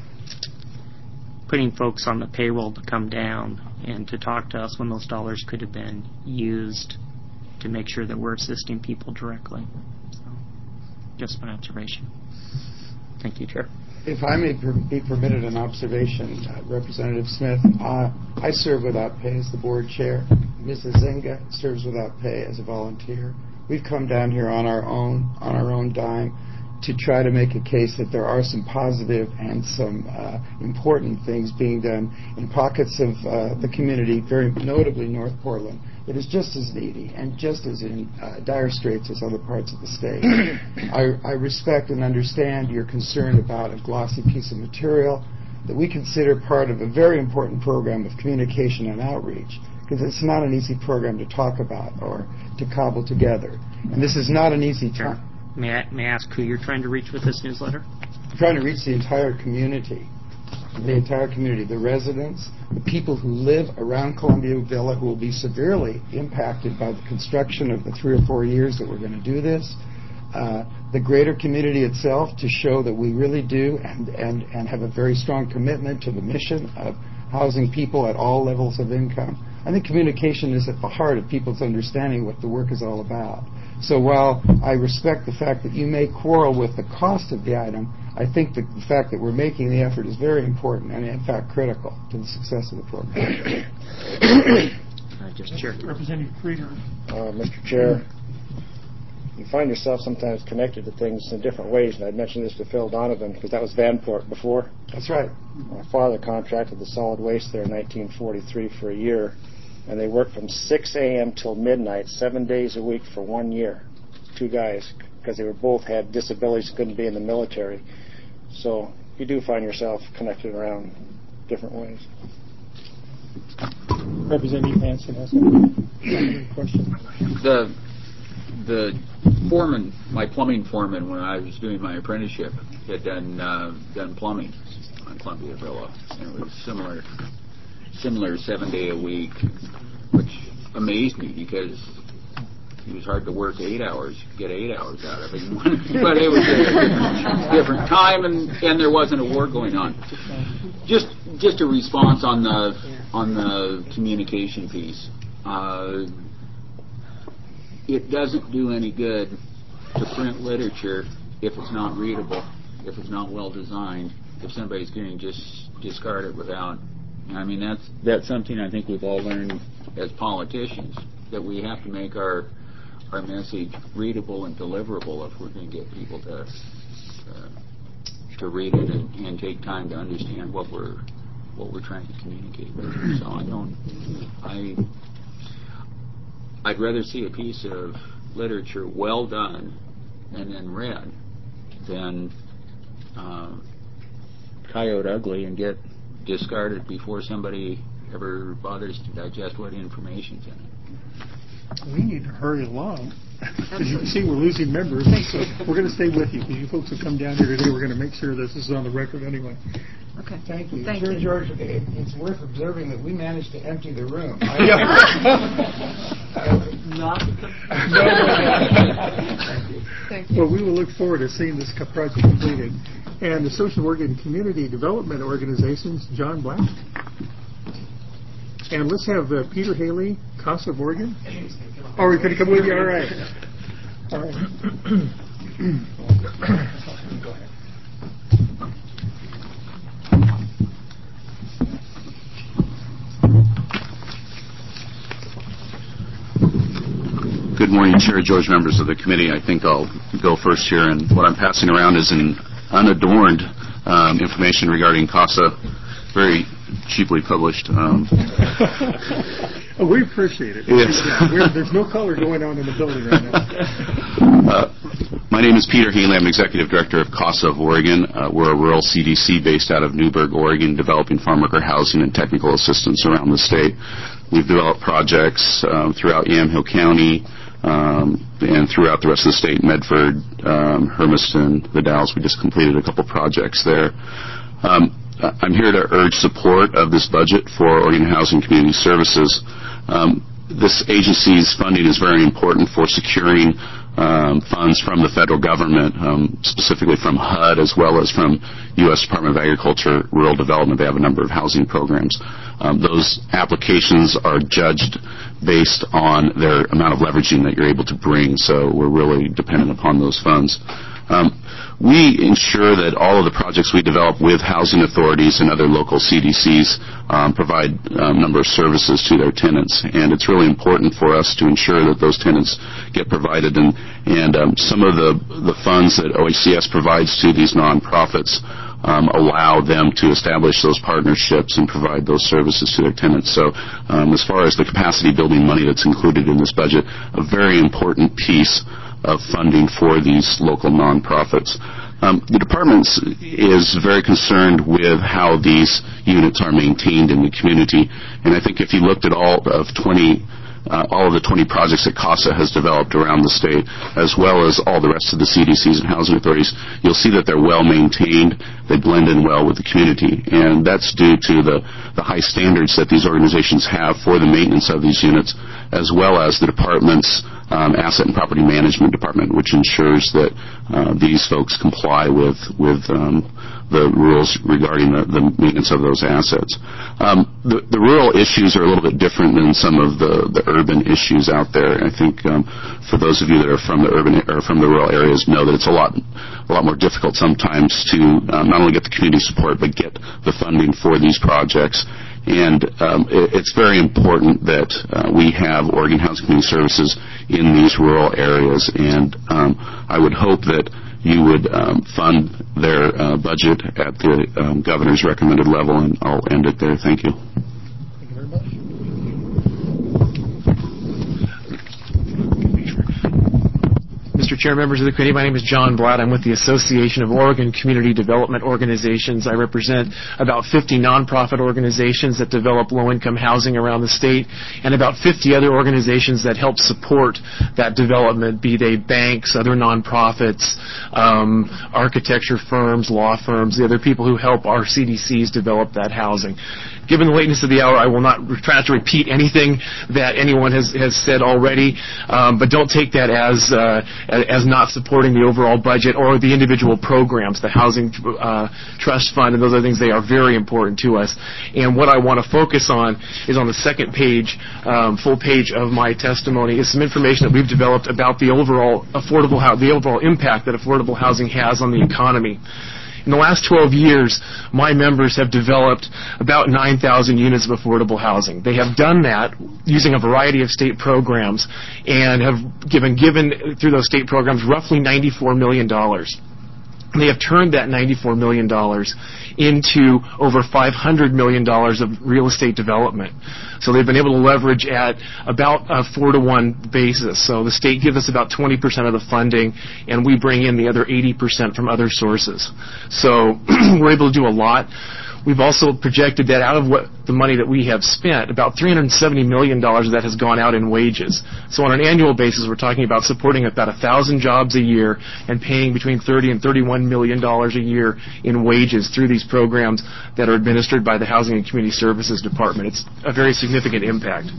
K: putting folks on the payroll to come down and to talk to us when those dollars could have been used to make sure that we're assisting people directly. So, just an observation. Thank you, Chair.
P: If I may per- be permitted an observation, uh, Representative Smith, uh, I serve without pay as the board chair. Missus Zinga serves without pay as a volunteer. We've come down here on our own, on our own dime, to try to make a case that there are some positive and some uh, important things being done in pockets of uh, the community, very notably North Portland, that is just as needy and just as in uh, dire straits as other parts of the state. I, I respect and understand your concern about a glossy piece of material that we consider part of a very important program of communication and outreach, because it's not an easy program to talk about or to cobble together. And this is not an easy time.
K: May I, may I ask who you're trying to reach with this newsletter?
P: I'm trying to reach the entire community, the entire community, the residents, the people who live around Columbia Villa who will be severely impacted by the construction of the three or four years that we're going to do this, uh, the greater community itself, to show that we really do and, and, and have a very strong commitment to the mission of housing people at all levels of income. I think communication is at the heart of people's understanding what the work is all about. So while I respect the fact that you may quarrel with the cost of the item, I think that the fact that we're making the effort is very important and, in fact, critical to the success of the program.
K: Uh, just Chair.
A: Representative Krieger.
D: Uh, Mister Chair, you find yourself sometimes connected to things in different ways, and I mentioned this to Phil Donovan because that was Vanport before.
P: That's right.
D: My father contracted the solid waste there in nineteen forty-three for a year, and they worked from six a.m. till midnight, seven days a week for one year. Two guys, because they were both had disabilities, couldn't be in the military. So you do find yourself connected around different ways.
A: Representative Hanson has a question.
G: The the foreman, my plumbing foreman, when I was doing my apprenticeship, had done uh, done plumbing on Columbia Villa, and it was similar similar seven day a week, which amazed me because it was hard to work eight hours. You could get eight hours out of it, but it was a different, different time, and, and there wasn't a war going on. Just just a response on the on the communication piece. Uh, it doesn't do any good to print literature if it's not readable, if it's not well designed, if somebody's going to just discard it without. I mean, that's that's something I think we've all learned as politicians, that we have to make our our message readable and deliverable if we're going to get people to uh, to read it and, and take time to understand what we're what we're trying to communicate with them. So I don't I I'd rather see a piece of literature well done and then read than uh, coyote ugly and get discarded before somebody ever bothers to digest what information's in it.
A: We need to hurry along. As you can see, we're losing members, so we're going to stay with you because you folks have come down here today. We're going to make sure this is on the record anyway.
I: Okay.
P: Thank you.
I: Thank
P: sure,
I: you.
P: George, it, it's worth observing that we managed to empty the room.
I: Not
A: no, no, no. Thank you.
I: Thank you.
A: Well, we will look forward to seeing this project completed. And the Social Oregon Community Development Organizations, John Black. And let's have uh, Peter Haley, CASA of Oregon. Oh, we're going to come with you? All right. All right. Go ahead.
S: Good morning, Chair George, members of the committee. I think I'll go first here, and what I'm passing around is an unadorned um, information regarding CASA, very cheaply published. Um,
A: oh, we appreciate it.
S: Yes.
A: Yeah, there's no color going on in the building right now.
S: Uh, my name is Peter Haley. I'm Executive Director of CASA of Oregon. Uh, we're a rural C D C based out of Newburgh, Oregon, developing farm worker housing and technical assistance around the state. We've developed projects um, throughout Yamhill County um, and throughout the rest of the state, Medford, um, Hermiston, the Dalles. We just completed a couple projects there. Um, I'm here to urge support of this budget for Oregon Housing Community Services. Um, this agency's funding is very important for securing um, funds from the federal government, um, specifically from H U D as well as from U S Department of Agriculture, Rural Development. They have a number of housing programs. Um, those applications are judged based on their amount of leveraging that you're able to bring, so we're really dependent upon those funds. Um, we ensure that all of the projects we develop with housing authorities and other local C D Cs um, provide a number of services to their tenants, and it's really important for us to ensure that those tenants get provided, and, and um, some of the, the funds that O H C S provides to these nonprofits Um, allow them to establish those partnerships and provide those services to their tenants. So um, as far as the capacity building money that's included in this budget, a very important piece of funding for these local nonprofits. Um, the department is very concerned with how these units are maintained in the community, and I think if you looked at all of twenty Uh, all of the twenty projects that CASA has developed around the state, as well as all the rest of the C D Cs and housing authorities, you'll see that they're well maintained. They blend in well with the community, and that's due to the, the high standards that these organizations have for the maintenance of these units, as well as the department's um, asset and property management department, which ensures that uh, these folks comply with with um, the rules regarding the, the maintenance of those assets. Um, the, the rural issues are a little bit different than some of the, the urban issues out there. I think um, for those of you that are from the urban or from the rural areas know that it's a lot a lot more difficult sometimes to um, not only get the community support but get the funding for these projects. And um, it, it's very important that uh, we have Oregon Housing Community Services in these rural areas, and um, I would hope that you would um, fund their uh, budget at the um, governor's recommended level, and I'll end it there. Thank you.
A: Thank you very much.
T: Mister Chair, members of the committee, my name is John Blatt. I'm with the Association of Oregon Community Development Organizations. I represent about fifty nonprofit organizations that develop low-income housing around the state, and about fifty other organizations that help support that development, be they banks, other nonprofits, um, architecture firms, law firms, the other people who help our C D Cs develop that housing. Given the lateness of the hour, I will not try to repeat anything that anyone has, has said already, um, but don't take that as uh, as not supporting the overall budget or the individual programs, the Housing uh, Trust Fund and those other things. They are very important to us. And what I want to focus on is on the second page, um, full page of my testimony, is some information that we've developed about the overall affordable ho- the overall impact that affordable housing has on the economy. In the last twelve years, my members have developed about nine thousand units of affordable housing. They have done that using a variety of state programs and have given, given through those state programs roughly ninety-four million dollars. They have turned that ninety-four million dollars into over five hundred million dollars of real estate development. So they've been able to leverage at about a four to one basis. So the state gives us about twenty percent of the funding, and we bring in the other eighty percent from other sources. So we're able to do a lot. We've also projected that out of what the money that we have spent, about three hundred seventy million dollars of that has gone out in wages. So on an annual basis, we're talking about supporting about one thousand jobs a year and paying between thirty and thirty-one million dollars a year in wages through these programs that are administered by the Housing and Community Services Department. It's a very significant impact.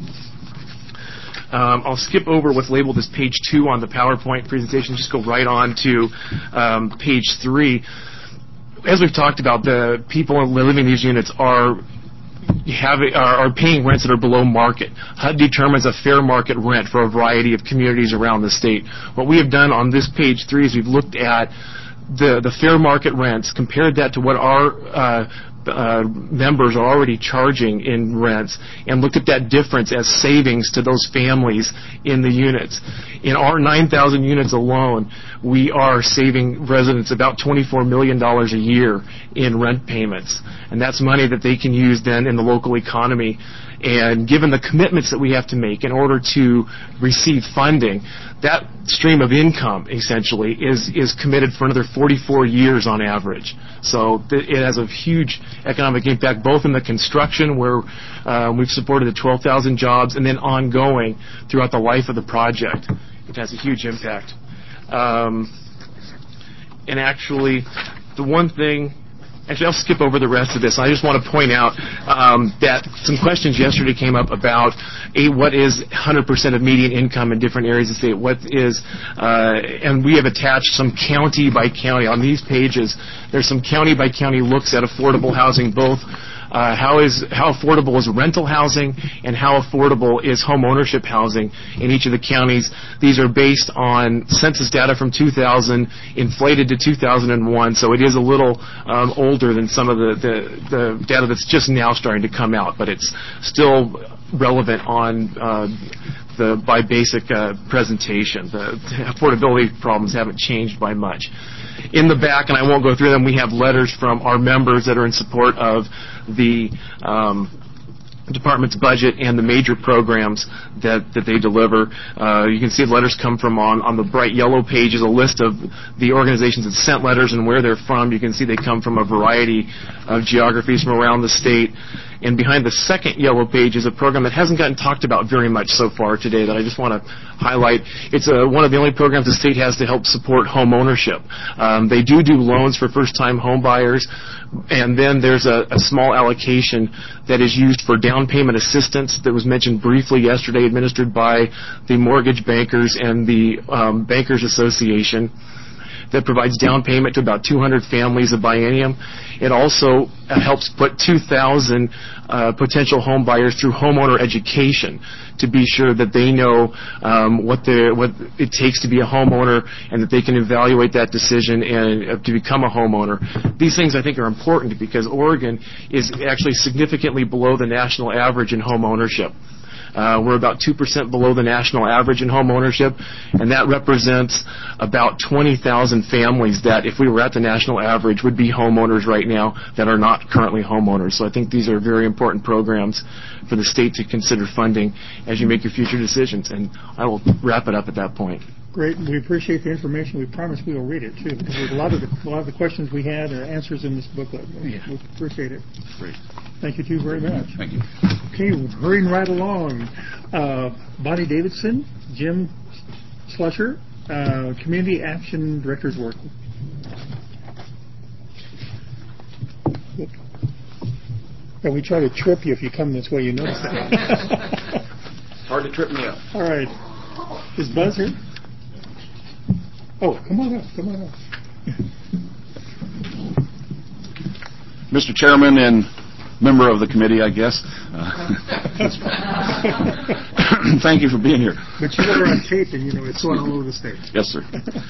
T: Um, I'll skip over what's labeled as page two on the PowerPoint presentation, just go right on to um, page three. As we've talked about, the people living in these units are have, are paying rents that are below market. H U D determines a fair market rent for a variety of communities around the state. What we have done on this page three is we've looked at the, the fair market rents, compared that to what our uh, uh, members are already charging in rents, and looked at that difference as savings to those families in the units. In our nine thousand units alone, we are saving residents about twenty-four million dollars a year in rent payments. And that's money that they can use then in the local economy. And given the commitments that we have to make in order to receive funding, that stream of income essentially is, is committed for another forty-four years on average. So th- it has a huge economic impact, both in the construction, where uh, we've supported the twelve thousand jobs, and then ongoing throughout the life of the project. It has a huge impact. Um, and actually, the one thing Actually, I'll skip over the rest of this. I just want to point out um, that some questions yesterday came up about a, what is one hundred percent of median income in different areas of the state. What is, uh, and we have attached some county by county on these pages. There's some county by county looks at affordable housing, both Uh, how is how affordable is rental housing and how affordable is home ownership housing in each of the counties. These are based on census data from two thousand, inflated to two thousand one, so it is a little um, older than some of the, the, the data that's just now starting to come out, but it's still relevant on uh, the by basic uh, presentation. The affordability problems haven't changed by much. In the back, and I won't go through them, we have letters from our members that are in support of the um, department's budget and the major programs that, that they deliver. Uh, you can see the letters come from on, on the bright yellow page is a list of the organizations that sent letters and where they're from. You can see they come from a variety of geographies from around the state. And behind the second yellow page is a program that hasn't gotten talked about very much so far today that I just want to highlight. It's a, one of the only programs the state has to help support home ownership. Um, they do do loans for first-time home buyers, and then there's a, a small allocation that is used for down payment assistance that was mentioned briefly yesterday, administered by the mortgage bankers and the um, Bankers Association, that provides down payment to about two hundred families a biennium. It also uh, helps put two thousand uh, potential home buyers through homeowner education to be sure that they know um, what, what it takes to be a homeowner and that they can evaluate that decision and uh, to become a homeowner. These things, I think, are important because Oregon is actually significantly below the national average in home ownership. Uh, we're about two percent below the national average in home ownership, and that represents about twenty thousand families that, if we were at the national average, would be homeowners right now that are not currently homeowners. So I think these are very important programs for the state to consider funding as you make your future decisions, and I will wrap it up at that point.
A: Great. We appreciate the information. We promise we will read it, too, because there's a lot of the, a lot of the questions we had are answers in this booklet.
M: Yeah.
A: We appreciate it.
M: Great.
A: Thank you, too, very much.
M: Thank you.
A: Okay, we're hurrying right along. Uh, Bonnie Davidson, Jim Slusher, uh, Community Action Director's work. And we try to trip you if you come this way, you notice that.
M: Hard to trip me up.
A: All right. Is Buzz here? Oh, come on up, come on up.
U: Mister Chairman and member of the committee, I guess. Uh, thank you for being here.
A: But you are on tape, and you know it's going all over the state.
U: Yes, sir.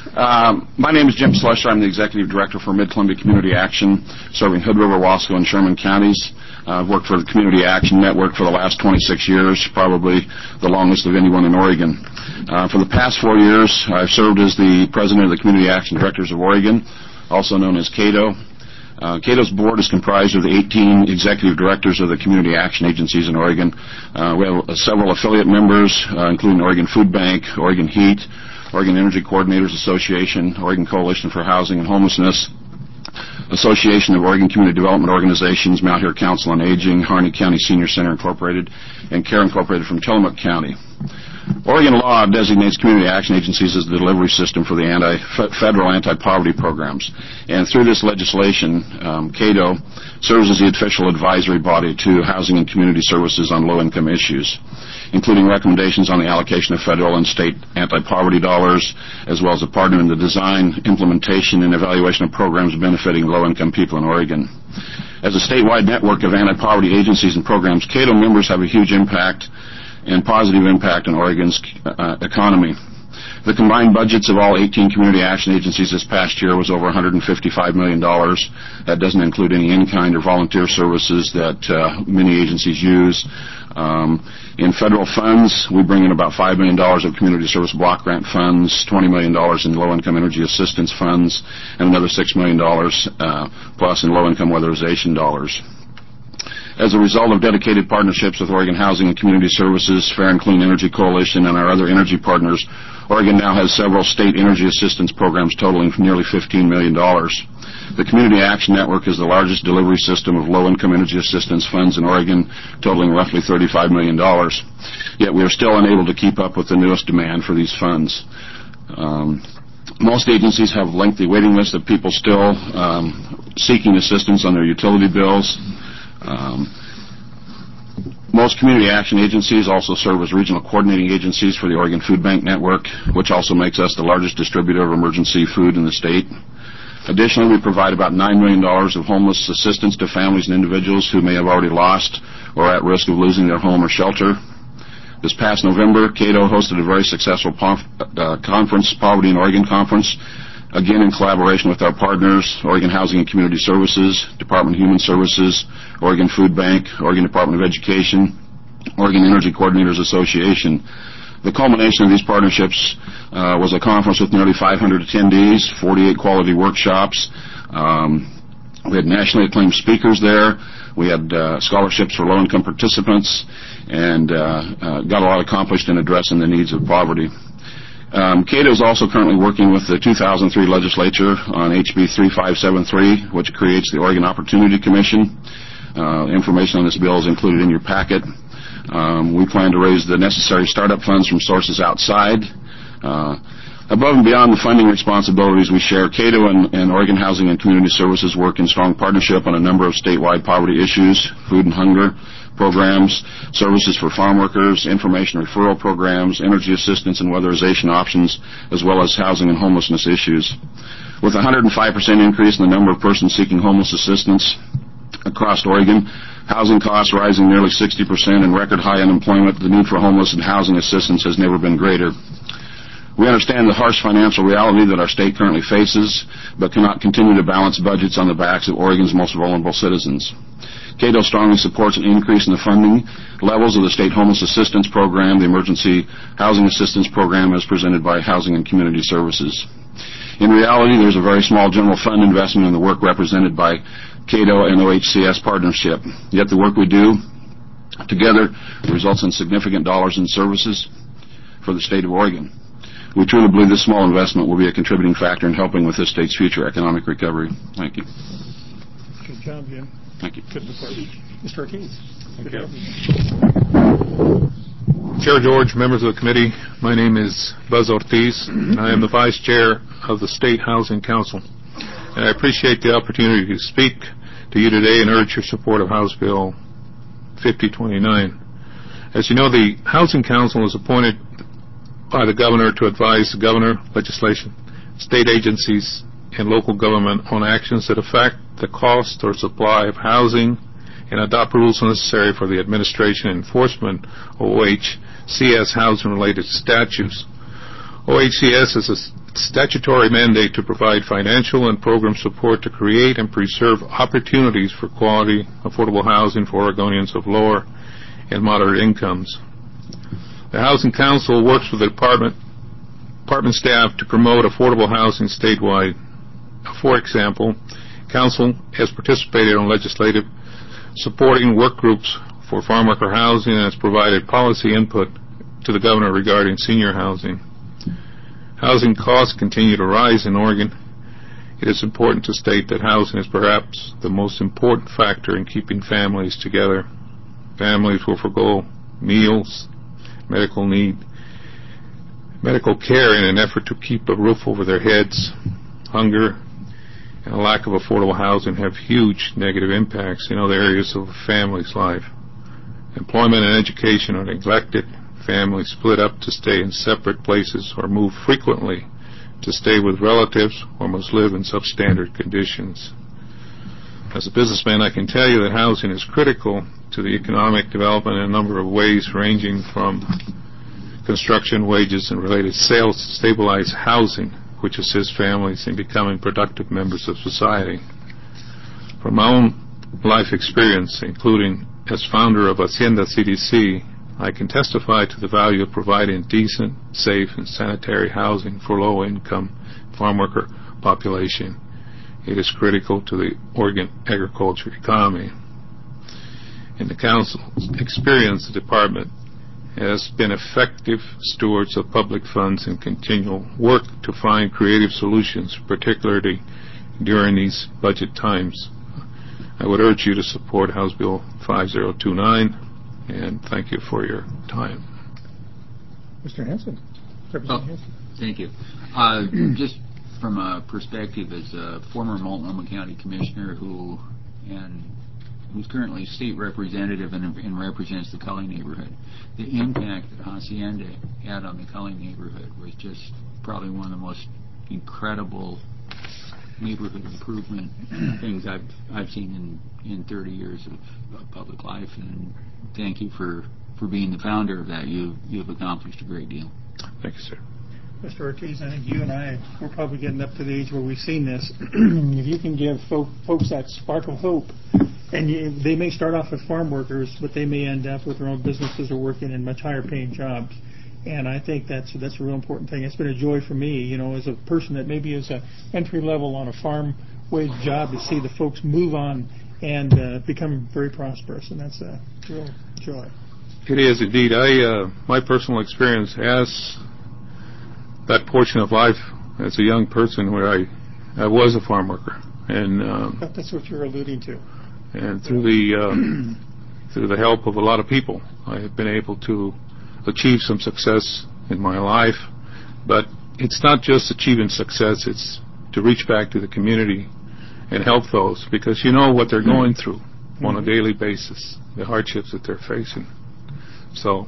U: Um, my name is Jim Slusher. I'm the Executive Director for Mid-Columbia Community Action, serving Hood River, Wasco, and Sherman counties. Uh, I've worked for the Community Action Network for the last twenty-six years, probably the longest of anyone in Oregon. Uh, for the past four years, I've served as the President of the Community Action Directors of Oregon, also known as CADO. Uh, CADO's board is comprised of the eighteen executive directors of the community action agencies in Oregon. Uh, we have uh, several affiliate members, uh, including Oregon Food Bank, Oregon Heat, Oregon Energy Coordinators Association, Oregon Coalition for Housing and Homelessness, Association of Oregon Community Development Organizations, Mount Hear Council on Aging, Harney County Senior Center Incorporated, and CARE Incorporated from Tillamook County. Oregon law designates community action agencies as the delivery system for the anti, federal anti-poverty programs. And through this legislation, um, CADO serves as the official advisory body to housing and community services on low-income issues, including recommendations on the allocation of federal and state anti-poverty dollars, as well as a partner in the design, implementation, and evaluation of programs benefiting low-income people in Oregon. As a statewide network of anti-poverty agencies and programs, CADO members have a huge impact and positive impact on Oregon's uh, economy. The combined budgets of all eighteen community action agencies this past year was over one hundred fifty-five million dollars. That doesn't include any in-kind or volunteer services that uh, many agencies use. Um, in federal funds, we bring in about five million dollars of community service block grant funds, twenty million dollars in low-income energy assistance funds, and another six million dollars uh, plus in low-income weatherization dollars. As a result of dedicated partnerships with Oregon Housing and Community Services, Fair and Clean Energy Coalition, and our other energy partners, Oregon now has several state energy assistance programs totaling nearly fifteen million dollars. The Community Action Network is the largest delivery system of low-income energy assistance funds in Oregon, totaling roughly thirty-five million dollars. Yet we are still unable to keep up with the newest demand for these funds. Um, Most agencies have lengthy waiting lists of people still um, seeking assistance on their utility bills. Um, Most community action agencies also serve as regional coordinating agencies for the Oregon Food Bank Network, which also makes us the largest distributor of emergency food in the state. Additionally, we provide about nine million dollars of homeless assistance to families and individuals who may have already lost or are at risk of losing their home or shelter. This past November, Cato hosted a very successful pof- uh, conference, Poverty in Oregon Conference, again in collaboration with our partners, Oregon Housing and Community Services, Department of Human Services, Oregon Food Bank, Oregon Department of Education, Oregon Energy Coordinators Association. The culmination of these partnerships uh, was a conference with nearly five hundred attendees, forty-eight quality workshops. Um, we had nationally acclaimed speakers there. We had uh, scholarships for low-income participants, and uh, uh, got a lot accomplished in addressing the needs of poverty. Um, Cato is also currently working with the two thousand three legislature on H B thirty-five seventy-three, which creates the Oregon Opportunity Commission. Uh, information on this bill is included in your packet. Um, we plan to raise the necessary startup funds from sources outside. Uh, above and beyond the funding responsibilities we share, Cato and, and Oregon Housing and Community Services work in strong partnership on a number of statewide poverty issues, food and hunger programs, services for farm workers, information referral programs, energy assistance and weatherization options, as well as housing and homelessness issues. With a one hundred five percent increase in the number of persons seeking homeless assistance across Oregon, housing costs rising nearly sixty percent, and record high unemployment, the need for homeless and housing assistance has never been greater. We understand the harsh financial reality that our state currently faces, but cannot continue to balance budgets on the backs of Oregon's most vulnerable citizens. Cato strongly supports an increase in the funding levels of the State Homeless Assistance Program, the Emergency Housing Assistance Program as presented by Housing and Community Services. In reality, there's a very small general fund investment in the work represented by Cato and O H C S partnership. Yet the work we do together results in significant dollars in services for the state of Oregon. We truly believe this small investment will be a contributing factor in helping with this state's future economic recovery. Thank you.
A: Good job, Jim.
U: Thank you.
A: Good report. Mister Ortiz.
C: Thank you. Chair George, members of the committee, my name is Buzz Ortiz, and I am the Vice Chair of the State Housing Council. And I appreciate the opportunity to speak to you today and urge your support of House Bill fifty twenty-nine. As you know, the Housing Council is appointed by the governor to advise the governor, legislation, state agencies, and local government on actions that affect the cost or supply of housing and adopt rules necessary for the administration and enforcement of O H C S housing-related statutes. O H C S is a statutory mandate to provide financial and program support to create and preserve opportunities for quality, affordable housing for Oregonians of lower and moderate incomes. The Housing Council works with the department, department staff to promote affordable housing statewide. For example, Council has participated in legislative supporting work groups for farm worker housing and has provided policy input to the governor regarding senior housing. Housing costs continue to rise in Oregon. It is important to state that housing is perhaps the most important factor in keeping families together. Families will forego meals, medical need, medical care in an effort to keep a roof over their heads. Hunger and a lack of affordable housing have huge negative impacts in other areas of a family's life. Employment and education are neglected. Families split up to stay in separate places or move frequently to stay with relatives or must live in substandard conditions. As a businessman, I can tell you that housing is critical to the economic development in a number of ways, ranging from construction, wages, and related sales to stabilize housing, which assists families in becoming productive members of society. From my own life experience, including as founder of Hacienda C D C, I can testify to the value of providing decent, safe, and sanitary housing for low-income farm worker population. It is critical to the Oregon agriculture economy. In the Council's experience, the Department has been effective stewards of public funds and continual work to find creative solutions, particularly during these budget times. I would urge you to support House Bill five zero two nine, and thank you for your time.
A: Mister Hanson.
G: Oh, thank you. Uh, just from a perspective as a former Multnomah County Commissioner who and who's currently state representative and, and represents the Cully neighborhood, the impact that Hacienda had on the Cully neighborhood was just probably one of the most incredible neighborhood improvement things I've I've seen in, in thirty years of, of public life. And thank you for, for being the founder of that. You you've accomplished a great deal.
C: Thank you, sir.
A: Mister Ortiz, I think you and I, we're probably getting up to the age where we've seen this. If you can give folk, folks that spark of hope, and you, they may start off as farm workers, but they may end up with their own businesses or working in much higher paying jobs. And I think that's that's a real important thing. It's been a joy for me, you know, as a person that maybe is a entry level on a farm wage job, to see the folks move on and uh, become very prosperous, and that's a real joy.
C: It is indeed. I uh, my personal experience as that portion of life as a young person where I I was a farm worker, and um,
A: that's what you're alluding to.
C: And through the uh, through the help of a lot of people, I have been able to achieve some success in my life. But it's not just achieving success; it's to reach back to the community and help those, because you know what they're going through mm-hmm. on a daily basis, the hardships that they're facing. So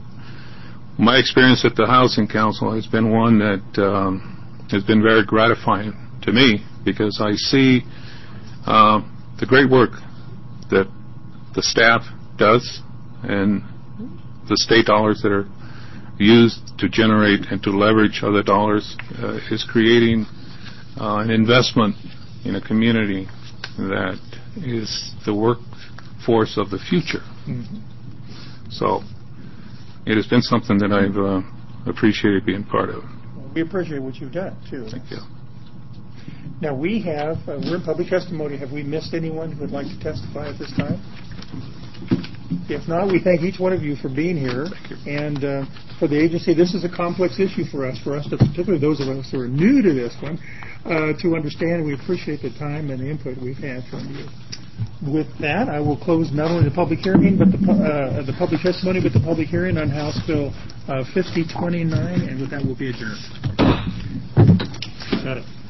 C: my experience at the Housing Council has been one that um, has been very gratifying to me, because I see uh, the great work that the staff does, and the state dollars that are used to generate and to leverage other dollars uh, is creating uh, an investment in a community that is the workforce of the future. Mm-hmm. So it has been something that I've uh, appreciated being part of.
A: Well, we appreciate what you've done, too.
C: Thank you.
A: Now, we have, uh, we're in public testimony. Have we missed anyone who would like to testify at this time? If not, we thank each one of you for being here. And uh, for the agency, this is a complex issue for us, for us, to, particularly those of us who are new to this one, uh, to understand. We appreciate the time and the input we've had from you. With that, I will close not only the public hearing, but the, uh, the public testimony, but the public hearing on House Bill uh, fifty twenty-nine, and with that, we'll be adjourned. Got it.